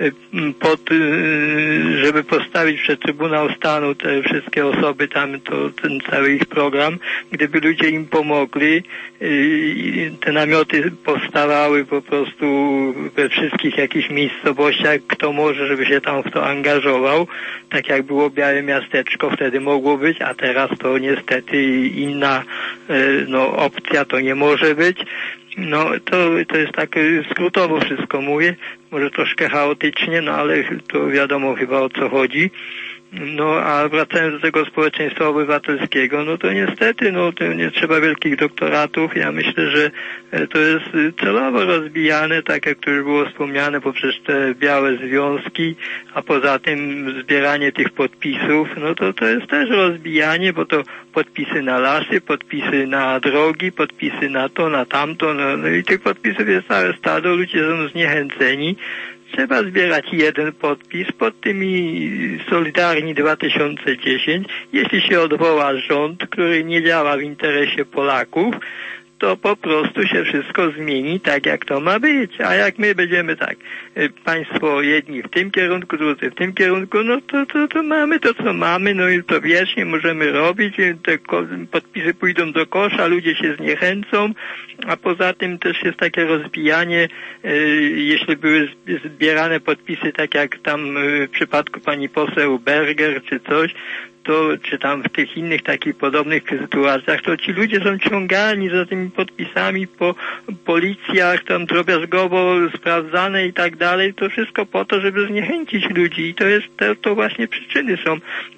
żeby postawić przed Trybunał Stanu te wszystkie osoby tam, ten cały ich program, gdyby ludzie im pomogli, te namioty powstawały po prostu we wszystkich jakichś miejscowościach, kto może, żeby się tam w to angażował, tak jak było Białe Miasteczko, wtedy mogło być, a teraz to niestety inna opcja to nie może być. No to jest tak skrótowo wszystko mówię, może troszkę chaotycznie, no ale to wiadomo chyba o co chodzi. No a wracając do tego społeczeństwa obywatelskiego, no to niestety, to nie trzeba wielkich doktoratów. Ja myślę, że to jest celowo rozbijane, tak jak to już było wspomniane, poprzez te białe związki, a poza tym zbieranie tych podpisów, no to jest też rozbijanie, bo to podpisy na lasy, podpisy na drogi, podpisy na to, na tamto, no i tych podpisów jest całe stado, ludzie są zniechęceni. Trzeba zbierać jeden podpis pod tymi Solidarni 2010. Jeśli się odwoła rząd, który nie działa w interesie Polaków, to po prostu się wszystko zmieni tak, jak to ma być. A jak my będziemy tak, państwo jedni w tym kierunku, drudzy w tym kierunku, no to mamy to, co mamy, no i to wiecznie możemy robić, te podpisy pójdą do kosza, ludzie się zniechęcą, a poza tym też jest takie rozbijanie, jeśli były zbierane podpisy, tak jak tam w przypadku pani poseł Berger czy coś, czy tam w tych innych takich podobnych sytuacjach, to ci ludzie są ciągani za tymi podpisami po policjach, tam drobiazgowo sprawdzane i tak dalej, to wszystko po to, żeby zniechęcić ludzi i to właśnie przyczyny są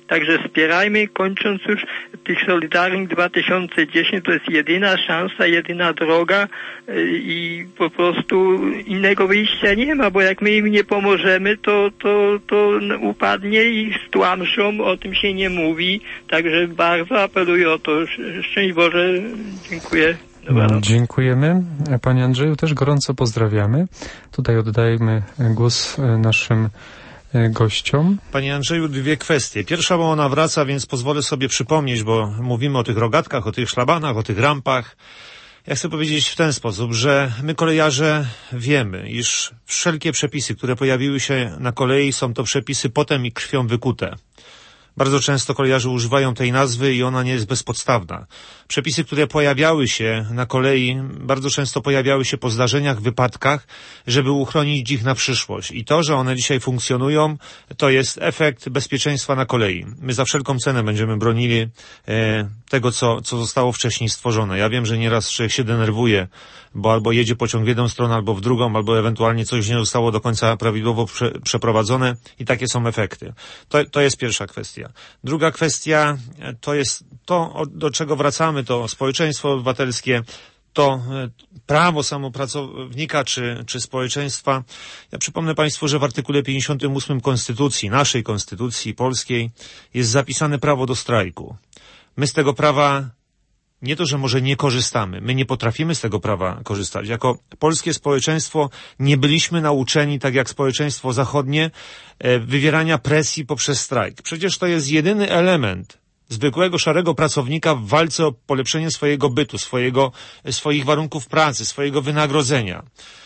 Także wspierajmy, kończąc już tych Solidarnych 2010, to jest jedyna szansa, jedyna droga i po prostu innego wyjścia nie ma, bo jak my im nie pomożemy, to upadnie i stłamszą, o tym się nie mówi. Także bardzo apeluję o to. Szczęść Boże, dziękuję. Dziękujemy. Panie Andrzeju, też gorąco pozdrawiamy. Tutaj oddajemy głos naszym gościom. Panie Andrzeju, dwie kwestie. Pierwsza, bo ona wraca, więc pozwolę sobie przypomnieć, bo mówimy o tych rogatkach, o tych szlabanach, o tych rampach. Ja chcę powiedzieć w ten sposób, że my kolejarze wiemy, iż wszelkie przepisy, które pojawiły się na kolei, są to przepisy potem i krwią wykute. Bardzo często kolejarze używają tej nazwy i ona nie jest bezpodstawna. Przepisy, które pojawiały się na kolei, bardzo często pojawiały się po zdarzeniach, wypadkach, żeby uchronić ich na przyszłość. I to, że one dzisiaj funkcjonują, to jest efekt bezpieczeństwa na kolei. My za wszelką cenę będziemy bronili tego, co zostało wcześniej stworzone. Ja wiem, że nieraz człowiek się denerwuje, bo albo jedzie pociąg w jedną stronę, albo w drugą, albo ewentualnie coś nie zostało do końca prawidłowo przeprowadzone i takie są efekty. To jest pierwsza kwestia. Druga kwestia to jest to, do czego wracamy, to społeczeństwo obywatelskie, to prawo samopracownika czy społeczeństwa. Ja przypomnę Państwu, że w artykule 58 Konstytucji, naszej Konstytucji polskiej, jest zapisane prawo do strajku. My z tego prawa nie to, że może nie korzystamy, my nie potrafimy z tego prawa korzystać. Jako polskie społeczeństwo nie byliśmy nauczeni, tak jak społeczeństwo zachodnie, wywierania presji poprzez strajk. Przecież to jest jedyny element zwykłego szarego pracownika w walce o polepszenie swojego bytu, swoich warunków pracy, swojego wynagrodzenia.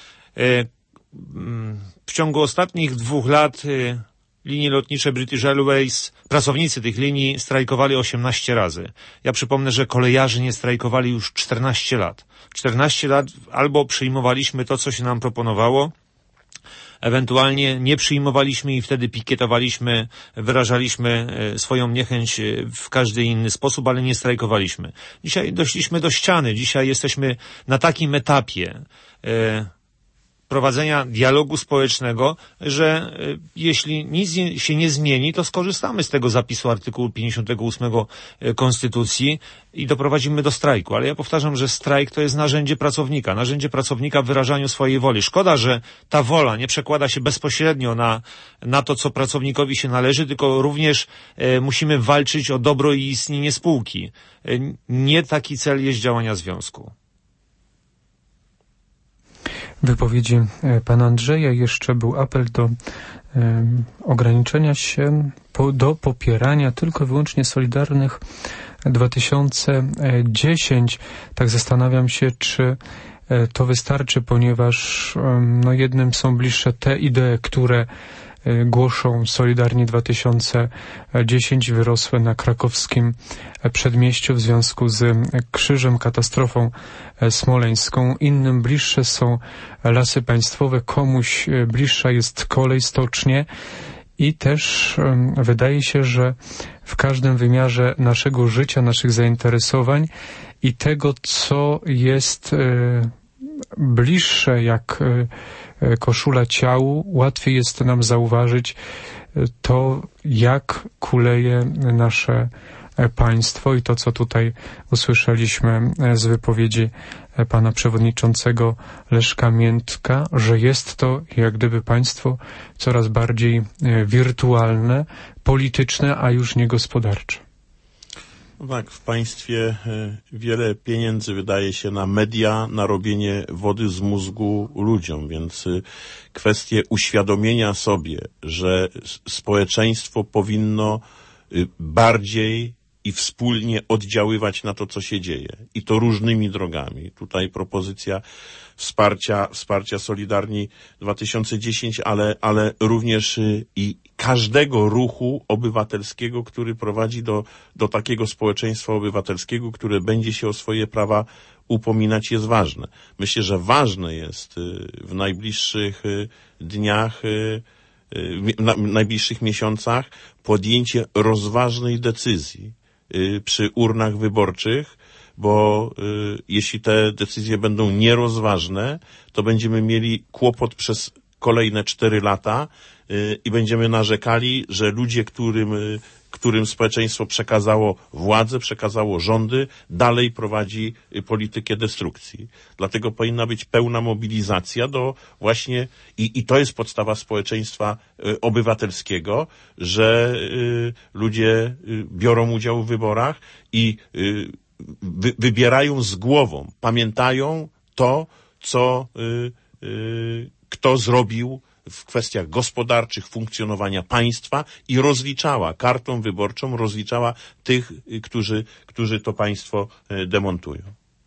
W ciągu ostatnich 2 lat linie lotnicze British Airways, pracownicy tych linii strajkowali 18 razy. Ja przypomnę, że kolejarze nie strajkowali już 14 lat. 14 lat albo przyjmowaliśmy to, co się nam proponowało, ewentualnie nie przyjmowaliśmy i wtedy pikietowaliśmy, wyrażaliśmy swoją niechęć w każdy inny sposób, ale nie strajkowaliśmy. Dzisiaj doszliśmy do ściany. Dzisiaj jesteśmy na takim etapie prowadzenia dialogu społecznego, że jeśli nic się nie zmieni, to skorzystamy z tego zapisu artykułu 58 Konstytucji i doprowadzimy do strajku. Ale ja powtarzam, że strajk to jest narzędzie pracownika w wyrażaniu swojej woli. Szkoda, że ta wola nie przekłada się bezpośrednio na to, co pracownikowi się należy, tylko również musimy walczyć o dobro i istnienie spółki. Nie taki cel jest działania związku. Wypowiedzi pana Andrzeja jeszcze był apel do ograniczenia się do popierania tylko i wyłącznie Solidarnych 2010. Tak zastanawiam się, czy to wystarczy, ponieważ jednym są bliższe te idee, które głoszą Solidarni 2010, wyrosłe na krakowskim przedmieściu w związku z krzyżem, katastrofą smoleńską. Innym bliższe są Lasy Państwowe, komuś bliższa jest kolej, stocznie i też wydaje się, że w każdym wymiarze naszego życia, naszych zainteresowań i tego, co jest bliższe jak koszula ciału, łatwiej jest nam zauważyć to, jak kuleje nasze państwo i to, co tutaj usłyszeliśmy z wypowiedzi pana przewodniczącego Leszka Miętka, że jest to jak gdyby państwo coraz bardziej wirtualne, polityczne, a już nie gospodarcze. Tak, w państwie wiele pieniędzy wydaje się na media, na robienie wody z mózgu ludziom, więc kwestie uświadomienia sobie, że społeczeństwo powinno bardziej i wspólnie oddziaływać na to, co się dzieje. I to różnymi drogami. Tutaj propozycja wsparcia Solidarni 2010, ale również i każdego ruchu obywatelskiego, który prowadzi do takiego społeczeństwa obywatelskiego, które będzie się o swoje prawa upominać, jest ważne. Myślę, że ważne jest w najbliższych dniach, w najbliższych miesiącach podjęcie rozważnej decyzji przy urnach wyborczych, bo jeśli te decyzje będą nierozważne, to będziemy mieli kłopot przez kolejne 4 lata i będziemy narzekali, że ludzie, którym społeczeństwo przekazało władzę, przekazało rządy, dalej prowadzi politykę destrukcji. Dlatego powinna być pełna mobilizacja do właśnie, i to jest podstawa społeczeństwa obywatelskiego, że ludzie biorą udział w wyborach i wybierają z głową, pamiętają to, co kto zrobił w kwestiach gospodarczych, funkcjonowania państwa i rozliczała, kartą wyborczą rozliczała tych, którzy to państwo demontują.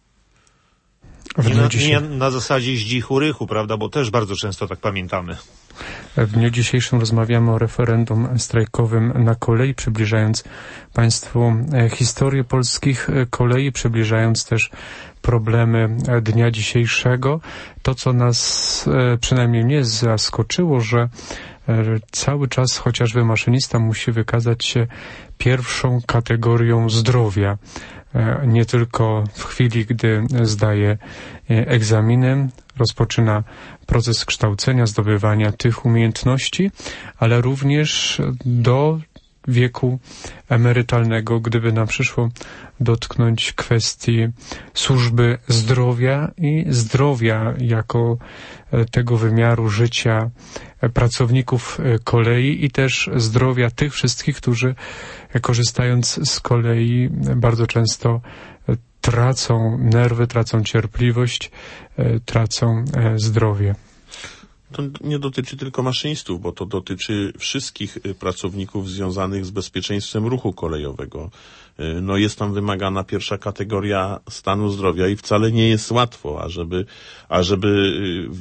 Nie na zasadzie zdzichu-rychu, prawda, bo też bardzo często tak pamiętamy. W dniu dzisiejszym rozmawiamy o referendum strajkowym na kolei, przybliżając Państwu historię polskich kolei, przybliżając też problemy dnia dzisiejszego. To, co nas przynajmniej mnie zaskoczyło, że cały czas chociażby maszynista musi wykazać się pierwszą kategorią zdrowia. Nie tylko w chwili, gdy zdaje egzaminy, rozpoczyna proces kształcenia, zdobywania tych umiejętności, ale również do wieku emerytalnego, gdyby nam przyszło dotknąć kwestii służby zdrowia i zdrowia jako tego wymiaru życia pracowników kolei i też zdrowia tych wszystkich, którzy korzystając z kolei bardzo często tracą nerwy, tracą cierpliwość, tracą zdrowie. To nie dotyczy tylko maszynistów, bo to dotyczy wszystkich pracowników związanych z bezpieczeństwem ruchu kolejowego. No jest tam wymagana pierwsza kategoria stanu zdrowia i wcale nie jest łatwo, ażeby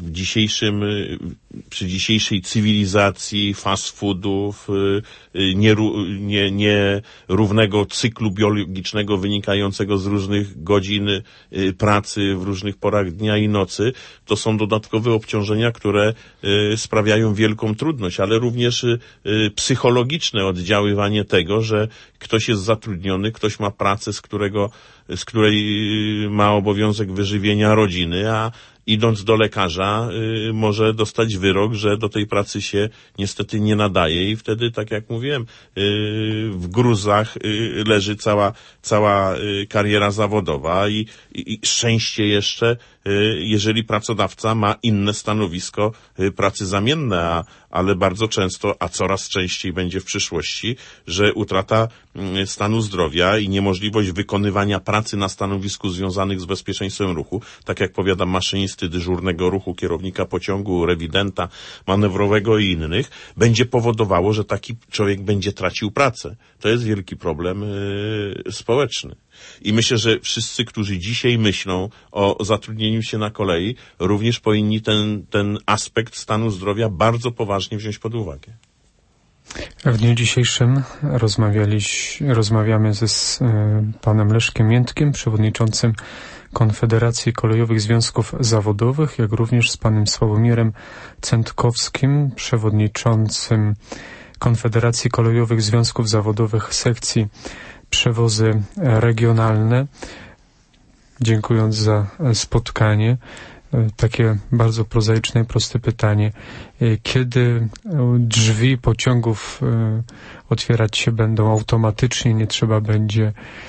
przy dzisiejszej cywilizacji fast foodów, nierównego cyklu biologicznego wynikającego z różnych godzin pracy w różnych porach dnia i nocy, to są dodatkowe obciążenia, które sprawiają wielką trudność, ale również psychologiczne oddziaływanie tego, że ktoś jest zatrudniony, ktoś ma pracę, z której ma obowiązek wyżywienia rodziny, a idąc do lekarza może dostać wyrok, że do tej pracy się niestety nie nadaje i wtedy, tak jak mówiłem, w gruzach leży cała kariera zawodowa i szczęście jeszcze, jeżeli pracodawca ma inne stanowisko pracy zamienne, ale bardzo często, a coraz częściej będzie w przyszłości, że utrata stanu zdrowia i niemożliwość wykonywania pracy na stanowisku związanych z bezpieczeństwem ruchu, tak jak powiadam, maszynisty, dyżurnego ruchu, kierownika pociągu, rewidenta manewrowego i innych, będzie powodowało, że taki człowiek będzie tracił pracę. To jest wielki problem społeczny. I myślę, że wszyscy, którzy dzisiaj myślą o zatrudnieniu się na kolei, również powinni ten aspekt stanu zdrowia bardzo poważnie wziąć pod uwagę. W dniu dzisiejszym rozmawiamy z panem Leszkiem Miętkiem, przewodniczącym Konfederacji Kolejowych Związków Zawodowych, jak również z panem Sławomirem Cętkowskim, przewodniczącym Konfederacji Kolejowych Związków Zawodowych sekcji Przewozy Regionalne. Dziękując za spotkanie. Takie bardzo prozaiczne i proste pytanie. Kiedy drzwi pociągów otwierać się będą automatycznie, nie trzeba będzie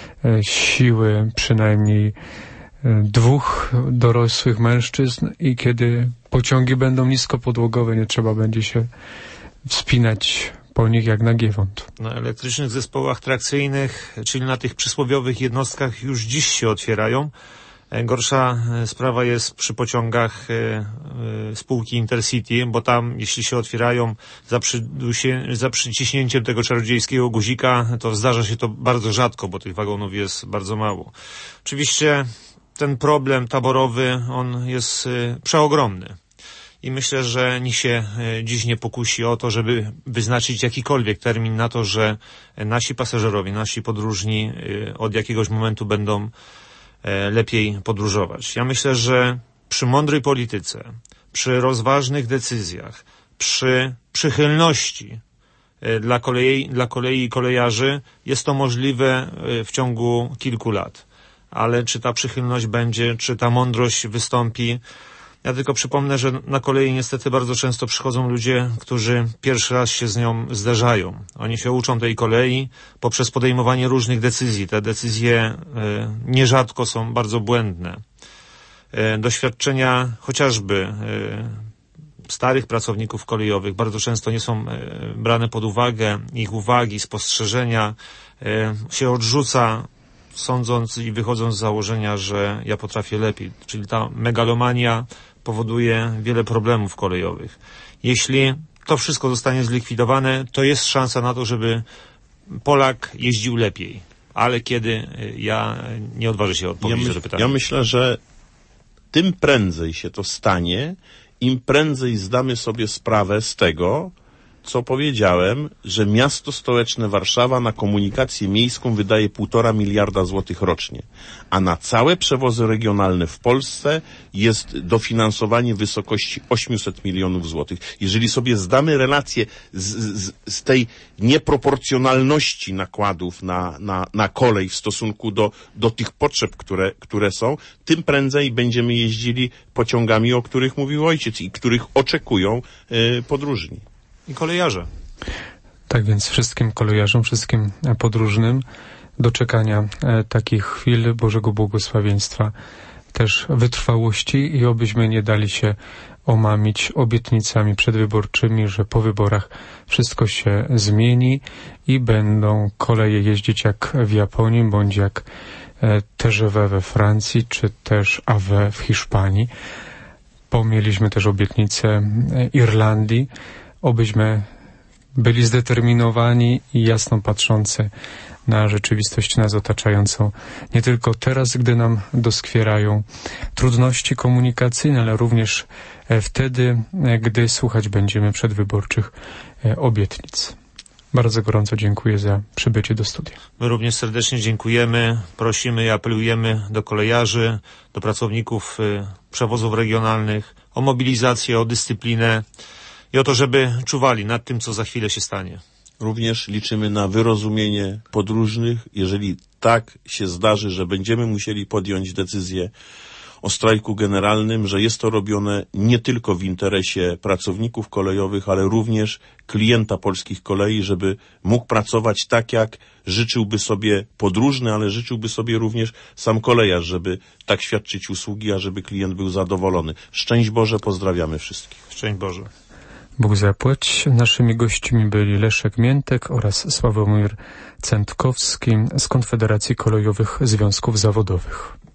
siły przynajmniej 2 dorosłych mężczyzn i kiedy pociągi będą niskopodłogowe, nie trzeba będzie się wspinać po nich jak na giewont. Na elektrycznych zespołach trakcyjnych, czyli na tych przysłowiowych jednostkach już dziś się otwierają. Gorsza sprawa jest przy pociągach spółki Intercity, bo tam, jeśli się otwierają za przyciśnięciem tego czarodziejskiego guzika, to zdarza się to bardzo rzadko, bo tych wagonów jest bardzo mało. Oczywiście ten problem taborowy, on jest przeogromny. I myślę, że nikt się dziś nie pokusi o to, żeby wyznaczyć jakikolwiek termin na to, że nasi pasażerowie, nasi podróżni od jakiegoś momentu będą lepiej podróżować. Ja myślę, że przy mądrej polityce, przy rozważnych decyzjach, przy przychylności dla kolei i kolejarzy jest to możliwe w ciągu kilku lat. Ale czy ta przychylność będzie, czy ta mądrość wystąpi, Ja tylko przypomnę, że na kolei niestety bardzo często przychodzą ludzie, którzy pierwszy raz się z nią zderzają. Oni się uczą tej kolei poprzez podejmowanie różnych decyzji. Te decyzje nierzadko są bardzo błędne. Doświadczenia chociażby starych pracowników kolejowych bardzo często nie są brane pod uwagę. Ich uwagi, spostrzeżenia się odrzuca, sądząc i wychodząc z założenia, że ja potrafię lepiej. Czyli ta megalomania powoduje wiele problemów kolejowych. Jeśli to wszystko zostanie zlikwidowane, to jest szansa na to, żeby Polak jeździł lepiej. Ale kiedy? Ja nie odważę się odpowiedzieć na to pytanie. Ja myślę, że tym prędzej się to stanie, im prędzej zdamy sobie sprawę z tego, co powiedziałem, że miasto stołeczne Warszawa na komunikację miejską wydaje 1,5 miliarda złotych rocznie, a na całe przewozy regionalne w Polsce jest dofinansowanie w wysokości 800 milionów złotych. Jeżeli sobie zdamy relację z tej nieproporcjonalności nakładów na kolej w stosunku do tych potrzeb, które są, tym prędzej będziemy jeździli pociągami, o których mówił ojciec i których oczekują podróżni. I kolejarze. Tak więc wszystkim kolejarzom, wszystkim podróżnym do czekania takich chwil Bożego błogosławieństwa, też wytrwałości i obyśmy nie dali się omamić obietnicami przedwyborczymi, że po wyborach wszystko się zmieni i będą koleje jeździć jak w Japonii, bądź jak TGV we Francji, czy też AW w Hiszpanii. Mieliśmy też obietnicę Irlandii. Obyśmy byli zdeterminowani i jasno patrzący na rzeczywistość nas otaczającą. Nie tylko teraz, gdy nam doskwierają trudności komunikacyjne, ale również wtedy, gdy słuchać będziemy przedwyborczych obietnic. Bardzo gorąco dziękuję za przybycie do studia. My również serdecznie dziękujemy, prosimy i apelujemy do kolejarzy, do pracowników przewozów regionalnych o mobilizację, o dyscyplinę i o to, żeby czuwali nad tym, co za chwilę się stanie. Również liczymy na wyrozumienie podróżnych, jeżeli tak się zdarzy, że będziemy musieli podjąć decyzję o strajku generalnym, że jest to robione nie tylko w interesie pracowników kolejowych, ale również klienta polskich kolei, żeby mógł pracować tak, jak życzyłby sobie podróżny, ale życzyłby sobie również sam kolejarz, żeby tak świadczyć usługi, a żeby klient był zadowolony. Szczęść Boże, pozdrawiamy wszystkich. Szczęść Boże. Bóg zapłać. Naszymi gośćmi byli Leszek Miętek oraz Sławomir Cętkowski z Konfederacji Kolejowych Związków Zawodowych.